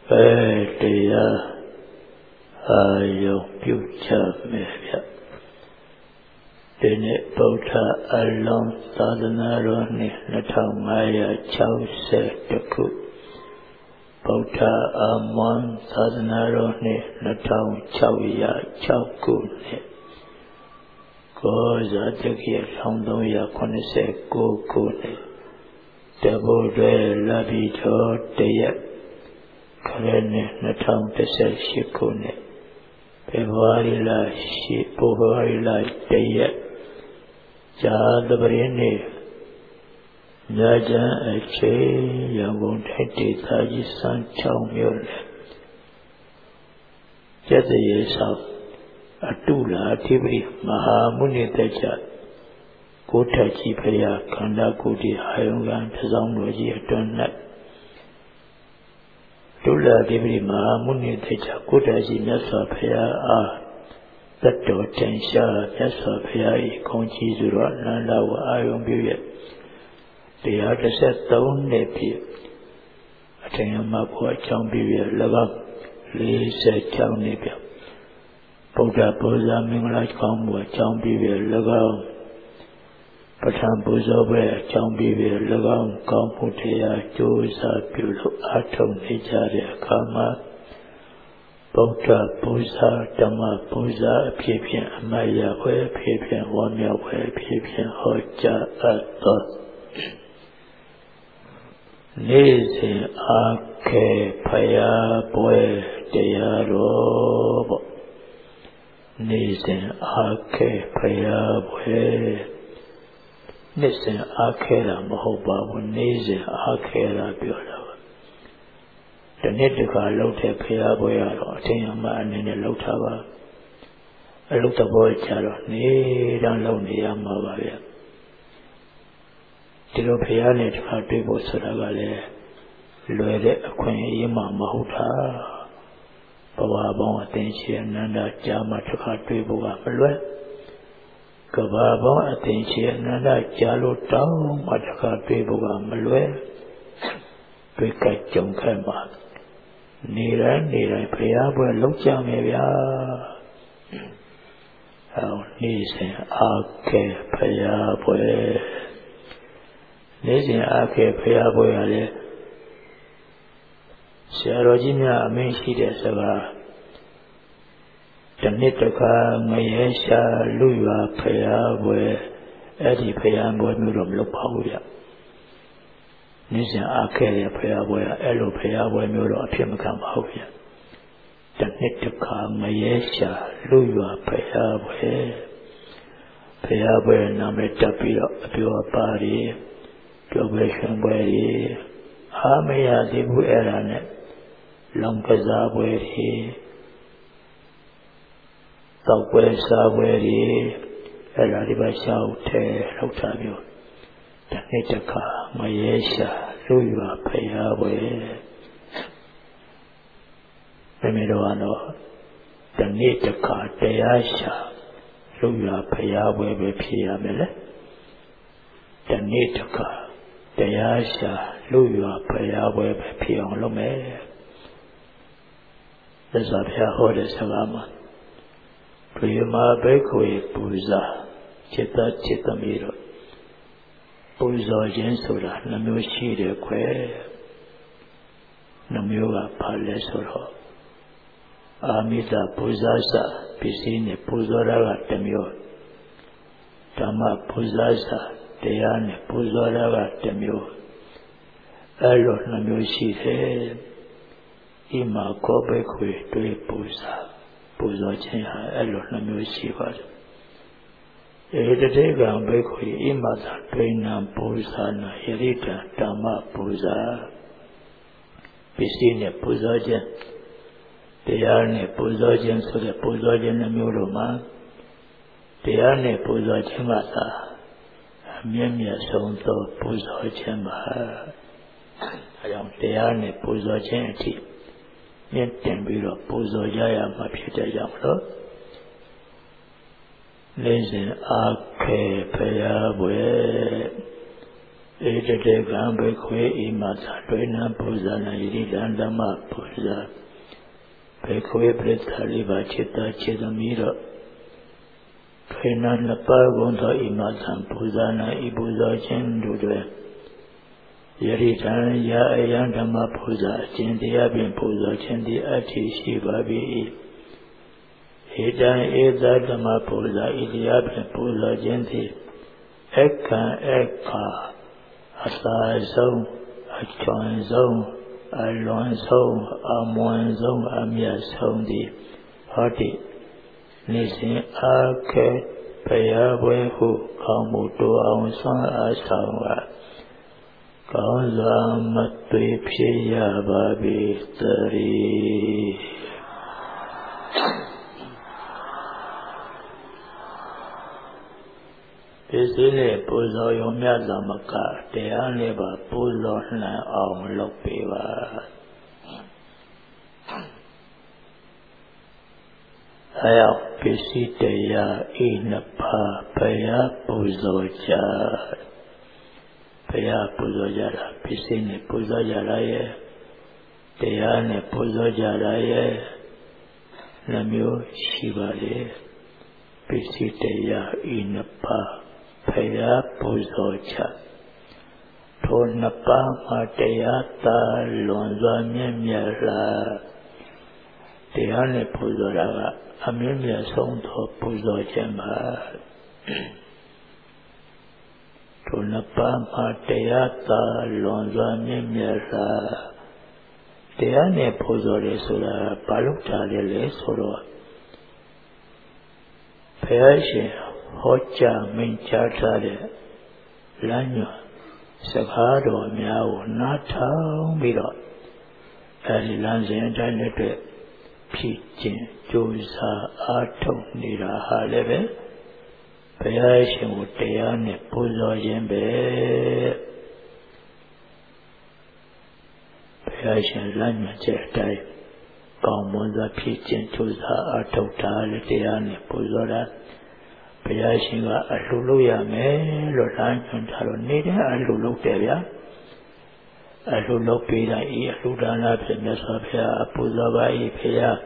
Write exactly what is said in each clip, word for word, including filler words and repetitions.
ပဲတရားအာယုံပြုချမယ်ဗျဒီနေ့ဗုဒ္ဓအလုံးသာသနာတော်နှစ်နှစ်ထောင်ငါးရာခြောက်ဆယ်တစ်ခုဗုဒ္ဓအမွန်သာသနာတော်နှစ်နှစ်ထောင်ခြောက်ရာခြောက်ခုနှစ်ကောဇာတက္ကရာတစ်ထောင်သုံးရာခုနှစ်ဆယ်ကိုးခုနှစ်တဘုဒ္ဓလဘိတော်တရက်ခရစ်နှစ်နှစ်ထောင်တစ်ဆယ်ရှစ်ခုနှစ်ဖေဖော်ဝါရီလရှိဖေဖော်ဝါရီလတရက်ဇာတပရိနေ့ညချမ်းအချိန်ရန်ကုန်တိုင်းဒေသကြီးစမ်းချောင်းမြို့နယ်ကျက်တရေဆောင်အတုလာအဓိပတိမဟာမုနိတ္တချကိုထက်ကြီးဖရာခန္ဓာကိုယ်ဒီအာယုံကံတစောင်းတော်ကြီးအတွင်း၌တုလာအဓိပတိမဟာမုနိတ္တချကိုထက်ကြီးမြတ်စွာဘုရားအားသတ္တောထင်ရှားမြတ်စွာဘုရား၏ခေါင်းကြီးစွာနန္ဒဝအာယုံပြု၍တရားတစ်ဆက်သုံးနှစ်ပြည့်အထင်မှာကိုအကြောင်းပြည့်၎င်းလေးဆက်ချောင်းနှစ်ပြဗုဒ္ဓဘုရားမင်္ဂလာကောင်းမှုအကြောင်းပြည့်၎င်းပဋ္ဌာန်းပူဇော်ပွဲအကြောင်းပြည့်၎င်းကောင်းမှုတရားကြိုးစားပြုလို့အားထုတ်နေကြတဲ့အခါမှာဗုဒ္ဓပူဇာဓမ္မပူဇာအဖြစ်ဖြင့်အမတ်ရပွဲအဖြစ်ဖြင့်ဝါမြောက်ပွဲအဖြစ်ဖြင့်ဟောကြားအပ်သောနေ့စဉ်အားခဲဖယားပွဲတရားတော်ပေါ့နေ့စဉ်အားခဲဖယားပွဲနေ့စဉ်အားခဲတာမဟုတ်ပါဘူးနေ့စဉ်အားခဲတာပြောတာပါဒီနေ့တခါလှုပ်တဲ့ဖယားပွဲကတော့အထင်အမှန်အနေနဲ့လှုပ်ထားပါအလုပ်တဘောကြတော့နေတော့လှုပ်နေရမှာပါဗျဒီလိုဖယားနဲ့တခါတွေ့ဖို့ဆိုတာကလည်းလွယ်တဲ့အခွင့်အရေးမှမဟုတ်တာဘဝပေါင်းအသင်ရှိအနန္တကြာမှတခါတွေ့ဖို့ကမလွယ်ကဘာပေါင်းအသင်ရှိအနန္တကြာလို့တောင်းမှတခါတွေ့ဖို့ကမလွယ်တွေ့ကြကြုံခဲ့မှာနေတိုင်းနေတိုင်းဖယားပွဲလုံးကြမယ်ဗျာဟောနေ့စဉ်အားခဲဖယားပွဲနေ့စဉ်အားခဲဖယားပွဲရလေဆရာတော်ကြီးများအမင်းရှိတဲ့စကားတစ်နှစ်တစ်ခါငရဲရှာလူရွာဖယားပွဲအဲ့ဒီဖယားပွဲမျိုးတော့မလုပ်ပါဘူးဗျနေ့စဉ်အားခဲတဲ့ဖယားပွဲအဲ့လိုဖယားပွဲမျိုးတော့အဖြစ်မခံပါဘူးဗျတစ်နှစ်တစ်ခါငရဲရှာလူရွာဖယားပွဲဖယားပွဲနာမည်တက်ပြီးတော့အပြောပါရီပြောပွဲရှင်ပွဲရီအားမရသေးဘူးအဲ့ဒါနဲ့လောင်ကစားပွဲရီတောက်ပွဲစားပွဲရီအဲ့ဒါဒီပါရှောက်ထဲလောက်တာမျိုးတစ်နှစ်တစ်ခါမရဲရှာလူရွာဖယားပွဲပြမေတော်ကတော့တစ်နှစ်တစ်ခါတရားရှာလူရွာဖယားပွဲပဲဖြစ်ရမယ်လေတစ်နှစ်တစ်ခါတရားရှာလူရွာဖယားပွဲပဲဖြစ်အောင်လုပ်မယ်သက်သာဘုရားဟောတဲ့စကားမှာပရိမာဘိက္ခုပူဇာจิตจิตမေတော့ပူဇော်ခြင်းဆိုတာနှမျိုးရှိတယ်ခွဲနှမျိုးကဘာလဲဆိုတော့အာမိတပူဇာစပစ္စည်းနဲ့ပူဇော်တာကတစ်မျိုးဓမ္မပူဇာစတရားနဲ့ပူဇော်တာကတစ်မျိုးအဲ့လိုနှမျိုးရှိတယ်ဤမှာကောဘိခွေတွေ့ပူဇာပူဇော်ခြင်းဟာအဲ့လိုနှမျိုးရှိပါတယ်ဧတတေကံဘိခွေဤမှာသာတွေ့နံပူဇာနာယရိတံဓမ္မပူဇာပစ္စည်းနဲ့ပူဇော်ခြင်းတရားနဲ့ပူဇော်ခြင်းဆိုတဲ့ပူဇော်ခြင်းနှမျိုးတို့မှာတရားနဲ့ပူဇော်ခြင်းကသာအမြင့်မြတ်ဆုံးသောပူဇော်ခြင်းပါအဲကြောင့်တရားနဲ့ပူဇော်ခြင်းအထိမြင့်တင်ပြီးတော့ပူဇော်ကြရမှာဖြစ်တဲ့ကြောင့်လို့နေ့စဉ်အားခဲဖယားပွဲဧတတေကံဘိခွေဣမသာဒွေနံပူဇာနယတိတံဓမ္မပူဇာဘိခွေပရိသလေးပါจิตတာจิตသမီးတော့ဒွေနံနှစ်ပါးကုန်သောဣမသာပူဇာနဤပူဇော်ခြင်းတို့တွင်ယတိတံယာအယံဓမ္မပူဇာအကျင့်တရားဖြင့်ပူဇော်ခြင်းသည်အတ္တိရှိပါ၏ဧတံဧသဓမ္မပူဇာဤတရားဖြင့်ပူဇော်ခြင်းသည်အခံအခါအစာဆုံးအချွန်ဆုံးအလွန်ဆုံးအမွန်ဆုံးအမြတ်ဆုံးသည်ဟောတိနေစဉ်အခဲဘုရားပွဲဟုကောင်းမှုတိုးအောင်ဆွမ်းအားဆောင်ပါကောင်းစွာမသွေဖြစ်ရပါပြီတည်းပစ္စည်းနဲ့ပူဇော်ရုံမြတ်သမကတရားနဲ့ပါပူဇော်နိုင်အောင်လုပ်ပေးပါအဲရောက်ပစ္စည်းတရားဤနှစ်ပါးဘုရားပူဇော်ကြဘုရားပူဇော်ကြတာပစ္စည်းနဲ့ပူဇော်ကြတာရဲ့တရားနဲ့ပူဇော်ကြတာရဲ့နှမျိုးရှိပါလေပစ္စည်းတရားဤနှစ်ပါးဘုရားပူဇော်ကြထိုနှစ်ပါးမှာတရားသာလွန်စွာမြတ်မြတ်လားတရားနဲ့ပူဇော်တာကအမြင့်မြတ်ဆုံးသောပူဇော်ခြင်းပါထိုနှစ်ပါးမှာတရားသာလွန်စွာမြတ်မြတ်လားတရားနဲ့ပူဇော်တယ်ဆိုတာဘာလို့ထားလဲလဲဆိုတော့ဘုရားရှင်ဟောကြားမိန့်ကြားထားတဲ့လမ်းညွှန်စကားတော်များကိုနားထောင်ပြီးတော့အဲဒီလမ်းစဉ်အတိုင်းနဲ့တွေ့ဖြစ်ခြင်းကြိုးစားအားထုတ်နေတာဟာလည်းပဲဘုရားရှင်ကိုတရားနဲ့ပူဇော်ခြင်းပဲဘုရားရှင်လမ်းညွှန်ချက်အတိုင်းကောင်းမွန်စွာဖြစ်ခြင်းကြိုးစားအားထုတ်တာလည်းတရားနဲ့ပူဇော်တာဘုရားရှင်ကအလှူလို့ရမယ်လို့လမ်းညွှန်ထားတော့နေတဲ့အလှူလုပ်တယ်ဗျာအလှူလုပ်ပေးတိုင်းဤအလှူဒါနဖြင့်မြတ်စွာဘုရားအပူဇော်ပါ၏ဘုရား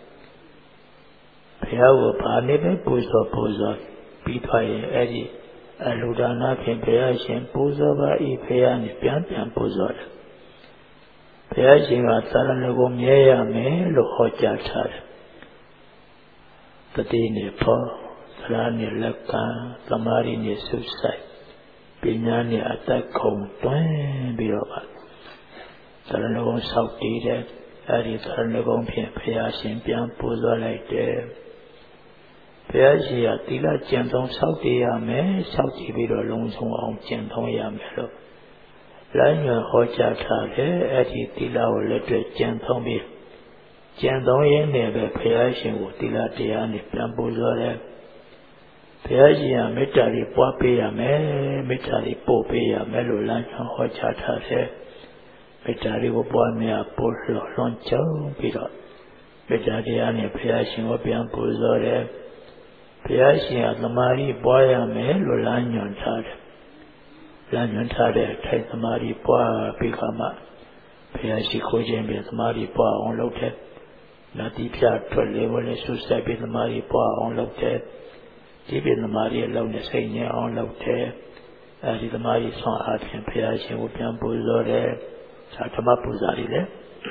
ဘုရားကိုဘာနဲ့ပဲပူဇော်ပူဇော်ပြီးသွားရင်အဲ့ဒီအလှူဒါနဖြင့်ဘုရားရှင်ပူဇော်ပါ၏ဘုရားနဲ့ပြန်ပြန်ပူဇော်တယ်ဘုရားရှင်ကသာရဏဂုံမြဲရမယ်လို့ဟောကြားထားတယ်တတိနဲ့ဖို့သရဏနဲ့လက်ကံသမာဓိနဲ့ဆုဆိုင်ပညာနဲ့အသက်ခုံတွင်းပြီးတော့ပါသရဏဂုံဆောက်တည်တဲ့အဲဒီသရဏဂုံဖြင့်ဘုရားရှင်ပြန်ပူဇော်လိုက်တယ်ဘုရားရှင်ကသီလကျင့်သုံးဆောက်တည်ရမယ်ဆောက်တည်ပြီးတော့လုံးစုံအောင်ကျင့်သုံးရမယ်လို့လမ်းညွှန်ဟောကြားထားတယ်အဲဒီသီလကိုလက်တွေ့ကျင့်သုံးပြီးကျင့်သုံးရင်းနဲ့ပဲဘုရားရှင်ကိုသီလတရားနဲ့ပြန်ပူဇော်တယ်ဘုရားရှင်ကမေတ္တာတွေပွားပေးရမယ်မေတ္တာတွေပို့ပေးရမယ်လို့လမ်းညွှန်ဟောကြားထားတယ်မေတ္တာတွေကိုပွားများပို့လွှလွန်ကျုံပြီးတော့မေတ္တာတရားနဲ့ဘုရားရှင်ကိုပြန်ပူဇော်တယ်ဘုရားရှင်ကသမာဓိပွားရမယ်လို့လမ်းညွှန်ထားတယ်လမ်းညွှန်ထားတဲ့အထိုက်သမာဓိပွားပြီးခါမှဘုရားရှိခိုးခြင်းပြန်သမာဓိပွားအောင်လုပ်တယ်နာတိဖြတ်ထွက်လေဝလေဆုစိုက်ပြီးသမာဓိပွားအောင်လုပ်တယ်ဒီပြသမာဓိအလုံးနဲ့စိတ်ငြိမ်အောင်လုပ်တယ်အဲဒီသမာဓိဆွမ်းအားဖြင့်ဘုရားရှင်ကိုပြန်ပူဇော်တယ်ဒါဓမ္မပူဇာတွေလေ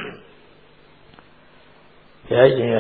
ဘုရားရှင်က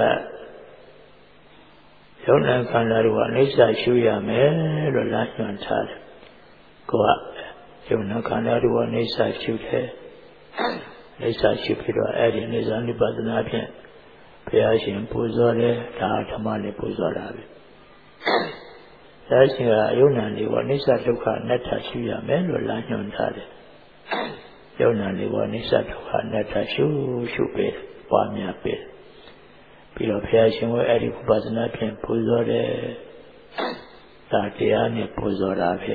ယုံနာခန္ဓာတို့ကအနိစ္စရှုရမယ်လို့လမ်းညွှန်ထားတယ်ကိုကယုံနာခန္ဓာတို့ကအနိစ္စရှုတယ်အနိစ္စရှုပြီးတော့အဲဒီအနိစ္စနိဗ္ဗာန်ဖြင့်ဘုရားရှင်ပူဇော်တယ်ဒါဓမ္မနဲ့ပူဇော်တာပဲဘုရားရှင်ကအယုံနာလေးကအနိစ္စဒုက္ခအနတ္တရှုရမယ်လို့လမ်းညွှန်ထားတယ်ယုံနာလေးကအနိစ္စဒုက္ခအနတ္တရှုရှုပေးပွားများပေးပြီးတော့ဘုရားရှင်ကအဲ့ဒီဥပဒနာဖြင့်ပူဇော်တယ်ဒါတရားနဲ့ပူဇော်တာပဲ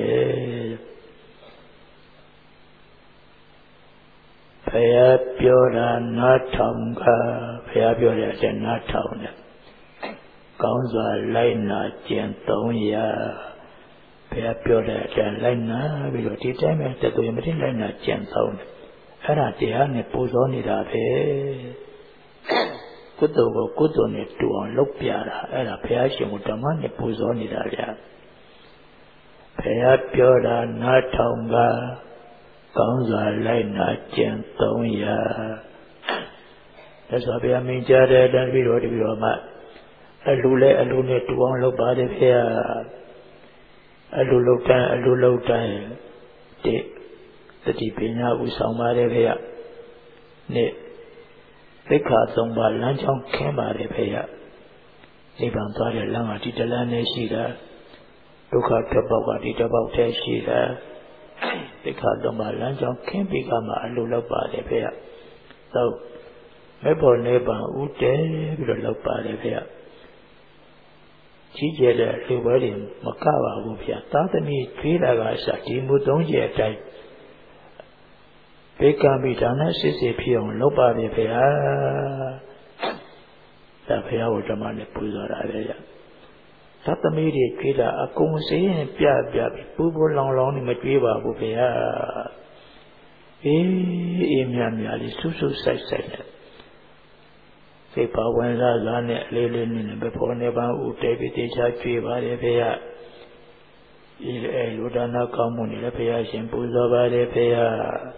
ဘုရားပြောတာနားထောင်ကဘုရားပြောတဲ့အတိုင်းနားထောင်တယ်ကောင်းစွာလိုက်နာကျင့်သုံးရဘုဘုရားပြောတဲ့အတိုင်းလိုက်နာပြီးတော့ဒီတိုင်းပဲတက်တော်မတင်လိုက်နာကြံသုံးတယ်အဲ့ဒါတရားနဲ့ပူဇော်နေတာပဲကုသိုလ်ကိုကုသိုလ်နဲ့တူအောင်လုပ်ပြတာအဲ့ဒါဘုရားရှင်ကိုဓမ္မနဲ့ပူဇော်နေတာဗျာဘုရားပြောတာနားထောင်ကကောင်းစွာလိုက်နာကျင့်သုံးရာဒါဆိုဘုရားမင်းကြားတဲ့အတိုင်းပြီးတော့ဒီပြီးတော့မှအလူလဲအလူနဲ့တူအောင်လုပ်ပါတယ်ဘုရားအလူလုပ်တိုင်းအလူလုပ်တိုင်းဒီတတိပညာဥဆောင်ပါတယ်ဘုရားနေ့သိက္ခာသုံးပါးလမ်းကြောင်းခင်းပါတယ်ဖေရနိဗ္ဗာန်သွားတဲ့လမ်းကဒီတလမ်းနဲ့ရှိတာဒုက္ခတစ်ပေါက်ကဒီတစ်ပေါက်တည်းရှိတာသိက္ခာသုံးပါးလမ်းကြောင်းခင်းပြီးကမှအလိုလောက်ပါတယ်ဖေရသို့မေဖို့နိဗ္ဗာန်ဥတည်ပြီးတော့လောက်ပါတယ်ဖေရကြီးကျယ်တဲ့လူပွဲတွေမကပါဘူးဖေရသာသမီထွေးတာကစားဒီမူသုံးချက်အတိုင်းဘေကံပိဒါနစစ်စစ်ဖြစ်အောင်လုပ်ပါလေဖေဟာဒါဖေဟာကိုဓမ္မနဲ့ပူဇော်တာလေရသတ္တမီတွေကြွေးတာအကုန်စင်းပြပြပြီးပူပူလောင်လောင်နေမကြွေးပါဘူးဖေဟာအေးအေးမြတ်မြတ်လေးဆုဆုဆိုင်ဆိုင်နဲ့စိတ်ပါဝင်စားစားနဲ့အလေးလေးနဲ့ဘယ်ဖို့နေပါဦးတေပိတေချာကြွေးပါလေဖေဟာဒီအဲလူဒါနကောင်းမှုနဲ့လည်းဖေဟာရှင်ပူဇော်ပါလေဖေဟာ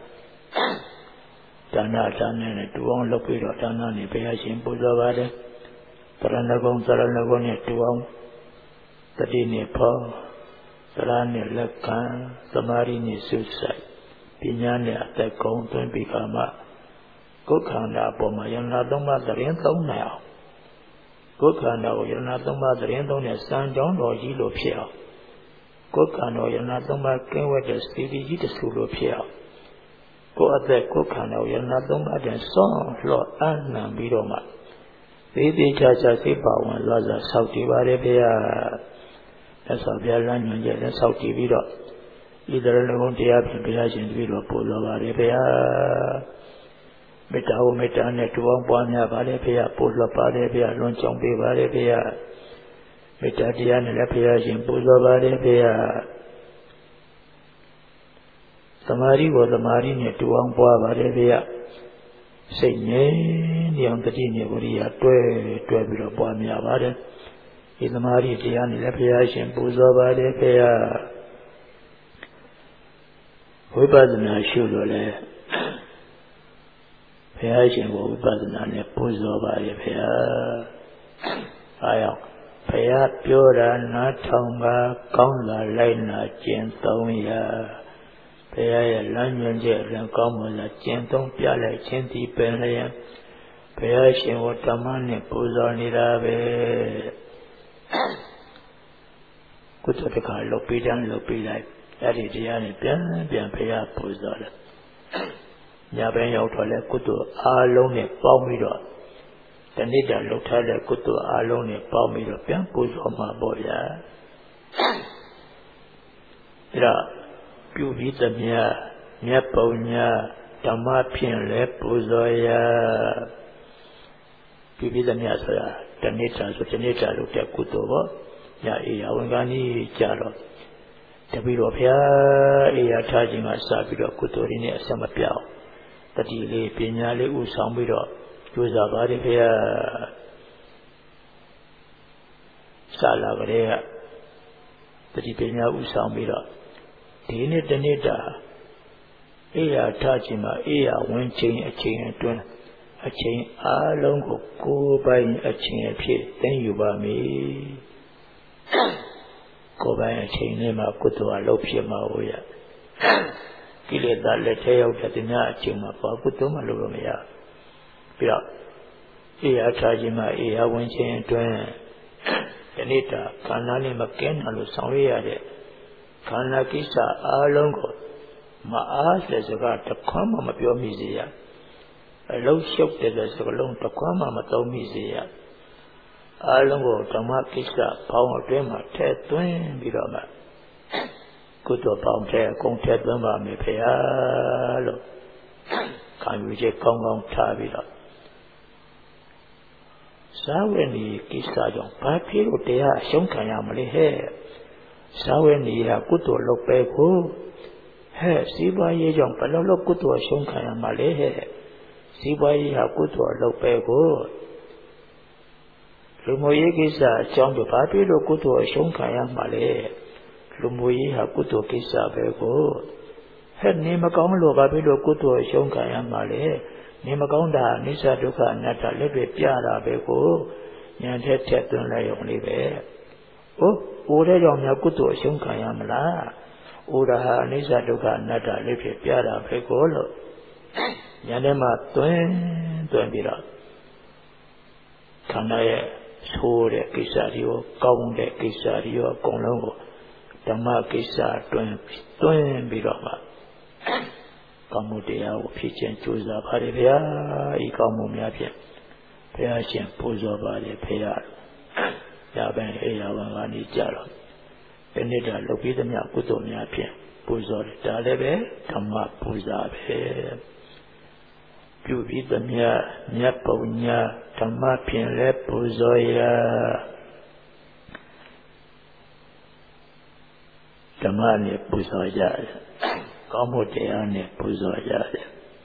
ဒါနဒါနနဲ့တူအောင်လုပ်ပြီးတော့ဒါနနဲ့ဘုရားရှင်ပူဇော်ပါတယ်သရဏဂုံသရဏဂုံနဲ့တူအောင်တတိနဲ့ဖောသရနဲ့လက်ခံသမာဓိနဲ့ဆုဆိုင်ပညာနဲ့အသက်ကုံသွင်းပြီးကမှကိုယ်ခန္ဓာအပေါ်မှာယန္နာသုံးပါးသတင်းသုံးနိုင်အောင်ကိုယ်ခန္ဓာကိုယန္နာသုံးပါးသတင်းသုံးတဲ့စံကြောင်းတော်ကြီးလိုဖြစ်အောင်ကိုယ်ခန္ဓာယန္နာသုံးပါးကင်းဝတ်တဲ့စီတီကြီးတစ်ခုလိုဖြစ်အောင်ကိုယ်အသက်ကိုယ်ခန္ဓာကိုယန္နာသုံးပါးတည်းစွန့်လော့အံ့နံပြီးတော့မှသေးသေးချာချာစိတ်ပါဝင်လွှတ်စားဆောက်တည်ပါလေဖေဟာလက်ဆောင်ပြလမ်းညွှန်ချက်နဲ့ဆောက်တည်ပြီးတော့ဤတရဏဂုံတရားဖြင့်ဘုရားရှင်တပည့်တော်ပို့တော်ပါလေဖေဟာမေတ္တာကိုမေတ္တာနဲ့တူအောင်ပွားများပါလေဖေဟာပို့လွှတ်ပါလေဖေဟာလွန်ကြောင်းပေးပါလေဖေဟာမေတ္တာတရားနဲ့လည်းဘုရားရှင်ပို့တော်ပါလေဖေဟာသမာဓိကိုသမာဓိနဲ့တူအောင်ပွားပါတယ်ဗျာစိတ်ငြိမ်နေအောင်တတိနဲ့ဝိရိယတွဲတွဲပြီးတော့ပွားများပါတယ်ဒီသမာဓိတရားနဲ့လည်းဘုရားရှင်ပူဇော်ပါတယ်ဗျာဝိပဿနာရှုလို့လည်းဘုရားရှင်ကိုဝိပဿနာနဲ့ပူဇော်ပါတယ်ဗျာအားရောက်ဘုရားပြောတာနားထောင်ပါကောင်းလာလိုက်နာကျင့်သုံးရာဘုရားရဲ့လမ်းညွှန်ချက်လမ်းကောင်းမှလာကျင့်သုံးပြလိုက်ခြင်းဒီပင်လျက်ဘုရားရှင်ကိုဓမ္မနဲ့ပူဇော်နေတာပဲကုသတကလုပ်ပြီးတန်းလုပ်ပြီးလိုက်အဲ့ဒီတရားနဲ့ပြန်ပြန်ဘုရားပူဇော်တယ်ညာဘက်ရောက်တော့လဲကုသအားလုံးနဲ့ပေါင်းပြီးတော့တဏိတလှုပ်ထားတဲ့ကုသအားလုံးနဲ့ပေါင်းပြီးတော့ပြန်ပူဇော်မှာပေါ့ဗျာအဲ့ဒါပြုပြီးသမျှမြတ်ပုံညာဓမ္မဖြင့်လည်းပူဇော်ရပြုပြီးသမျှဆိုတာတဏိတဆိုတဏိတလို့တဲ့ကုသိုလ်ပေါ့ညာအေယဝန်ကဏီကြတော့တပည့်တော်ဘုရားအေယထားခြင်းကစပြီးတော့ကုသိုလ်ရင်းနဲ့အဆက်မပြောင်းတတိလေးပညာလေးဥဆောင်ပြီးတော့ကြိုးစားပါတယ်ဘုရားစလာကြတဲ့တတိပညာဥဆောင်ပြီးတော့ဒီနေ့တနေ့တာအေးရထားခြင်းမှာအေးရဝင်ခြင်းအချိန်အတွင်းအချိန်အားလုံးကိုကိုယ်ပိုင်အချိန်အဖြစ်သိယူပါမည်ကိုယ်ပိုင်အချိန်နဲ့မှကုသိုလ်အလုပ်ဖြစ်မှာဟုတ်ရကိလေသာလက်ထဲရောက်တဲ့ညအချိန်မှာဘာကုသိုလ်မှလုပ်လို့မရပြီးတော့အေးရထားခြင်းမှာအေးရဝင်ခြင်းအတွင်းဒီနေ့တာခန္ဓာနဲ့မကင်းတယ်လို့ဆောင်ရွက်ရတဲ့ခန္ဓာကိစ္စအားလုံးကိုမအားတဲ့စကားတစ်ခွန်းမှမပြောမိစေရအလုံးရှုပ်တဲ့စကားလုံးတစ်ခွန်းမှမသုံးမိစေရအားလုံးကိုဓမ္မကိစ္စပေါင်းအတွင်းမှာထည့်သွင်းပြီးတော့မှကုသိုလ်ပေါင်းတဲ့အကုန်ထည့်သွင်းပါမယ်ဖေဟာလို့ခံယူချက်ကောင်းကောင်းထားပြီးတော့သာဝေနီကိစ္စကြောင့်ဘာဖြစ်လို့တရားအရှုံးခံရမလဲဟဲ့စာဝဲနေရကုသိုလ်လုပ်ပဲကိုဟဲ့စီးပွားရေးကြောင့်ဘယ်လိုလုပ်ကုသိုလ်ရှုံးခံရမှာလဲဟဲ့စီးပွားရေးဟာကုသိုလ်လုပ်ပဲကိုလူမျိုးရေးကိစ္စအကြောင်းပြဘာဖြစ်လို့ကုသိုလ်ရှုံးခံရမှာလဲလူမျိုးရေးဟာကုသိုလ်ကိစ္စပဲကိုဟဲ့နေမကောင်းလို့ဘာဖြစ်လို့ကုသိုလ်ရှုံးခံရမှာလဲနေမကောင်းတာအနိစ္စဒုက္ခအနတ္တလက်တွေပြတာပဲကိုဉာဏ်ထက်ထက်သွင်းလိုက်ရုံလေးပဲဟုတ်အိုတဲ့ကြောင့်များကုသိုလ်ရှုံးခံရမလားအိုတာဟာအနိစ္စဒုက္ခအနတ္တလက်တွေပြတာပဲကိုလို့ဉာဏ်ထဲမှာသွင်းသွင်းပြီးတော့ခန္ဓာရဲ့ဆိုးတဲ့ကိစ္စတွေကိုကောင်းတဲ့ကိစ္စတွေကိုအကုန်လုံးကိုဓမ္မကိစ္စတွင်တွင်ပြီးတော့မှကောင်းမှုတရားကိုဖြစ်ခြင်းကြိုးစားပါလေဗျာဤကောင်းမှုများဖြင့်ဘုရားရှင်ပူဇော်ပါလေဖေရရပင်အေရဝန်ကနေကြတော့ဒီနေ့တာလုပ်ပြီးသမျှကုသိုလ်များဖြင့်ပူဇော်တယ်ဒါလည်းပဲဓမ္မပူဇာပဲပြုပြီးသမျှမြတ်ပုံညာဓမ္မဖြင့်လည်းပူဇော်ရဓမ္မနဲ့ပူဇော်ရတယ်ကောင်းမှုတရားနဲ့ပူဇော်ရတယ်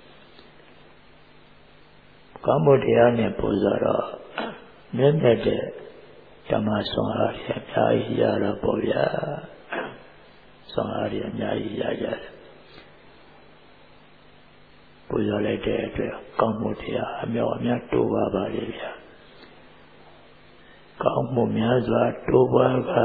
ကောင်းမှုတရားနဲ့ပူဇော်တော့မြတ်မြတ်တဲ့ဓမ္မဆောင်အားဖြင့်အများကြီးရတော့ပေါ့ဗျာဆောင်အားဖြင့်အများကြီးရကြတယ်ပူဇော်လိုက်တဲ့အတွက်ကောင်းမှုတရားအမြောက်အများတိုးပါပါလေဗျာကောင်းမှုများစွာတိုးပါက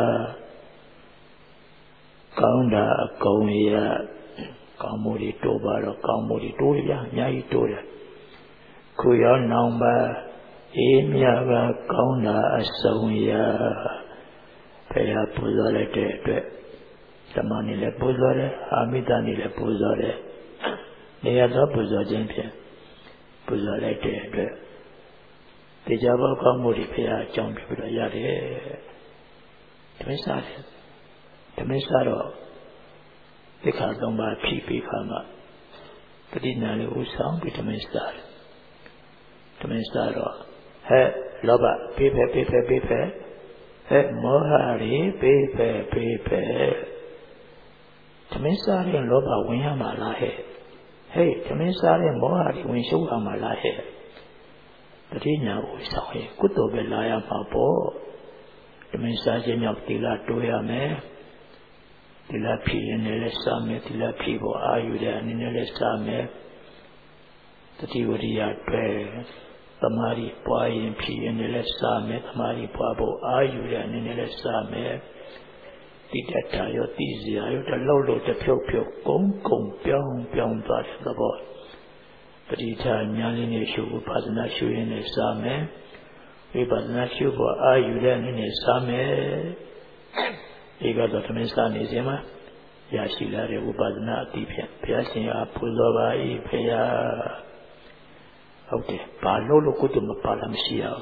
ကောင်းတာအကုန်ရကောင်းမှုတွေတိုးပါတော့ကောင်းမှုတွေတိုးရဗျာအများကြီးတိုးတယ်ခုရောနောင်ပါအေးမြကကောင်းတာအစုံရဘုရားပူဇော်လိုက်တဲ့အတွက်ဓမ္မနည်းလည်းပူဇော်တယ်အာမိတနည်းလည်းပူဇော်တယ်နေရာသောပူဇော်ခြင်းဖြင့်ပူဇော်လိုက်တဲ့အတွက်တရားဘောကောင်းမှုတွေဘုရားအကြောင်းပြုပြီးတော့ရတယ်ဓမ္မစာတယ်ဓမ္မစာတော့ဒီခါသုံးပါးဖြည့်ပြီးခါမှာပဋိညာလေးဥဆောင်ပြီးဓမ္မစာတယ်ဓမ္မစာတော့ဟဲ့လောဘပေးဖက်ပေးဖက်ပေးဖက်ဟဲ့မောဟရီပေးဖက်ပေးဖက်ဓမ္မစာရင်လောဘဝင်ရမှာလားဟဲ့ဟဲ့ဓမ္မစာရင်မောဟရီဝင်ရှုံးရမှာလားဟဲ့ပဋိညာဥဆောင်ရင်ကုသိုလ်ပဲလာရမှာပေါ့ဓမ္မစာခြင်းမြောက်သီလတိုးရမယ်သီလဖြည့်ရင်လည်းစားမယ်သီလဖြည့်ဖို့အာယူတဲ့အနေနဲ့လည်းစားမယ်တတိဝရိယတွေ့သမာဓိပွားရင်ဖြည့်ရင်လည်းစားမယ်သမာဓိပွားဖို့အာယူတဲ့အနေနဲ့လည်းစားမယ်တိတ္တရောတိစီရောတလှုပ်လို့တဖြုတ်ဖြုတ်ကုန်းကုန်းပြောင်းပြောင်းသွားတဲ့သဘောပဋိဌာညာလေးနဲ့ရှုဥပဒနာရှုရင်လည်းစားမယ်ဝိပဿနာရှုဖို့အာယူတဲ့အနေနဲ့စားမယ်ဒီကတော့သမင်းစားနေစဉ်မှာရရှိလာတဲ့ဥပဒနာအတိဖြင့်ဘုရားရှင်အားပူဇော်ပါ၏ဖေယဟုတ်တယ်ဘာလို့လို့ကုသိုလ်မပါလားမရှိအောင်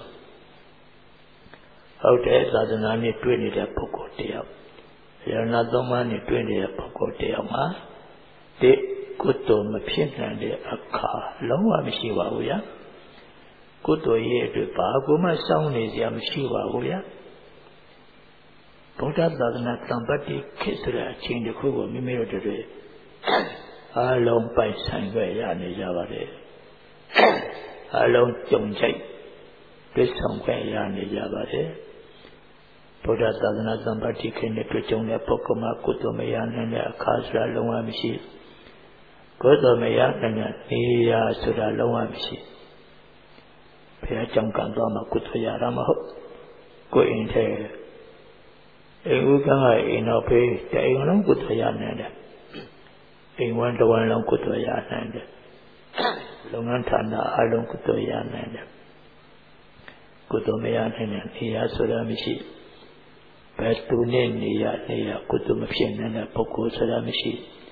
ဟုတ်တယ်သာသနာနဲ့တွေ့နေတဲ့ပုဂ္ဂိုလ်တယောက်ယရဏသုံးပါးနဲ့တွေ့နေတဲ့ပုဂ္ဂိုလ်တယောက်မှာဒီကုသိုလ်မဖြစ်နိုင်တဲ့အခါလုံးဝမရှိပါဘူးဗျာကုသိုလ်ရဲ့အတွက်ဘာကူမှစောင့်နေစရာမရှိပါဘူးဗျာဗုဒ္ဓသာသနာတံပတ်တိခေတ်ဆိုတဲ့အချိန်တစ်ခုကိုမိမိတို့တွေအားလုံးပိုင်ဆိုင်ကြရနေကြပါတယ်အားလုံးကြုံကြိုက်ပြည့်စုံကြရနေကြပါတယ်ဗုဒ္ဓသာသနာတံပတ်တိခေတ်နဲ့တွေ့ကြုံတဲ့ပုဂ္ဂိုလ်မှာကုသိုလ်မရနိုင်တဲ့အခါဆိုတာလုံးဝမရှိကုသိုလ်မရနိုင်တဲ့နေရာဆိုတာလုံးဝမရှိဘုရားကြောင့်ကံသွားမှာကုသိုလ်ရတာမဟုတ်ကိုယ်အိမ်ထဲအိမ်ဥက္ကံကအိမ်တော်ဖေးတအိမ်လုံးကုသိုလ်ရနိုင်တယ်အိမ်ဝမ်းတစ်ဝမ်းလုံးကုသိုလ်ရနိုင်တယ်လုပ်ငန်းဌာနအလုံးကုသိုလ်ရနိုင်တယ်ကုသိုလ်မရနိုင်တဲ့နေရာဆိုတာမရှိဘယ်သူနဲ့နေရနေရကုသိုလ်မဖြစ်နိုင်တဲ့ပုဂ္ဂိုလ်ဆိုတာမရှိ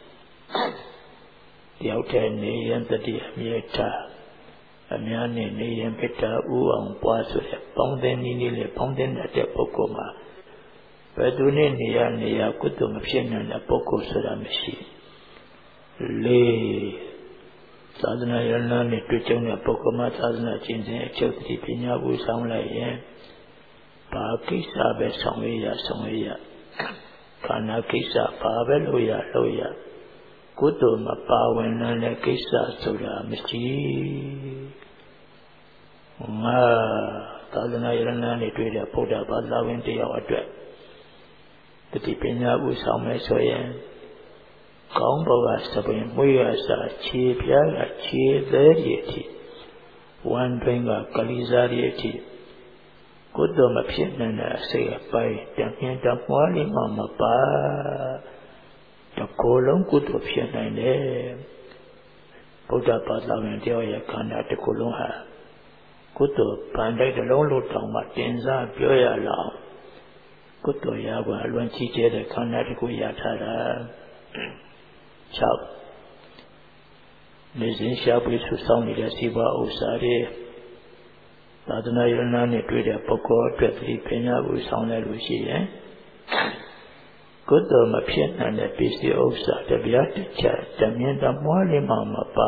တယောက်တည်းနေရင်တတိအမြဲထားအများနဲ့နေရင်ပိတ္တာဥအောင်ပွားဆိုတဲ့ပေါင်းတဲ့နည်းနည်းလေးပေါင်းတဲ့တဲ့ပုဂ္ဂိုလ်မှာဘယ်သူနဲ့နေရနေရကုသိုလ်မဖြစ်နိုင်တဲ့ပုဂ္ဂိုလ်ဆိုတာမရှိလေးသာသနာ့ရဏနဲ့တွေ့ကြုံတဲ့ပုဂ္ဂိုလ်မှာသာသနာ့ကျင့်စဉ်အချုပ်တိပညာကိုဆောင်လိုက်ရင်ဘာကိစ္စပဲဆောင်ရရဆောင်ရရခန္ဓာကိစ္စပါပဲလို့ရလို့ရကုသိုလ်မပါဝင်တဲ့ကိစ္စဆိုတာမရှိငါသာသနာ့ယရဏနဲ့တွေ့တဲ့ဗုဒ္ဓဘာသာဝင်တယောက်အတွက်တတိပညာဥဆောင်မယ်ဆိုရင်ကောင်းဘောကစပင်မွေးရစာခြေပြားကခြေသေးရည်အထိဝမ်းတွင်းကကလေးစားရည်အထိကုသိုလ်မဖြစ်နိုင်တဲ့အစိတ်အပိုင်းတမြင်တမွားလေးမှမပါတကိုယ်လုံးကုသိုလ်ဖြစ်နိုင်တယ်ဗုဒ္ဓဘာသာဝင်တယောက်ရဲ့ခန္ဓာတစ်ခုလုံးဟာကုသိုလ်ပန်တိုက်တစ်လုံးလို့တောင်မှတင်စားပြောရလောက်ကုသိုလ်ရကအလွန်ကြီးကျယ်တဲ့ခန္ဓာတစ်ခုရထားတာ၆နေစဉ်ရှားပြီးဆူဆောင်းနေတဲ့စီးပွားဥစ္စာတွေသာသနာ့ယရဏနဲ့တွေ့တဲ့ပုဂ္ဂိုလ်အတွက်ဒီပညာဥဆောင်တဲ့လူရှိရင်ကုသိုလ်မဖြစ်နိုင်တဲ့ပစ္စည်းဥစ္စာတပြားတစ်ချက်တမြင်တမွားလေးမှမပါ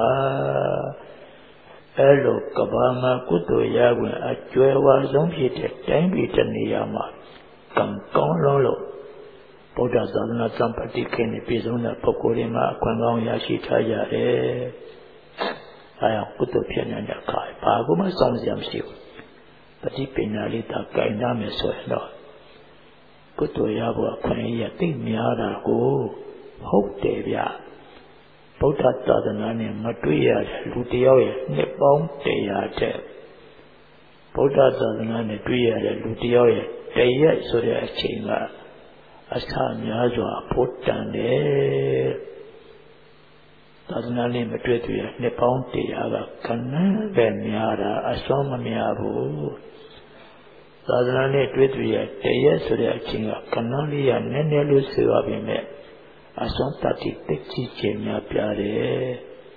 အဲလိုကဘာမှာကုသိုလ်ရခွင့်အကျွဲဝါဆုံးဖြစ်တဲ့တိုင်းပြည်တနေရာမှာကံကောင်းလုံးလို့ဗုဒ္ဓသာသနာစံပတိခေနဲ့ပြည်စုံတဲ့ပုဂ္ဂိုလ်တွေမှာအခွင့်ကောင်းရရှိထားကြတယ်။အဲအောင်ကုသိုလ်ဖြစ်နေတဲ့အခါဘာကူမှစောင့်စရာမရှိဘူး။ပฏิပညာလေးသာကြိုင်နာမယ်ဆိုရင်တော့ကုသိုလ်ရဖို့အခွင့်အရေးသိများတာကိုဟုတ်တယ်ဗျ။ဗုဒ္ဓသာသနာနဲ့မတွေ့ရတဲ့လူတယောက်ရဲ့နှစ်ပေါင်းတရာတဲ့ဗုဒ္ဓသာသနာနဲ့တွေ့ရတဲ့လူတယောက်ရဲ့တရက်ဆိုတဲ့အချိန်ကအဆများစွာဖို့တန်တယ်သာသနာနဲ့မတွေ့တွေ့ရနှစ်ပေါင်းတရာကခဏပဲများတာအစွမ်းမများဘူးသာသနာနဲ့တွေ့တွေ့ရတရက်ဆိုတဲ့အချိန်ကခဏလေးရနည်းနည်းလို့ဆိုရပါမယ်အစွမ်းတတိတိကြီးခြင်းများပြတယ်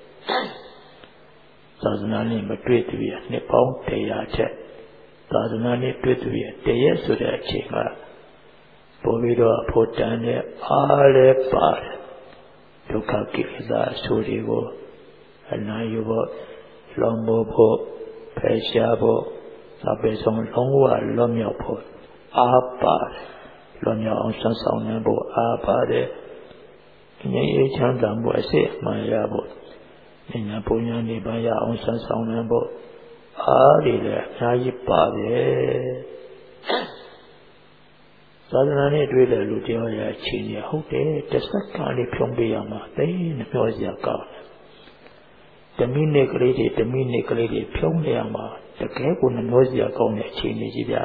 သာသနာနဲ့မတွေ့တွေ့ရနှစ်ပေါင်းတရာချက်သာသနာနဲ့တွေ့တွေ့ရတရက်ဆိုတဲ့အချိန်ကပို့ပြီးတော့အဖို့တန်တဲ့အားလည်းပါတယ်ဒုက္ခကိလေသာအဆိုးတွေကိုအနာယူဖို့လွန်မိုးဖို့ဖယ်ရှားဖို့အပေဆုံးလုံးဝလွတ်မြောက်ဖို့အားပါတယ်လွတ်မြောက်အောင်ဆွမ်းဆောင်နိုင်ဖို့အားပါတယ်ငြိမ်းအေးချမ်းသာမှုအစစ်မှန်ရဖို့ဉာဏ်ပညာနိဗ္ဗာန်ရအောင်ဆွမ်းဆောင်နိုင်ဖို့အားတွေလည်းအများကြီးပါတယ်သာသနာနဲ့တွေ့တဲ့လူတယောက်ရဲ့အခြေအနေဟုတ်တယ်တစ်စက္ကန့်လေးဖြုံးပေးရမှာသိနေပြောစရာကောင်းတယ်တမိနစ်ကလေးတွေတမိနစ်ကလေးတွေဖြုံးနေရမှာတကယ်ကိုနှမျောစရာကောင်းတဲ့အခြေအနေကြီးဗျာ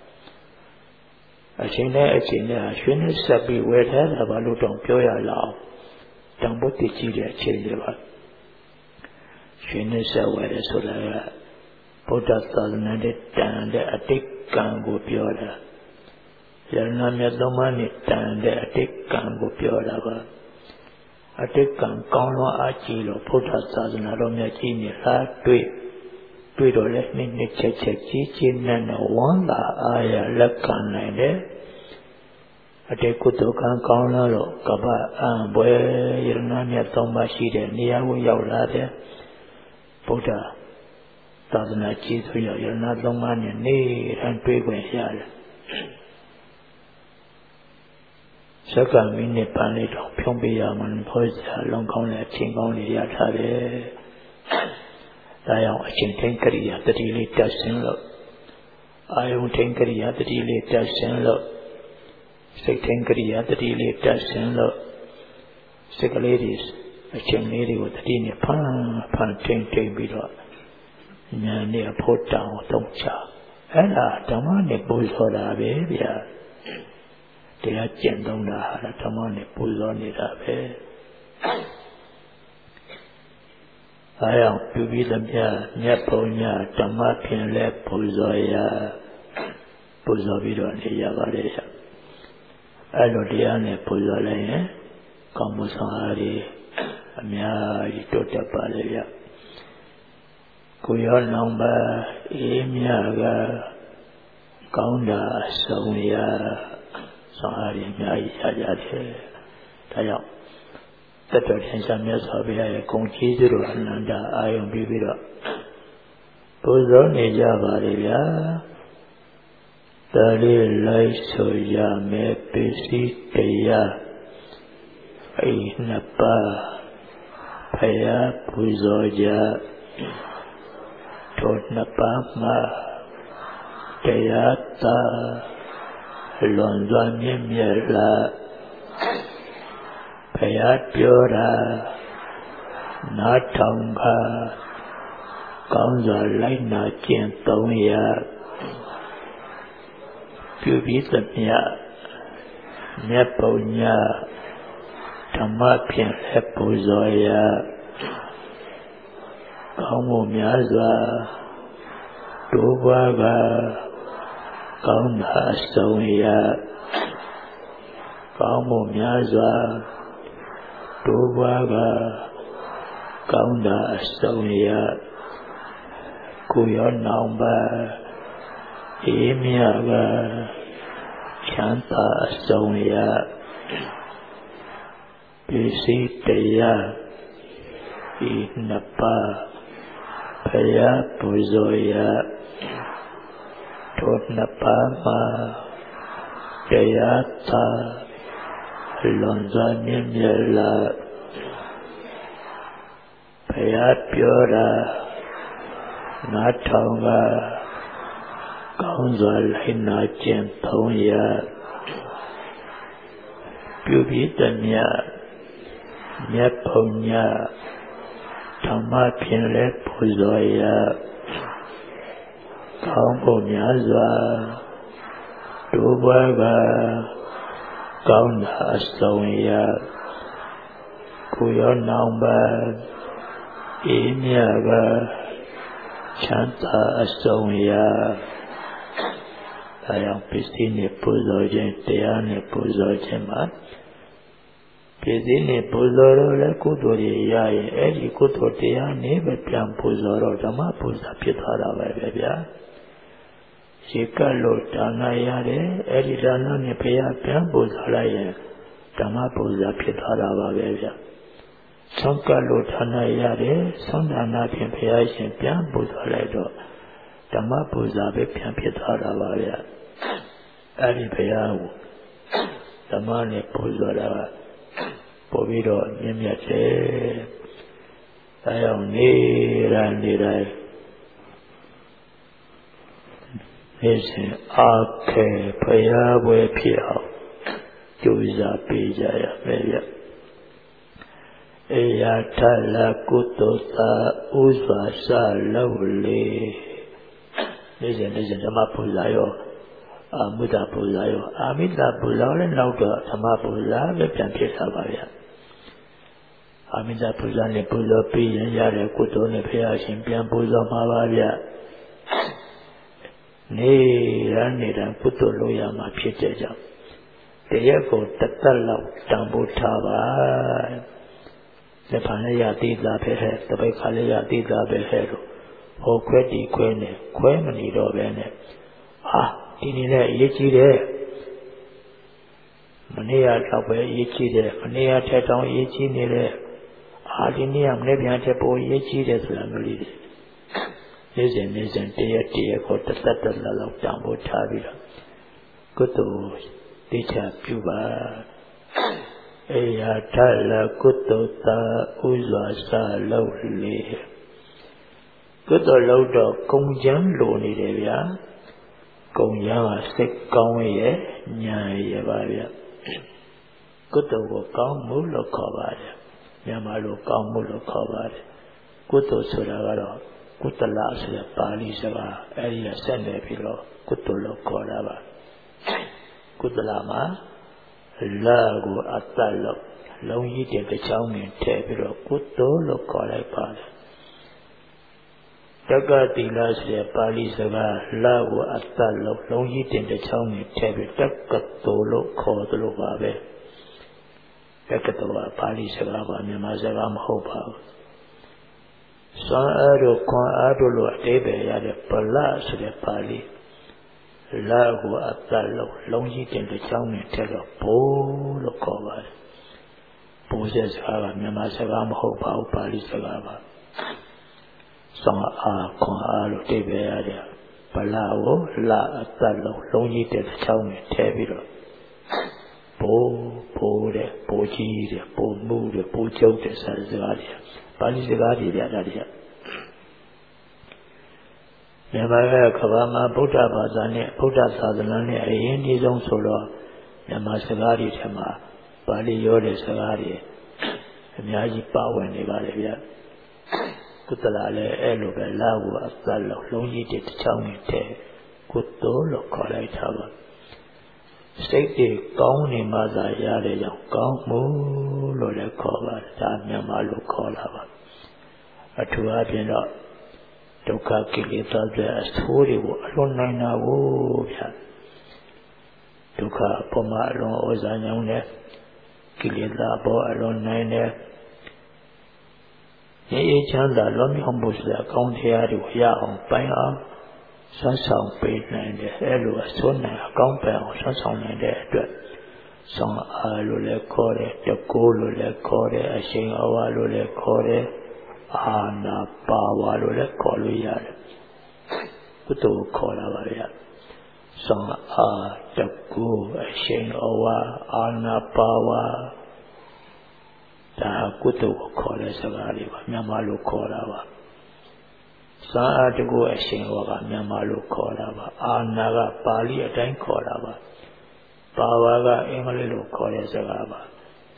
အချိန်နဲ့အချိန်နဲ့ရွှေနဲ့ဆက်ပြီးဝယ်ထားတာဘာလို့တောင်ပြောရလောက်တန်ဖို့တည်ကြည့်တဲ့အခြေအနေပါရွှေနဲ့ဆက်ဝယ်တယ်ဆိုတာကဗုဒ္ဓသာသနာနဲ့တန်တဲ့အတိတ်ကံကိုပြောတာယရဏမြတ်သုံးပါးနဲ့တန်တဲ့အတိတ်ကံကိုပြောတာပါအတိတ်ကံကောင်းလွန်အားကြီးလို့ဘုရားသာသနာတော်မြတ်ကြီးနဲ့လာတွေ့တွေ့တော့လဲနှစ်နှစ်ချက်ချက်ကြီးကြီးနဲ့ဝမ်းသာအားရလက်ခံနိုင်တယ်အတိတ်ကုသိုလ်ကံကောင်းလာလို့ကပ္ပအံဘွယ်ယရဏမြတ်သုံးပါးရှိတဲ့နေရာကိုရောက်လာတယ်ဘုရားသာသနာကြီးဆိုရယရဏသုံးပါးနဲ့နေတိုင်းတွေ့ခွင့်ရတယ်စက္ကန့်မိနစ်ပန်းလေးတော့ဖြုံးပေးရမှန်းဖွဲ့စရာလုံကောင်းတဲ့အချိန်ကောင်းလေးရထားတယ်။ဒါကြောင့်အချိန်ထိန်ကရိယာတတိလေးတက်ဆင်းလို့အာယုန်ထိန်ကရိယာတတိလေးတက်ဆင်းလို့စိတ်ထိန်ကရိယာတတိလေးတက်ဆင်းလို့စိတ်ကလေးတွေအချိန်လေးတွေကိုတတိနဲ့ဖန်ဖန်ထိန်ထိန်ပြီးတော့ဉာဏ်နဲ့အဖို့တောင်းသုံးချအဲ့ဒါဓမ္မနဲ့ပူဇော်တာပဲဗျာတရားကျင့်သုံးတာဟာဓမ္မနဲ့ပူဇော်နေတာပဲအဲကြောင့်ပြုပြီးသမျှမြတ်ဘုံညာဓမ္မဖြင့်လည်းပူဇော်ရပူဇော်ပြီးတော့နေရပါလေရအဲလိုတရားနဲ့ပူဇော်လိုက်ရင်ကောင်းမှုဆောင်အားတွေအများကြီးတိုးတက်ပါလေရကိုရောနောင်ပါအေးမြကကောင်းတာဆုံးရဆောင်အားရအများကြီးရကြတယ်။ဒါကြောင့်တတ်တော်ထင်ရှားမြတ်စွာဘုရားရဲ့ဂုဏ်ကြီးစုတို့အနန္တအာယုံပြီးပြီးတော့ပူဇော်နေကြပါလေဗျာ။ Tali lai soya me pisi kaya Ainapa Paya puzoja Totnapa ma Kayata Lonzwa mimyela Paya pyora Natanga Kaunza laina jen tongyaပြုပြီးသမျှမြတ်ပုံညဓမ္မဖြင့်လည်းပူဇော်ရကောင်းမှုများစွာတိုးပွားကကောင်းတာအဆုံးရကောင်းမှုများစွာတိုးပွားကကောင်းတာအဆုံးရကိုရောနောင်ပါအေးမြကချမ်းသာအဆုံးရပစ္စည်းတရားဤနှစ်ပါးဖယားပူဇော်ရထိုနှစ်ပါးမှာတရားသာလွန်စွာမြင့်မြတ်လာဖယားပြောတာနားထောင်ကကောင်းစွာလိုက်နာကျင့်သုံးရပြုပြီးသမျှမြတ်ဘုံညဓမ္မဖြင့်လည်းပူဇော်ရကောင်းဖို့များစွာတိုးပွားကကောင်းတာအဆုံးရကိုရောနောင်ပါအေးမြကချမ်းသာအဆုံးရဒါကြောင့်ပစ္စည်းနဲ့ပူဇော်ခြင်းတရားနဲ့ပူဇော်ခြင်းမှာပစ္စည်းနဲ့ပူဇော်တော့လည်းကုသိုလ်တွေရရင်အဲ့ဒီကုသိုလ်တရားနဲ့ပဲပြန်ပူဇော်တော့ဓမ္မပူဇာဖြစ်သွားတာပဲဗျာရှိကလို့ဒါနရတယ်အဲ့ဒီဒါနနဲ့ဘုရားပြန်ပူဇော်လိုက်ရင်ဓမ္မပူဇာဖြစ်သွားတာပါပဲဗျာဆောင်းကလို့ဒါနရတယ်ဆောင်းဒါနဖြင့်ဘုရားရှင်ပြန်ပူဇော်လိုက်တော့ဓမ္မပူဇာပဲပြန်ဖြစ်သွားတာပါဗျာအဲ့ဒီဘုရားကိုဓမ္မနဲ့ပူဇော်တာပို့ပြီးတော့မြင့်မြတ်တယ်ဒါကြောင့်နေရနေတိုင်းနေစဉ်အာခေဘုရားဘွယ်ဖြစ်အောင်ကြိုးစားပေးကြရမယ်ဗျအေယထလကုတုသာဥစွာစလုံးလေနေစဉ်နေစဉ်ဓမ္မပူဇာရောအာမုဒ္ဒပူဇာရောအာမိတ္တပူဇာလည်းနောက်တော့ဓမ္မပူဇာပဲပြန်ဖြစ်သွားပါဗျာအာမိတ္တပူဇာနဲ့ပူဇော်ပြီးရင်ရတဲ့ကုသိုလ်နဲ့ဘုရားရှင်ပြန်ပူဇော်မှာပါဗျာနေရနေတာကုသိုလ်လို့ရမှာဖြစ်တဲ့ကြောင့်တရက်ကိုတစ်သက်လောက်တန်ဖိုးထားပါလက်ဖန်လေးရသေးတာပဲဟဲ့တပိတ်ခါလေးရသေးတာပဲဟဲ့လို့ဟောခွဲတီခွဲနေခွဲမနေတော့ပဲနဲ့အာဒီနေ့လည်းအရေးကြီးတယ်မနေ့ကတော့ပဲအရေးကြီးတယ်မနေ့ကထက်တောင်အရေးကြီးနေတယ်အာဒီနေ့ကမနေ့ပြန်ချက်ပိုအရေးကြီးတယ်ဆိုတာမျိုးလေးတွေနေစဉ်နေစဉ်တရက်တရက်ကိုတစ်သက်တစ်သက်လောက်တန်ဖိုးထားပြီးတော့ကုသိုလ်တိကျပြုပါအေယထလကုတုတာဥစွာစလုံးလေကုသိုလ်လုံးတော့ကုံချမ်းလိုနေတယ်ဗျာကုံရကစိတ်ကောင်းရဲ့ညာရဲ့ပါဗျကုသိုလ်ကိုကောင်းမှုလို့ခေါ်ပါတယ်မြန်မာလိုကောင်းမှုလို့ခေါ်ပါတယ်ကုသိုလ်ဆိုတာကတော့ကုသလဆိုတဲ့ပါဠိစကားအဲဒီကဆက်နေပြီးတော့ကုသိုလ်လို့ခေါ်တာပါကုသလမှာလာကိုအတ္တလို့လုံးကြီးတဲ့တစ်ချောင်းနဲ့ထည့်ပြီးတော့ကုသိုလ်လို့ခေါ်လိုက်ပါတယ်တက္ကတိလဆိုတဲ့ပါဠိစကားလာကိုအတ္တလို့လုံးကြီးတဲ့တစ်ချောင်းနဲ့ထည့်ပြီးတက္ကသိုလ်လို့ခေါ်သလိုပါပဲတက္ကသိုလ်ကပါဠိစကားပါမြန်မာစကားမဟုတ်ပါဘူးစွမ်းအားတို့ခွန်အားတို့လိုအတိပ္ပယ်ရတဲ့ပလဆိုတဲ့ပါဠိလာကိုအတ္တလို့လုံးကြီးတဲ့တစ်ချောင်းနဲ့ထည့်တော့ဘိုးလို့ခေါ်ပါတယ်ဘိုးဆက်စကားကမြန်မာစကားမဟုတ်ပါဘူးပါဠိစကားပါစွမ်းအားခွန်အားလို့အတိပ္ပယ်ရတဲ့ဗလာကိုလာအသက်လုံးလုံးကြီးတဲ့ချောင်းနဲ့ထဲပြီးတော့ဘိုးဘိုးတဲ့ဘိုးကြီးတဲ့ဘိုးမှုတဲ့ဘိုးကျုပ်တဲ့စကားတွေပါဠိစကားတွေပြတာတွေကမြန်မာကကဘာမှာဗုဒ္ဓဘာသာနဲ့ဗုဒ္ဓသာသနာနဲ့အရင်ဒီဆုံးဆိုတော့မြန်မာစကားတွေထဲမှာပါဠိရောတဲ့စကားတွေအများကြီးပါဝင်နေပါလေဗျာကုသလာလည်းအဲ့လိုပဲလာကိုအသက်လုံးလုံးကြီးတဲ့တစ်ချောင်းနဲ့တည်းကုသိုလ်လို့ခေါ်လိုက်တာပါစိတ်တွေကောင်းနေမှသာရတဲ့ကြောင့်ကောင်းမှုလို့လည်းခေါ်ပါတယ်ဒါမြန်မာလိုခေါ်လာပါအထူးအဖြင့်တော့ဒုက္ခကိလေသာတွေအဆိုးတွေကိုအလွန်နိုင်တာကိုဗျာဒုက္ခပေါ်မှာအလွန်ဩဇာညောင်းတဲ့ကိလေသာပေါ်အလွန်နိုင်တဲ့ရေအေးချမ်းသာလွန်မြောက်မှုဆိုတဲ့အကောင်းတရားတွေကိုရအောင်ပိုင်အောင်ဆွမ်းဆောင်ပေးနိုင်တယ်အဲလိုအစွမ်းနိုင်အကောင်းပိုင်အောင်ဆွမ်းဆောင်နိုင်တဲ့အတွက်ဆောင်အားလို့လည်းခေါ်တယ်တကူလို့လည်းခေါ်တယ်အရှိန်အဝါလို့လည်းခေါ်တယ်အာနာပါဝါလို့လည်းခေါ်လို့ရတယ်ကုသိုလ်ခေါ်လာပါဗျာဆောင်အားတကူအရှိန်အဝါအာနာပါဝါဒါကုသိုလ်ကိုခေါ်တဲ့စကားတွေပါမြန်မာလိုခေါ်တာပါစာအားတကူအရှင်ဝါကမြန်မာလိုခေါ်တာပါအာနာကပါဠိအတိုင်းခေါ်တာပါပါဝါကအင်္ဂလိပ်လိုခေါ်တဲ့စကားပါ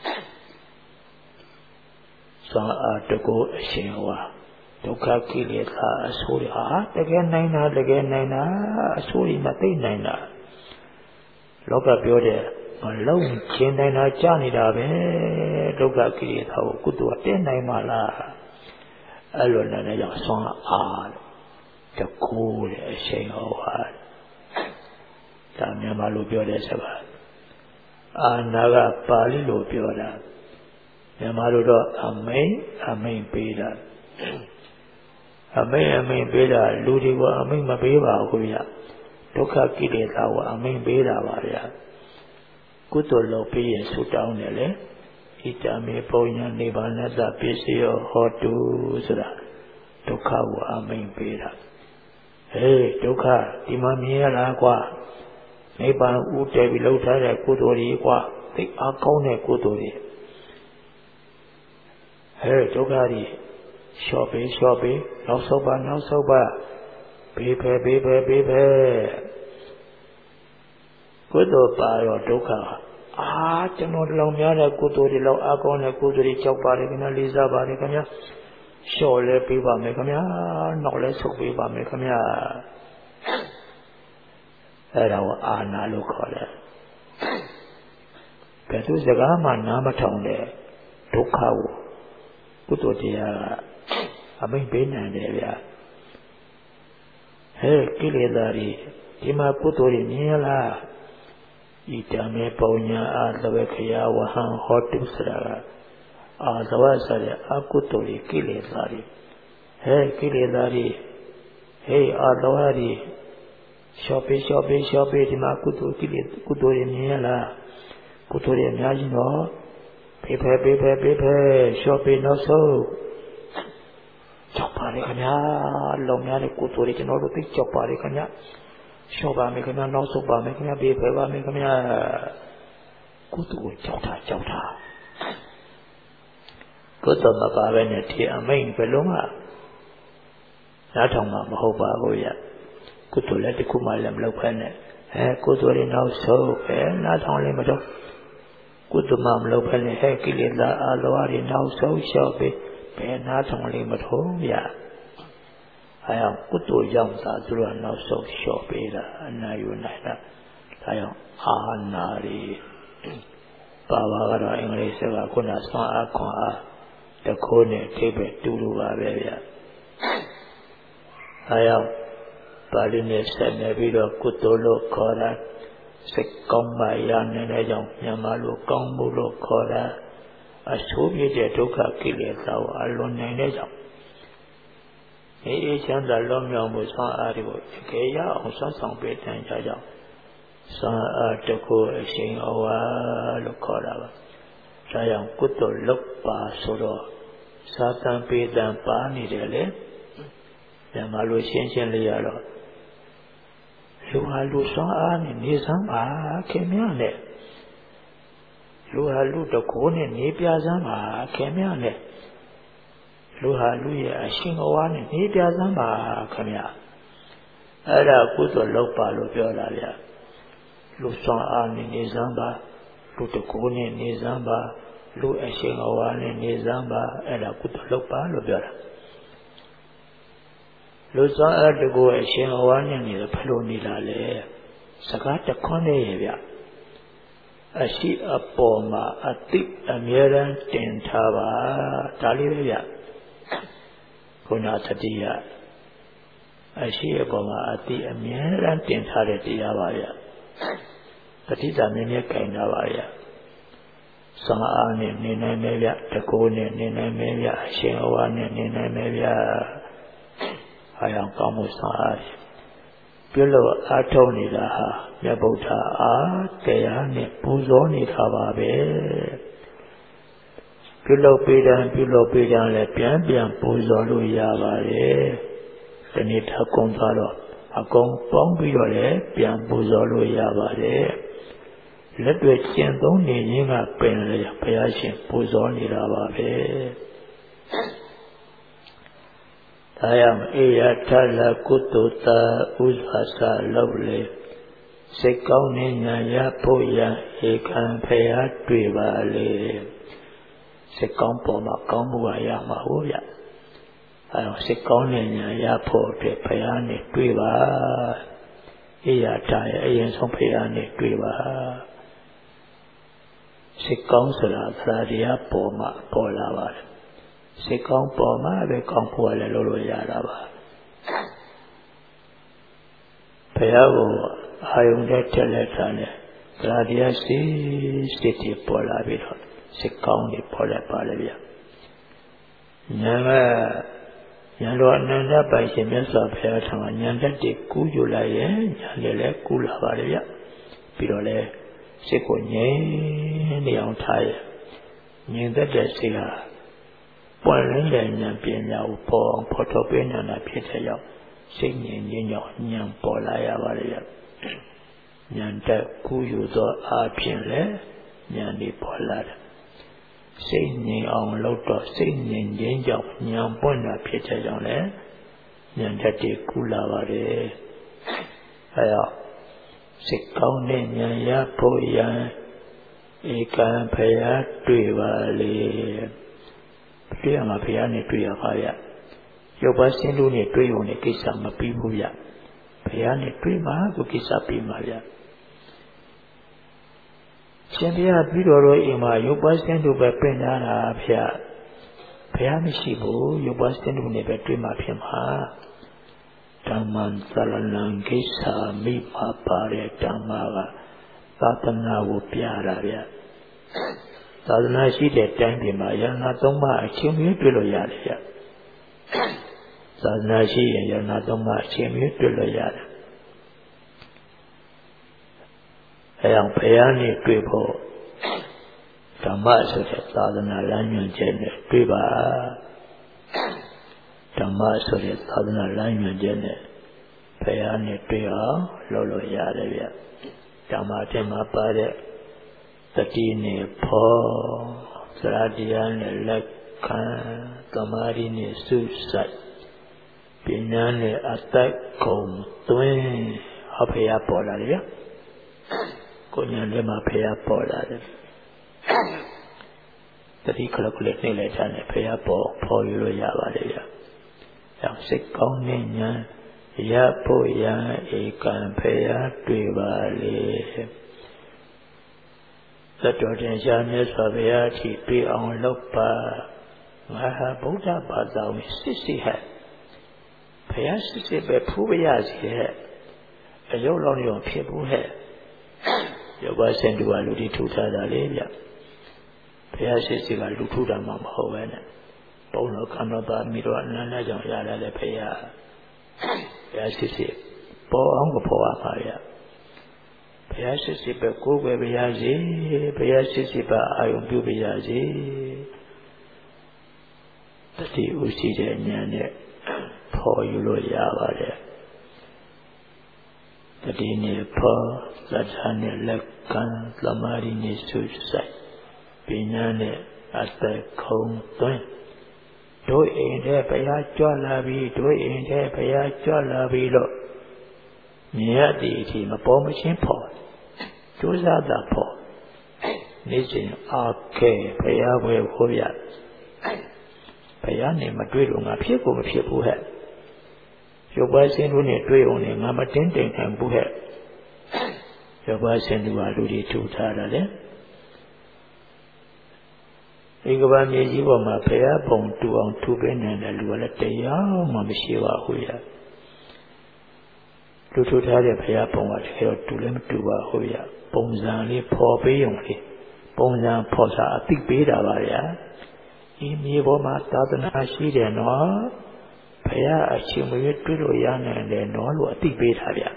စာအားတကူအရှင်ဝါဒုက္ခကိလေသာအဆိုးတွေဟာတကယ်နိုင်တာတကယ်နိုင်တာအဆိုးတွေမသိနိုင်တာလောကပြောတဲ့မလုံးချင်းနိုင်တာကြားနေတာပဲဒုက္ခကိလေသာကိုကုသိုလ်တင်းနိုင်မှာလားအဲ့လိုနဲ့ကြောင့်ဆွမ်းအားတကူတဲ့အရှိန်ဟောဟာဒါမြန်မာလိုပြောတဲ့စကားအာနာကပါဠိလိုပြောတာမြန်မာလိုတော့အမိန်အမိန်ပေးတာအမိန်အမိန်ပေးတာလူတွေကအမိန်မပေးပါဘူးဗျဒုက္ခကိလေသာကိုအမိန်ပေးတာပါဗျကုသိုလ်လုပ်ပြီးရင်ဆုတောင်းတယ်လေဣတမေပုံညာနိဗ္ဗာန်တပစ္စယောဟောတုဆိုတာဒုက္ခကိုအမိန်ပေးတာဟေးဒုက္ခဒီမှာမြင်ရလားကွာနိဗ္ဗာန်ဥတည်ပြီးလှုပ်ထားတဲ့ကုသိုလ်တွေကွာသိအားကောင်းတဲ့ကုသိုလ်တွေဟဲ့ဒုက္ခတွေလျှော့ပေးလျှော့ပေးနောက်ဆုံးပါနောက်ဆုံးပါဘေးဖယ်ဘေးဖယ်ဘေးဖယ်ကုသိုလ်ပါတော့ဒုက္ခအာကျွန်တော်တလုံးများတဲ့ကုသိုလ်တွေလောက်အားကောင်းတဲ့ကုသိုလ်တွေကြောက်ပါတယ်ခင်ဗျာလေးစားပါတယ်ခင်ဗျာလျှော့လဲပေးပါမယ်ခင်ဗျာနောက်လဲဆုတ်ပေးပါမယ်ခင်ဗျာအဲ့ဒါကိုအာနာလို့ခေါ်တယ်ဘယ်သူစကားမှနားမထောင်တဲ့ဒုက္ခကိုကုသိုလ်တရားကအမိန့်ပေးနိုင်တယ်ဗျာဟဲ့ကိလေသာတွေဒီမှာကုသိုလ်တွေမြင်ရလားဣတမေပုံညာအာသဝေခယဝဟံဟောတုစရာအာသဝဆိုတဲ့အကုသိုလ်တွေကိလေသာတွေဟဲ့ကိလေသာတွေဟေးအာသဝတွေရှော့ပေးရှော့ပေးရှော့ပေးဒီမှာကုသိုလ်ကိလေကုသိုလ်တွေမြင်ရလားကုသိုလ်တွေအများကြီးတော့ဖေးဖဲဖေးဖဲဖေးဖဲရှော့ပေးနောက်ဆုံးကြောက်ပါလေခင်ဗျာလုံများတဲ့ကုသိုလ်တွေကျွန်တော်တို့သိကြောက်ပါလေခင်ဗျာရှော့ပါမယ်ခင်ဗျာနောက်ဆုံးပါမယ်ခင်ဗျာဘေးဖယ်ပါမယ်ခင်ဗျာကုသိုလ်ကိုကြောက်တာကြောက်တာကုသိုလ်မပါဘဲနဲ့ဒီအမိန်ဘယ်လုံးကနားထောင်မှာမဟုတ်ပါဘူးဗျကုသိုလ်လည်းတစ်ခုမှလည်းမလုပ်ဖက်နဲ့အဲကုသိုလ်တွေနောက်ဆုံးပဲနားထောင်လည်းမတော့ကုသိုလ်မှမလုပ်ဖက်နဲ့ဟဲ့ကိလေသာအလောတွေနောက်ဆုံးလျှော့ပြီးဘယ်နားထောင်လည်းမတော့ဗျအဲအောင်ကုသိုလ်ရောက်တာသူတို့ကနောက်ဆုံးလျှော့ပေးတာအနာယူနိုင်တာဒါကြောင့်အာနာရီပါဝါကတော့အင်္ဂလိပ်စကားခုနဆွမ်းအားခွန်အားတခိုးနဲ့အိဗယ်တူတူပါပဲဗျအဲအောင်ပါဠိနဲ့ဆက်နေပြီးတော့ကုသိုလ်လို့ခေါ်တာစိတ်ကောင်းမှရနိုင်တဲ့ကြောင့်မြန်မာလိုကောင်းမှုလို့ခေါ်တာအဆိုးပြတဲ့ဒုက္ခကိလေသာကိုအလွန်နိုင်တဲ့ကြောင့်အေးအေးချမ်းသာလွန်မြောက်မှုဆွမ်းအားတွေကိုတကယ်ရအောင်ဆွမ်းဆောင်ပေးတဲ့ကြောင့်ဆွမ်းအားတကူအရှင်အဝါလို့ခေါ်တာပါဒါကြောင့်ကုသိုလ်လုပ်ပါဆိုတော့သာသံပေတံပါနေတယ်လေမြန်မာလိုရှင်းရှင်းလေးရတော့လူဟာလူစွမ်းအားနဲ့နေစမ်းပါခင်ဗျားနဲ့လူဟာလူတကိုးနဲ့နေပြစမ်းပါခင်ဗျားနဲ့လူဟာလူရဲ့အရှင်အဝါနဲ့နေပြစမ်းပါခင်ဗျာအဲ့ဒါကုသိုလ်လုပ်ပါလို့ပြောတာဗျာလူစွမ်းအားနဲ့နေစမ်းပါလူတကိုးနဲ့နေစမ်းပါလူအရှင်အဝါနဲ့နေစမ်းပါအဲ့ဒါကုသိုလ်လုပ်ပါလို့ပြောတာလူစွမ်းအားတကိုးအရှင်အဝါနဲ့နေဘယ်လိုနေတာလဲစကားတခွန်းနဲ့ရဗျအရှိအပေါ်မှာအတိအမြဲတမ်းတင်ထားပါဒါလေးပဲဗျခုနသတိယအရှိအပေါ်မှာအတိအမြဲတမ်းတင်ထားတဲ့တရားပါဗျတတိတာမြဲမြဲကြင်တာပါဗျစွမ်းအားနဲ့နေနိုင်မယ်ဗျတကိုးနဲ့နေနိုင်မယ်ဗျအရှင်အဝါနဲ့နေနိုင်မယ်ဗျအာယံကောင်းမှုစွမ်းအားပြုလို့အားထုတ်နေတာဟာမြတ်ဗုဒ္ဓအားတရားနဲ့ပူဇော်နေတာပါပဲပြုလို့ပေးတယ်ပြုလို့ပေးတယ်လည်းပြန်ပြန်ပူဇော်လို့ရပါတယ်ဒီနေ့ထကုံသွားတော့အကုန်ပေါင်းပြီးတော့လည်းပြန်ပူဇော်လို့ရပါတယ်လက်တွေ့ကျင့်သုံးနေခြင်းကပင်လေဘုရားရှင်ပူဇော်နေတာပါပဲဒါကြောင့်အေယထလကုတုတဥစ္စာလောက်လေစိတ်ကောင်းနေညာရဖို့ရန်ဧကံဖရာတွေ့ပါလေစိတ်ကောင်းပေါ်မှာကောင်းမှုရမှာဟုတ်ဗျအဲတော့စိတ်ကောင်းနေညာရဖို့အတွက်ဖရာနဲ့တွေ့ပါအေယထရဲ့အရင်ဆုံးဖရာနဲ့တွေ့ပါစိတ်ကောင်းဆိုတာသရတရားပေါ်မှာပေါ်လာပါတယ်စိတ်ကောင်းပေါ်မှာပဲကောင်းဖို့လည်းလုပ်လို့ရတာပါဘုရားကိုအာယုန်တဲ့တက်လက်ထားနဲ့သရတရားစိစိတ်တွေပေါ်လာပြီးတော့စိတ်ကောင်းတွေပေါ်လာပါလေဗျဉာဏ်ကဉာဏ်တော်အနန္တပိုင်ရှင်မြတ်စွာဘုရားထံမှာဉာဏ်တက်တွေကူးယူလိုက်ရင်ဉာဏ်လည်းလည်းကူးလာပါလေဗျပြီးတော့လည်းစိတ်ကိုငြိမ်နေအောင်ထားရငြိမ်သက်တဲ့စိတ်ဟာပွင့်လင်းတဲ့ဉာဏ်ပညာကိုပေါ်အောင်ဖော်ထုတ်ပေးနေတာဖြစ်တဲ့ကြောင့်စိတ်ငြိမ်ခြင်းကြောင့်ဉာဏ်ပေါ်လာရပါလေဗျဉာဏ်တက်ကူးယူသောအားဖြင့်လည်းဉာဏ်ဒီပေါ်လာတယ်စိတ်ငြိမ်အောင်လုပ်တော့စိတ်ငြိမ်ခြင်းကြောင့်ဉာဏ်ပွင့်တာဖြစ်တဲ့ကြောင့်လည်းဉာဏ်တက်တည်ကူးလာပါတယ်အဲတော့စိတ်ကောင်းတဲ့ဉာဏ်ရဖို့ရန်ဧကံဖရာတွေ့ပါလေတွေ့ရမှာဖရာနဲ့တွေ့ရပါဗျရုပ်ပါစင်းလို့နဲ့တွေ့ုံနဲ့ကိစ္စမပြီးဘူးဗျဖရာနဲ့တွေ့မှကိုကိစ္စပြီးမှာဗျရှင်ဘုရားပြီးတော်တော့အိမ်မှာရုပ်ပါစင်းတို့ပဲပြင်ထားတာဗျဖရာမရှိဘူးရုပ်ပါစင်းတို့နဲ့ပဲတွေ့မှဖြစ်မှာဓမ္မံသရဏံကိစ္စမိပါပါတဲ့ဓမ္မကသာသနာကိုပြတာဗျသာသနာရှိတဲ့တိုင်းပြည်မှာယန္နာသုံးပါးအချင်းမျိုးတွေ့လို့ရတယ်ဗျသာသနာရှိရင်ယန္နာသုံးပါးအချင်းမျိုးတွေ့လို့ရတယ်အဲအောင်ဘုရားနဲ့တွေ့ဖို့ဓမ္မဆိုတဲ့သာသနာလမ်းညွှန်ချက်နဲ့တွေ့ပါဓမ္မဆိုတဲ့သာသနာလမ်းညွှန်ချက်နဲ့ဘုရားနဲ့တွေ့အောင်လုပ်လို့ရတယ်ဗျဓမ္မထဲမှာပါတဲ့တတိနဲ့ဖောသရတရားနဲ့လက်ခံသမာဓိနဲ့စုစိုက်ပညာနဲ့အသက်ကုန်သွင်းအဖေရပေါ်လာတယ်ဗျကိုညာထဲမှာဖေရပေါ်လာတယ်တတိခလကလေးနဲ့လည်းခြားနေဖေရပေါ်ဖော်ယူလို့ရပါတယ်ဗျအောင်စိတ်ကောင်းတဲ့ဉာဏ်ရဖို့ရန်ဧကံဖေရတွေ့ပါလေသတ္တတင်ရှားမြတ်စွာဘုရားထိတွေ့အောင်လုပ်ပါငါဟာဗုဒ္ဓဘာသာဝင်စစ်စစ်ဟဲ့ဘုရားစစ်စစ်ပဲဖူးပါရစီဟဲ့အယုတ်လောင်းရောဖြစ်ဘူးဟဲ့ယောဂစင်တူကလူတီထူထားတာလေဗျဘုရားစစ်စစ်ကလူထူတာမှမဟုတ်ပဲနဲ့ဘုံတော်ကံတော်သားမိတော်အနန္တကြောင့်ရလာတဲ့ဘုရားဘုရားစစ်စစ်ပေါ်အောင်ကိုပေါ်ပါပါဗျဘုရားစစ်စစ်ပဲကိုယ်ပဲဘုရားစီဘုရားစစ်စစ်ပဲအာယုံပြုဘုရားစီတတိဥရှိတဲ့ဉာဏ်နဲ့ပေါ်ယူလို့ရပါတယ်တတိတိနဲ့ဖောသတ္ထာနဲ့လက်ကံသမာဓိနဲ့ဆုဆိုင်ပညာနဲ့အသက်ခုံသွင်းတို့အိမ်ထဲဘုရားကြွလာပြီးတို့အိမ်ထဲဘုရားကြွလာပြီးလို့မြင်ရတဲ့အထိမပေါ်မချင်းဖော်ကျိုးစားတာဖော်နေ့စဉ်အားခဲဘုရားဝယ်ဖို့ရဘုရားနဲ့မတွေ့တော့ငါဖြစ်ကိုမဖြစ်ဘူးဟဲ့ရုပ်ပါစင်းတို့နဲ့တွေ့အောင်နဲ့ငါမတင်းတိမ်နိုင်ဘူးဟဲ့ရုပ်ပါစင်းတို့ကလူတွေထူထားတာလေဒီကဘာမြေကြီးပေါ်မှာဘုရားပုံတူအောင်ထူပေးနိုင်တဲ့လူကလည်းတရားမှမရှိပါဘူးရလူထူထားတဲ့ဘုရားပုံကတကယ်တော့တူလည်းမတူပါဘူးရပုံစံလေးဖော်ပေးရုံလေးပုံစံဖော်စာအသိပေးတာပါဗျာဒီမြေပေါ်မှာသာသနာရှိတယ်နော်ဘုရားအရှင်မွေတွေ့လို့ရနိုင်တယ်နော်လို့အသိပေးတာဗျာ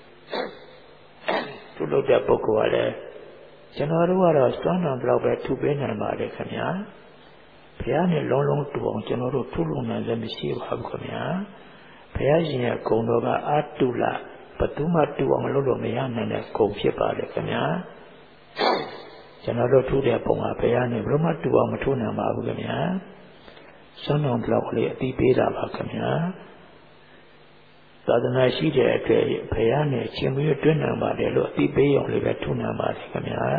သူလုပ်တဲ့ပုဂ္ဂိုလ်ကလည်းကျွန်တော်တို့ကတော့စွမ်းတော်တော့ပဲထူပေးနိုင်ပါတယ်ခင်ဗျာဘုရားနဲ့လုံးလုံးတူအောင်ကျွန်တော်တို့ထူလို့နိုင်လည်းမရှိပါဘူးခင်ဗျာဘုရားရှင်ရဲ့ဂုဏ်တော်ကအတုလဘယ်သူမှတူအောင်လုပ်လို့မရနိုင်တဲ့ဂုဏ်ဖြစ်ပါတယ်ခင်ဗျာကျွန်တော်တို့ထူတဲ့ပုံကဘုရားနဲ့ဘယ်မှတူအောင်မထူနိုင်ပါဘူးခင်ဗျာစွမ်းတော်တော့လေးအသိပေးတာပါခင်ဗျာသာသနာရှိတဲ့အတွက်ဘုရားနဲ့ရှင်မွေးတွင်းနိုင်ပါတယ်လို့အသိပေးရုံလေးပဲထူနိုင်ပါတယ်ခင်ဗျာ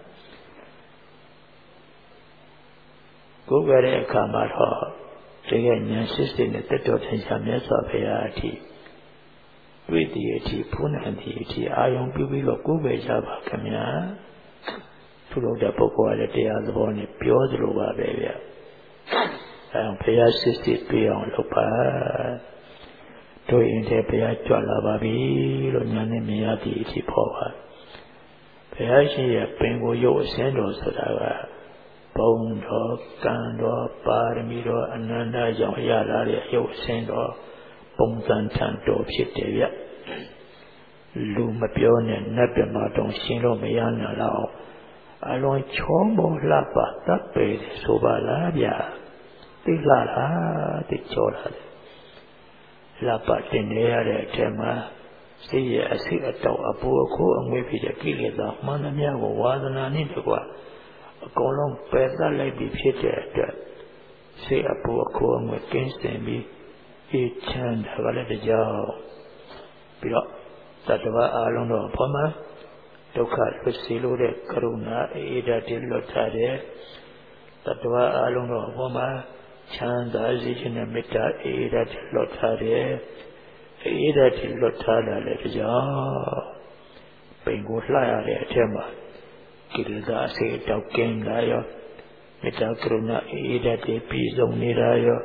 ကိုယ်ကြတဲ့အခါမှာတော့တကယ်ဉာဏ်ရှိစိတ်နဲ့တက်တော်ထင်ရှားမြတ်စွာဘုရားအထိတွေ့တည်အထိဖုန်းနိုင်တဲ့အထိအာယုံပြုပြီးတော့ကိုယ်ပဲရပါခင်ဗျာသူတို့တဲ့ပုဂ္ဂိုလ်ကလည်းတရားသဘောနဲ့ပြောသလိုပါပဲဗျအဲဘုရားရှိစိတ်တွေ့အောင်လုပ်ပါတို့ရင်တဲ့ဘုရားကြွလာပါပြီလို့ညာနဲ့မြင်ရသည့်အထိဖော်ပါဘုရားရှိရဲ့ပင်ကိုရုပ်အစင်းတော်ဆိုတာကဘုံတော်ကံတော်ပါရမီတော်အနန္တကြောင့်ရလာတဲ့ရုပ်အစင်းတော်ပုံစံထံတော်ဖြစ်တယ်ဗျလူမပြောနဲ့နတ်ပြမတော်ရှင်းလို့မရနိုင်တော့အလွန်ချောမောလှပတပ်ပေဆိုပါလားဗျာသိလာလားသိချောလားလပတင်နေရတဲ့အထက်မှာစိတ်ရဲ့အစိတ်အတောက်အပူအခိုးအငွေ့ဖြစ်တဲ့ကိလေသာမှန်သမျှကိုဝါသနာနဲ့တကွအကုန်လုံးပယ်သတ်လိုက်ပြီးဖြစ်တဲ့အတွက်စိတ်အပူအခိုးအငွေ့ကင်းစင်ပြီးအေးချမ်းတာကလည်းတကြောင်ပြီးတော့တတ္တဝါအလုံးတော်ဘုမဒုက္ခလွတ်စေလို့တဲ့ကရုဏာအေးဓာတ်တွေလွတ်ထားတဲ့တတ္တဝါအလုံးတော်ဘုမချမ်းသာစေခြင်းနဲ့မေတ္တာအေးဓာတ်လွတ်ထားတယ်အေးဓာတ်လွတ်ထားတာလည်းကြောင့်ပိန်ကိုလှရတဲ့အထက်မှာကိလေသာအစေတောက်ကင်းလာရောမေတ္တာကရုဏာအေးဓာတ်တွေပြည်စုံနေတာရော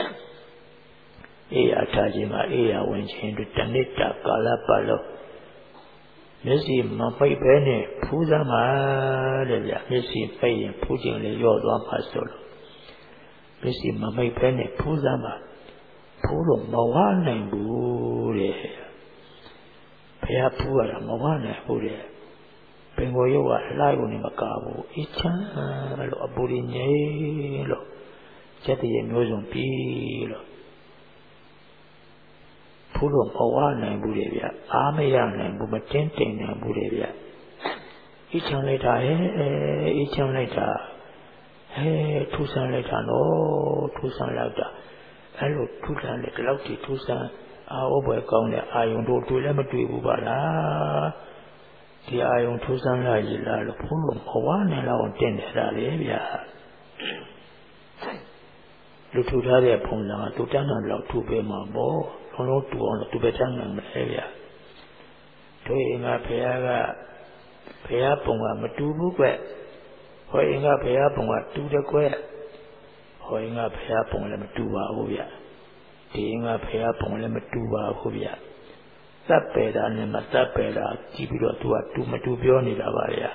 အေးအထာခြင်းမှာအေးရဝင်ခြင်းတို့တဏိတ္တကာလပတ်လုံးမျက်စိမပိတ်ပဲနဲ့ဖူးစမ်းပါတဲ့ဗျမျက်စိပိတ်ရင်ဖူးခြင်းလေးရော့သွားမှာဆိုလို့မျက်စိမမိတ်ဖဲနဲ့ဖူးစမ်းပါဖူးလို့မဝနိုင်ဘူးတဲ့ဘုရားဖူးရတာမဝနိုင်ဘူးတဲ့ပင်ကိုရုပ်ကလှရုံနဲ့မကဘူးအချမ်းလို့အပူရင်းငိမ့်လို့စက်တည်းမျိုးစုံပြီးလို့ဖူးလို့မဝနိုင်ဘူးတဲ့ဗျအားမရနိုင်ဘူးမတင်းတိမ်နိုင်ဘူးတဲ့ဗျအချမ်းလိုက်တာဟဲ့အချမ်းလိုက်တာဟဲထူဆန်းလိုက်တာနော်ထူဆန်းလိုက်တာအဲ့လိုထူဆန်းတဲ့ဒီလောက်ထိထူဆန်းအာဝဘွယ်ကောင်းတဲ့အာယုံတို့တွေ့လည်းမတွေ့ဘူးပါလားဒီအာယုံထူဆန်းလာရည်လားလို့ဘုန်းတော်ဘဝနဲ့တော့တင်နေတာလေဗျာလူထူထားတဲ့ပုံစံကသူတန်းတာလောက်ထူပေးမှာပေါ့လုံးလုံးတူအောင်သူပဲတန်းနိုင်မယ်ဗျာတို့ရင်ကဘုရားကဘုရားပုံကမတူဘူးကွဟောရင်ကဘုရားပုံကတူတယ်ကွဟောရင်ကဘုရားပုံလည်းမတူပါဘူးဗျဒီရင်ကဘုရားပုံလည်းမတူပါဘူးဗျသတ်ပေတာနဲ့မသတ်ပေတာကြည့်ပြီးတော့သူကတူမတူပြောနေတာပါဗျ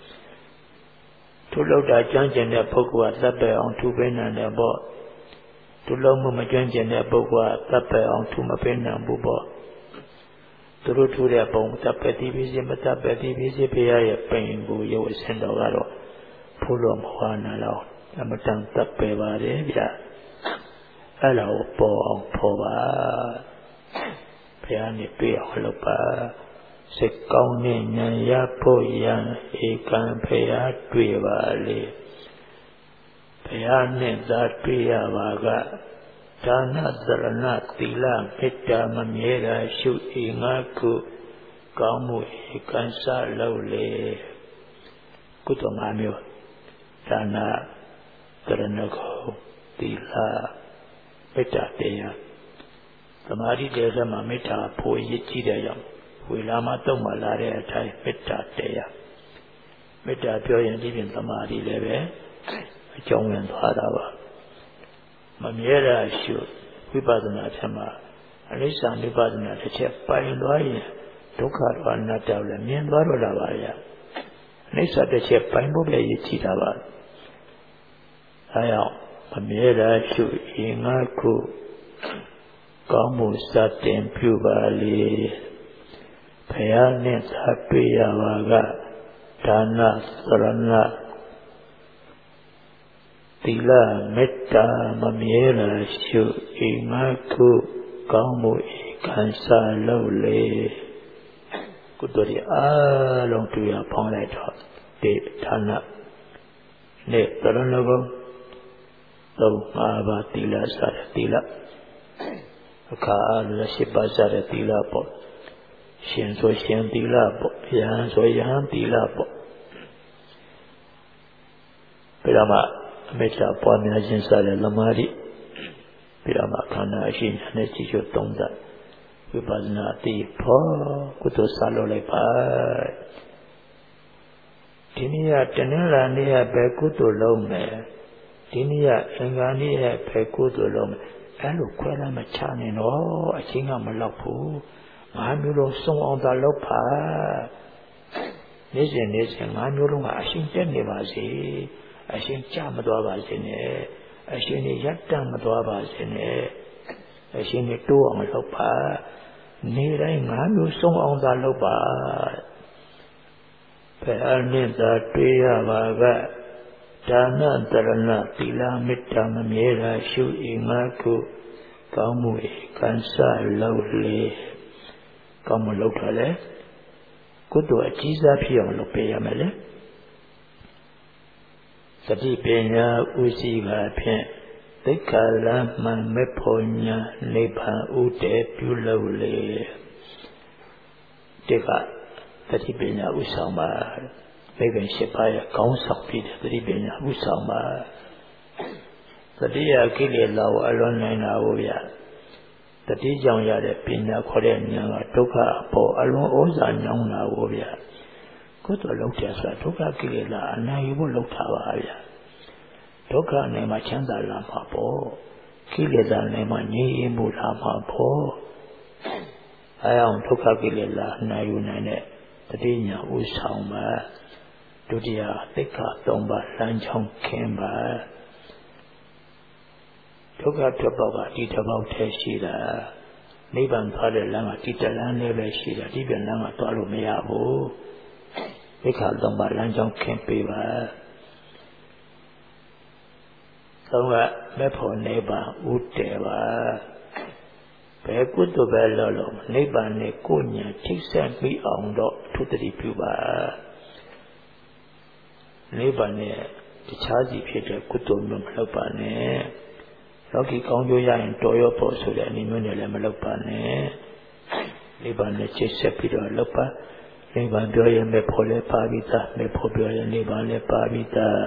သူလောက်တာကြမ်းကျင်တဲ့ပုဂ္ဂိုလ်ကသတ်ပေအောင်ထူပေးနိုင်တယ်ပေါ့သူလုံးမမကြမ်းကျင်တဲ့ပုဂ္ဂိုလ်ကသတ်ပေအောင်ထူမပေးနိုင်ဘူးပေါ့သူတို့ထူတဲ့ပုံသတ်ပေတိပြီးစီမသတ်ပေတိပြီးစီဘုရားရဲ့ပိန်ကိုရုပ်အစင်းတော်ကတော့ဖူးလို့မဝါနာတော့အမတန်တပ်ပဲပါတယ်ဗျအဲ့လိုပေါ်အောင်ဖော်ပါဘုရားနဲ့တွေ့အောင်လုပ်ပါစိတ်ကောင်းတဲ့ဉာဏ်ရဖို့ရန်ဧကံဖရာတွေ့ပါလေဖရာနဲ့သာတွေ့ရပါကဒါနသရဏသီလမေတ္တာမမြဲတာရှုဤငါခုကောင်းမှုဧကံစလုပ်လေကုသိုလ်၅မျိုးဒါနသရဏကိုသီလမေတ္တာတရားသမာဓိတရားမှာမေတ္တာဖို့ရည်ကြည့်တဲ့ကြောင့်ဝေလာမတုံးမှလာတဲ့အတိုင်းမေတ္တာတရားမေတ္တာပြောရင်ဒီပြင်သမာဓိလည်းပဲအကြောင်းဝင်သွားတာပါမမြဲတာရှုဝိပဿနာချက်မှာအနိစ္စဝိပဿနာတစ်ချက်ပိုင်သွားရင်ဒုက္ခတော့အနတ္တလည်းမြင်သွားတော့တာပါဗျာအနိစ္စတစ်ချက်ပိုင်ဖို့ပဲရည်ကြည့်တာပါအဲအောင်မမြဲတာရှုရင်ငါခုကောင်းမှုစတင်ပြုပါလေဖယားနဲ့သာတွေ့ရပါကဒါနသရဏသီလမေတ္တာမမြဲတာရှုဤငါခုကောင်းမှုဧကံစလုပ်လေကုသိုလ်ရအားလုံးတွေ့ရဖောင်းလိုက်တော့ဒီဒါနနဲ့သရဏဂုံသုံးပါးပါသီလစတဲ့သီလအခါအားလည်းရှိပါစတဲ့သီလပေါ့ရှင်ဆိုရှင်သီလပေါ့ယဟန်ဆိုယဟန်သီလပေါ့ပြီးတော့မှအမေတ္တာပွားများခြင်းစတဲ့သမာဓိပြီးတော့မှခန္ဓာအရှိညာနဲ့ကြည့်ရှုသုံးသပ်ဝိပဿနာသိဖို့ကုသိုလ်စလုပ်လိုက်ပါဒီနေ့ကတနင်္လာနေ့ကပဲကုသိုလ်လုံးမယ်ဒီနေ့ကအင်္ဂါနေ့ကပဲကုသိုလ်လုံးမယ်အဲ့လိုခွဲလိုက်မချနိုင်တော့အချင်းကမလောက်ဘူးငါးမျိုးလုံးစုံအောင်သာလုပ်ပါနေ့စဉ်နေ့စဉ်ငါးမျိုးလုံးကအရှင်တက်နေပါစေအရှင်ကြမသွားပါစေနဲ့အရှင်နေရပ်တန့်မသွားပါစေနဲ့အရှင်နေတိုးအောင်လုပ်ပါနေတိုင်းငါးမျိုးစုံအောင်သာလုပ်ပါဘယ်အနည်းသာတွေ့ရပါကဒါနသရဏသီလမေတ္တာမမြဲတာရှုဤငါခုကောင်းမှုဧကံစလုပ်လေကောင်းမှုလုပ်တာလေကုသိုလ်အကြီးစားဖြစ်အောင်လုပ်ပေးရမယ်လေသတိပညာဥစည်းကဖြင့်သိက္ခာလမ်းမှန်မဲ့ဖို့ညာနိဗ္ဗာန်ဥတည်ပြုလုပ်လေဒီကသတိပညာဥဆောင်ပါမိဂ္ဂင်၈ပါးရဲ့ကောင်းဆောင်ပြီးတဲ့သတိပညာဥဆောင်ပါသတိရကိလေသာကိုအလွန်နိုင်တာကိုဗျာတတိကြောင့်ရတဲ့ပညာခေါ်တဲ့ဉာဏ်ကဒုက္ခအပေါ်အလွန်ဩဇာညောင်းတာကိုဗျာကုသိုလ်လုပ်တယ်ဆိုတာဒုက္ခကိလေသာအနိုင်ယူဖို့လုပ်တာပါဗျာဒုက္ခနဲ့မှချမ်းသာလာမှာပေါ့ကိလေသာနဲ့မှငြိမ်းအေးမှုလာမှာပေါ့အဲအောင်ဒုက္ခကိလေသာအနိုင်ယူနိုင်တဲ့တတိညာဥဆောင်ပါဒုတိယသိက္ခာသုံးပါးလမ်းကြောင်းခင်းပါဒုက္ခထွက်ပေါက်ကဒီတစ်ပေါက်တည်းရှိတာနိဗ္ဗာန်သွားတဲ့လမ်းကဒီတစ်လမ်းလေးပဲရှိတာဒီပြန်လမ်းကသွားလို့မရဘူးသိက္ခာသုံးပါးလမ်းကြောင်းခင်းပေးပါသုံးကမဲ့ဖို့နိဗ္ဗာန်ဥတည်ပါဘယ်ကုသိုလ်ပဲလို့လို့နိဗ္ဗာန်နဲ့ကိုယ်ဉာဏ်ထိဆက်ပြီးအောင်တော့ထုတတိပြုပါနိဗ္ဗာန်နဲ့တခြားစီဖြစ်တဲ့ကုသိုလ်မျိုးမလုပ်ပါနဲ့လောကီကောင်းကျိုးရရင်တော်ရောဖို့ဆိုတဲ့အနည်းမျိုးနဲ့လည်းမလုပ်ပါနဲ့နိဗ္ဗာန်နဲ့ချိတ်ဆက်ပြီးတော့လုပ်ပါနိဗ္ဗာန်ပြောရင်မဲ့ဖို့လည်းပါပြီးသားမဲ့ဖို့ပြောရင်နိဗ္ဗာန်လည်းပါပြီးသား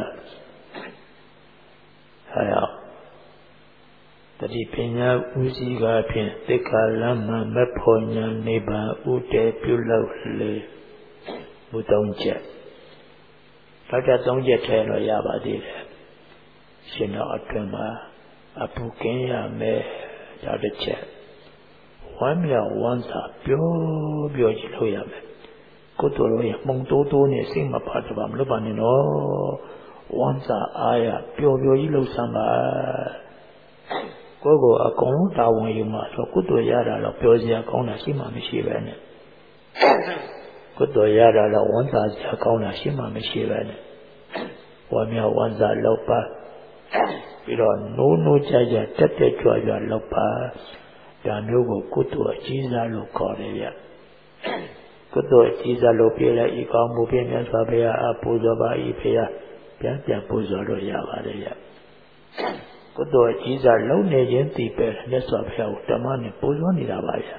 ဟာရောတတိပညာဥစည်းကဖြင့်သိက္ခာလမ်းမှမဲ့ဖို့ညာနိဗ္ဗာန်ဥတည်ပြုလုပ်လေဘုသုံးချက်နောက်တဲ့သုံးချက်ထဲတော့ရပါသေးတယ်ရှင်တော်အတွင်မှာအပုကင်းရမယ်ဒါတစ်ချက်ဝမ်းမြောက်ဝမ်းသာပျော်ပျော်ကြည့်လို့ရမယ်ကုသိုလ်လို့ရမှုံတိုးတိုးနဲ့စိတ်မပါတော့မလို့ပါနဲ့နော်ဝမ်းသာအားရပျော်ပျော်ကြီးလှုပ်ဆမ်းပါကိုယ်ကိုအကုန်လုံးတာဝန်ယူမှာဆိုကုသိုလ်ရတာတော့ပျော်စရာကောင်းတာရှိမှမရှိပဲနဲ့ကုသိုလ်ရတာတော့ဝမ်းသာစရာကောင်းတာရှိမှမရှိပဲနဲ့ဝမ်းမြောက်ဝမ်းသာလောက်ပါပြီးတော့နိုးနိုးကြကြတက်တက်ကြွကြွလောက်ပါဒါမျိုးကိုကုသိုလ်အကြီးစားလို့ခေါ်တယ်ဗျကုသိုလ်ကြီးစားလို့ပြလိုက်ဤကောင်းမှုဖြင့်မြတ်စွာဘုရားအပူဇော်ပါ၏ဖေယပြန်ပြန်ပူဇော်လို့ရပါတယ်ဗျကုသိုလ်ကြီးစားလုံးနေခြင်းသိပဲမြတ်စွာဘုရားကိုဓမ္မနဲ့ပူဇော်နေတာပါဗျ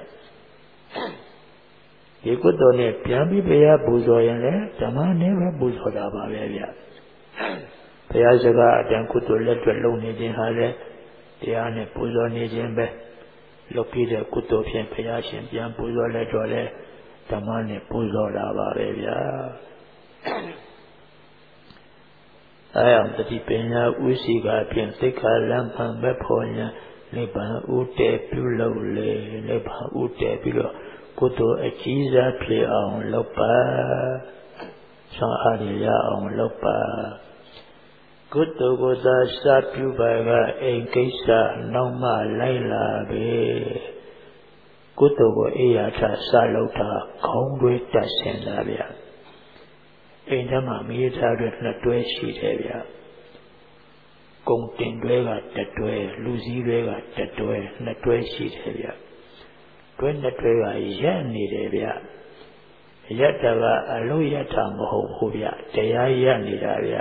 ဒီကုသိုလ်နဲ့ပြန်ပြီးဘုရားပူဇော်ရင်လည်းဓမ္မနဲ့ပဲပူဇော်တာပါပဲဗျဘုရားစကားအတန်ကုသိုလ်လက်တွေ့လုံးနေခြင်းဟာလည်းတရားနဲ့ပူဇော်နေခြင်းပဲလုပ်ပြီးတဲ့ကုသိုလ်ဖြင့်ဘုရားရှင်ပြန်ပူဇော်လဲတော့လဲဓမ္မနဲ့ပူဇော်တာပါပဲဗျာအဲအောင်တတိပညာဥစီကဖြင့်သိက္ခာလမ်းမှန်မဲ့ဖို့ညာနိဗ္ဗာန်ဥတည်ပြုလုပ်လေနိဗ္ဗာန်ဥတည်ပြီးတော့ကုသိုလ်အကြီးစားဖြစ်အောင်လုပ်ပါဆောင်းအားရအောင်လုပ်ပါကုသိုလ်ကိုသာစပြုပါကအိမ်ကိစ္စနောက်မှလိုက်လာပဲကုသိုလ်ကိုအေးရထစလုပ်တာခေါင်းတွေးတက်ဆင်လာဗျာအိမ်ထဲမှာမိသားတွေနှစ်တွဲရှိတယ်ဗျာကုံတင်တွဲကတစ်တွဲလူစည်းတွေကတစ်တွဲနှစ်တွဲရှိတယ်ဗျာတွဲနှစ်တွဲကရက်နေတယ်ဗျာရက်တာကအလို့ရက်တာမဟုတ်ဘူးဗျာတရားရက်နေတာဗျာ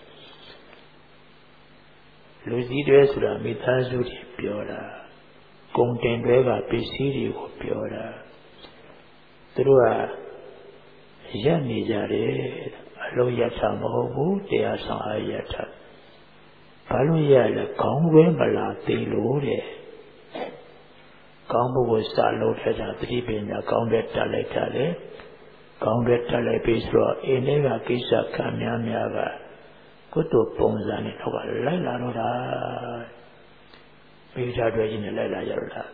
လူစည်းတွေဆိုတာမိသားစုတွေပြောတာကုံတင်တွေကပစ္စည်းတွေကိုပြောတာသူတို့ကရက်နေကြတယ်အလုံးရတာမဟုတ်ဘူးတရားဆောင်အားရတာဘာလို့ရလဲခေါင်းဝဲမလာသေးလို့တဲ့ကောင်းမှုကိုစလို့ထတာသတိပညာကောင်းတဲ့တက်လိုက်တာလေကောင်းတဲ့တက်လိုက်ပြီးဆိုတော့အင်းလေးကကိစ္စခံများများကကုသိုလ်ပုံစံနဲ့တော့လိုက်လာတော့တာမိသားတွေကြီးနဲ့လိုက်လာကြတော့တာ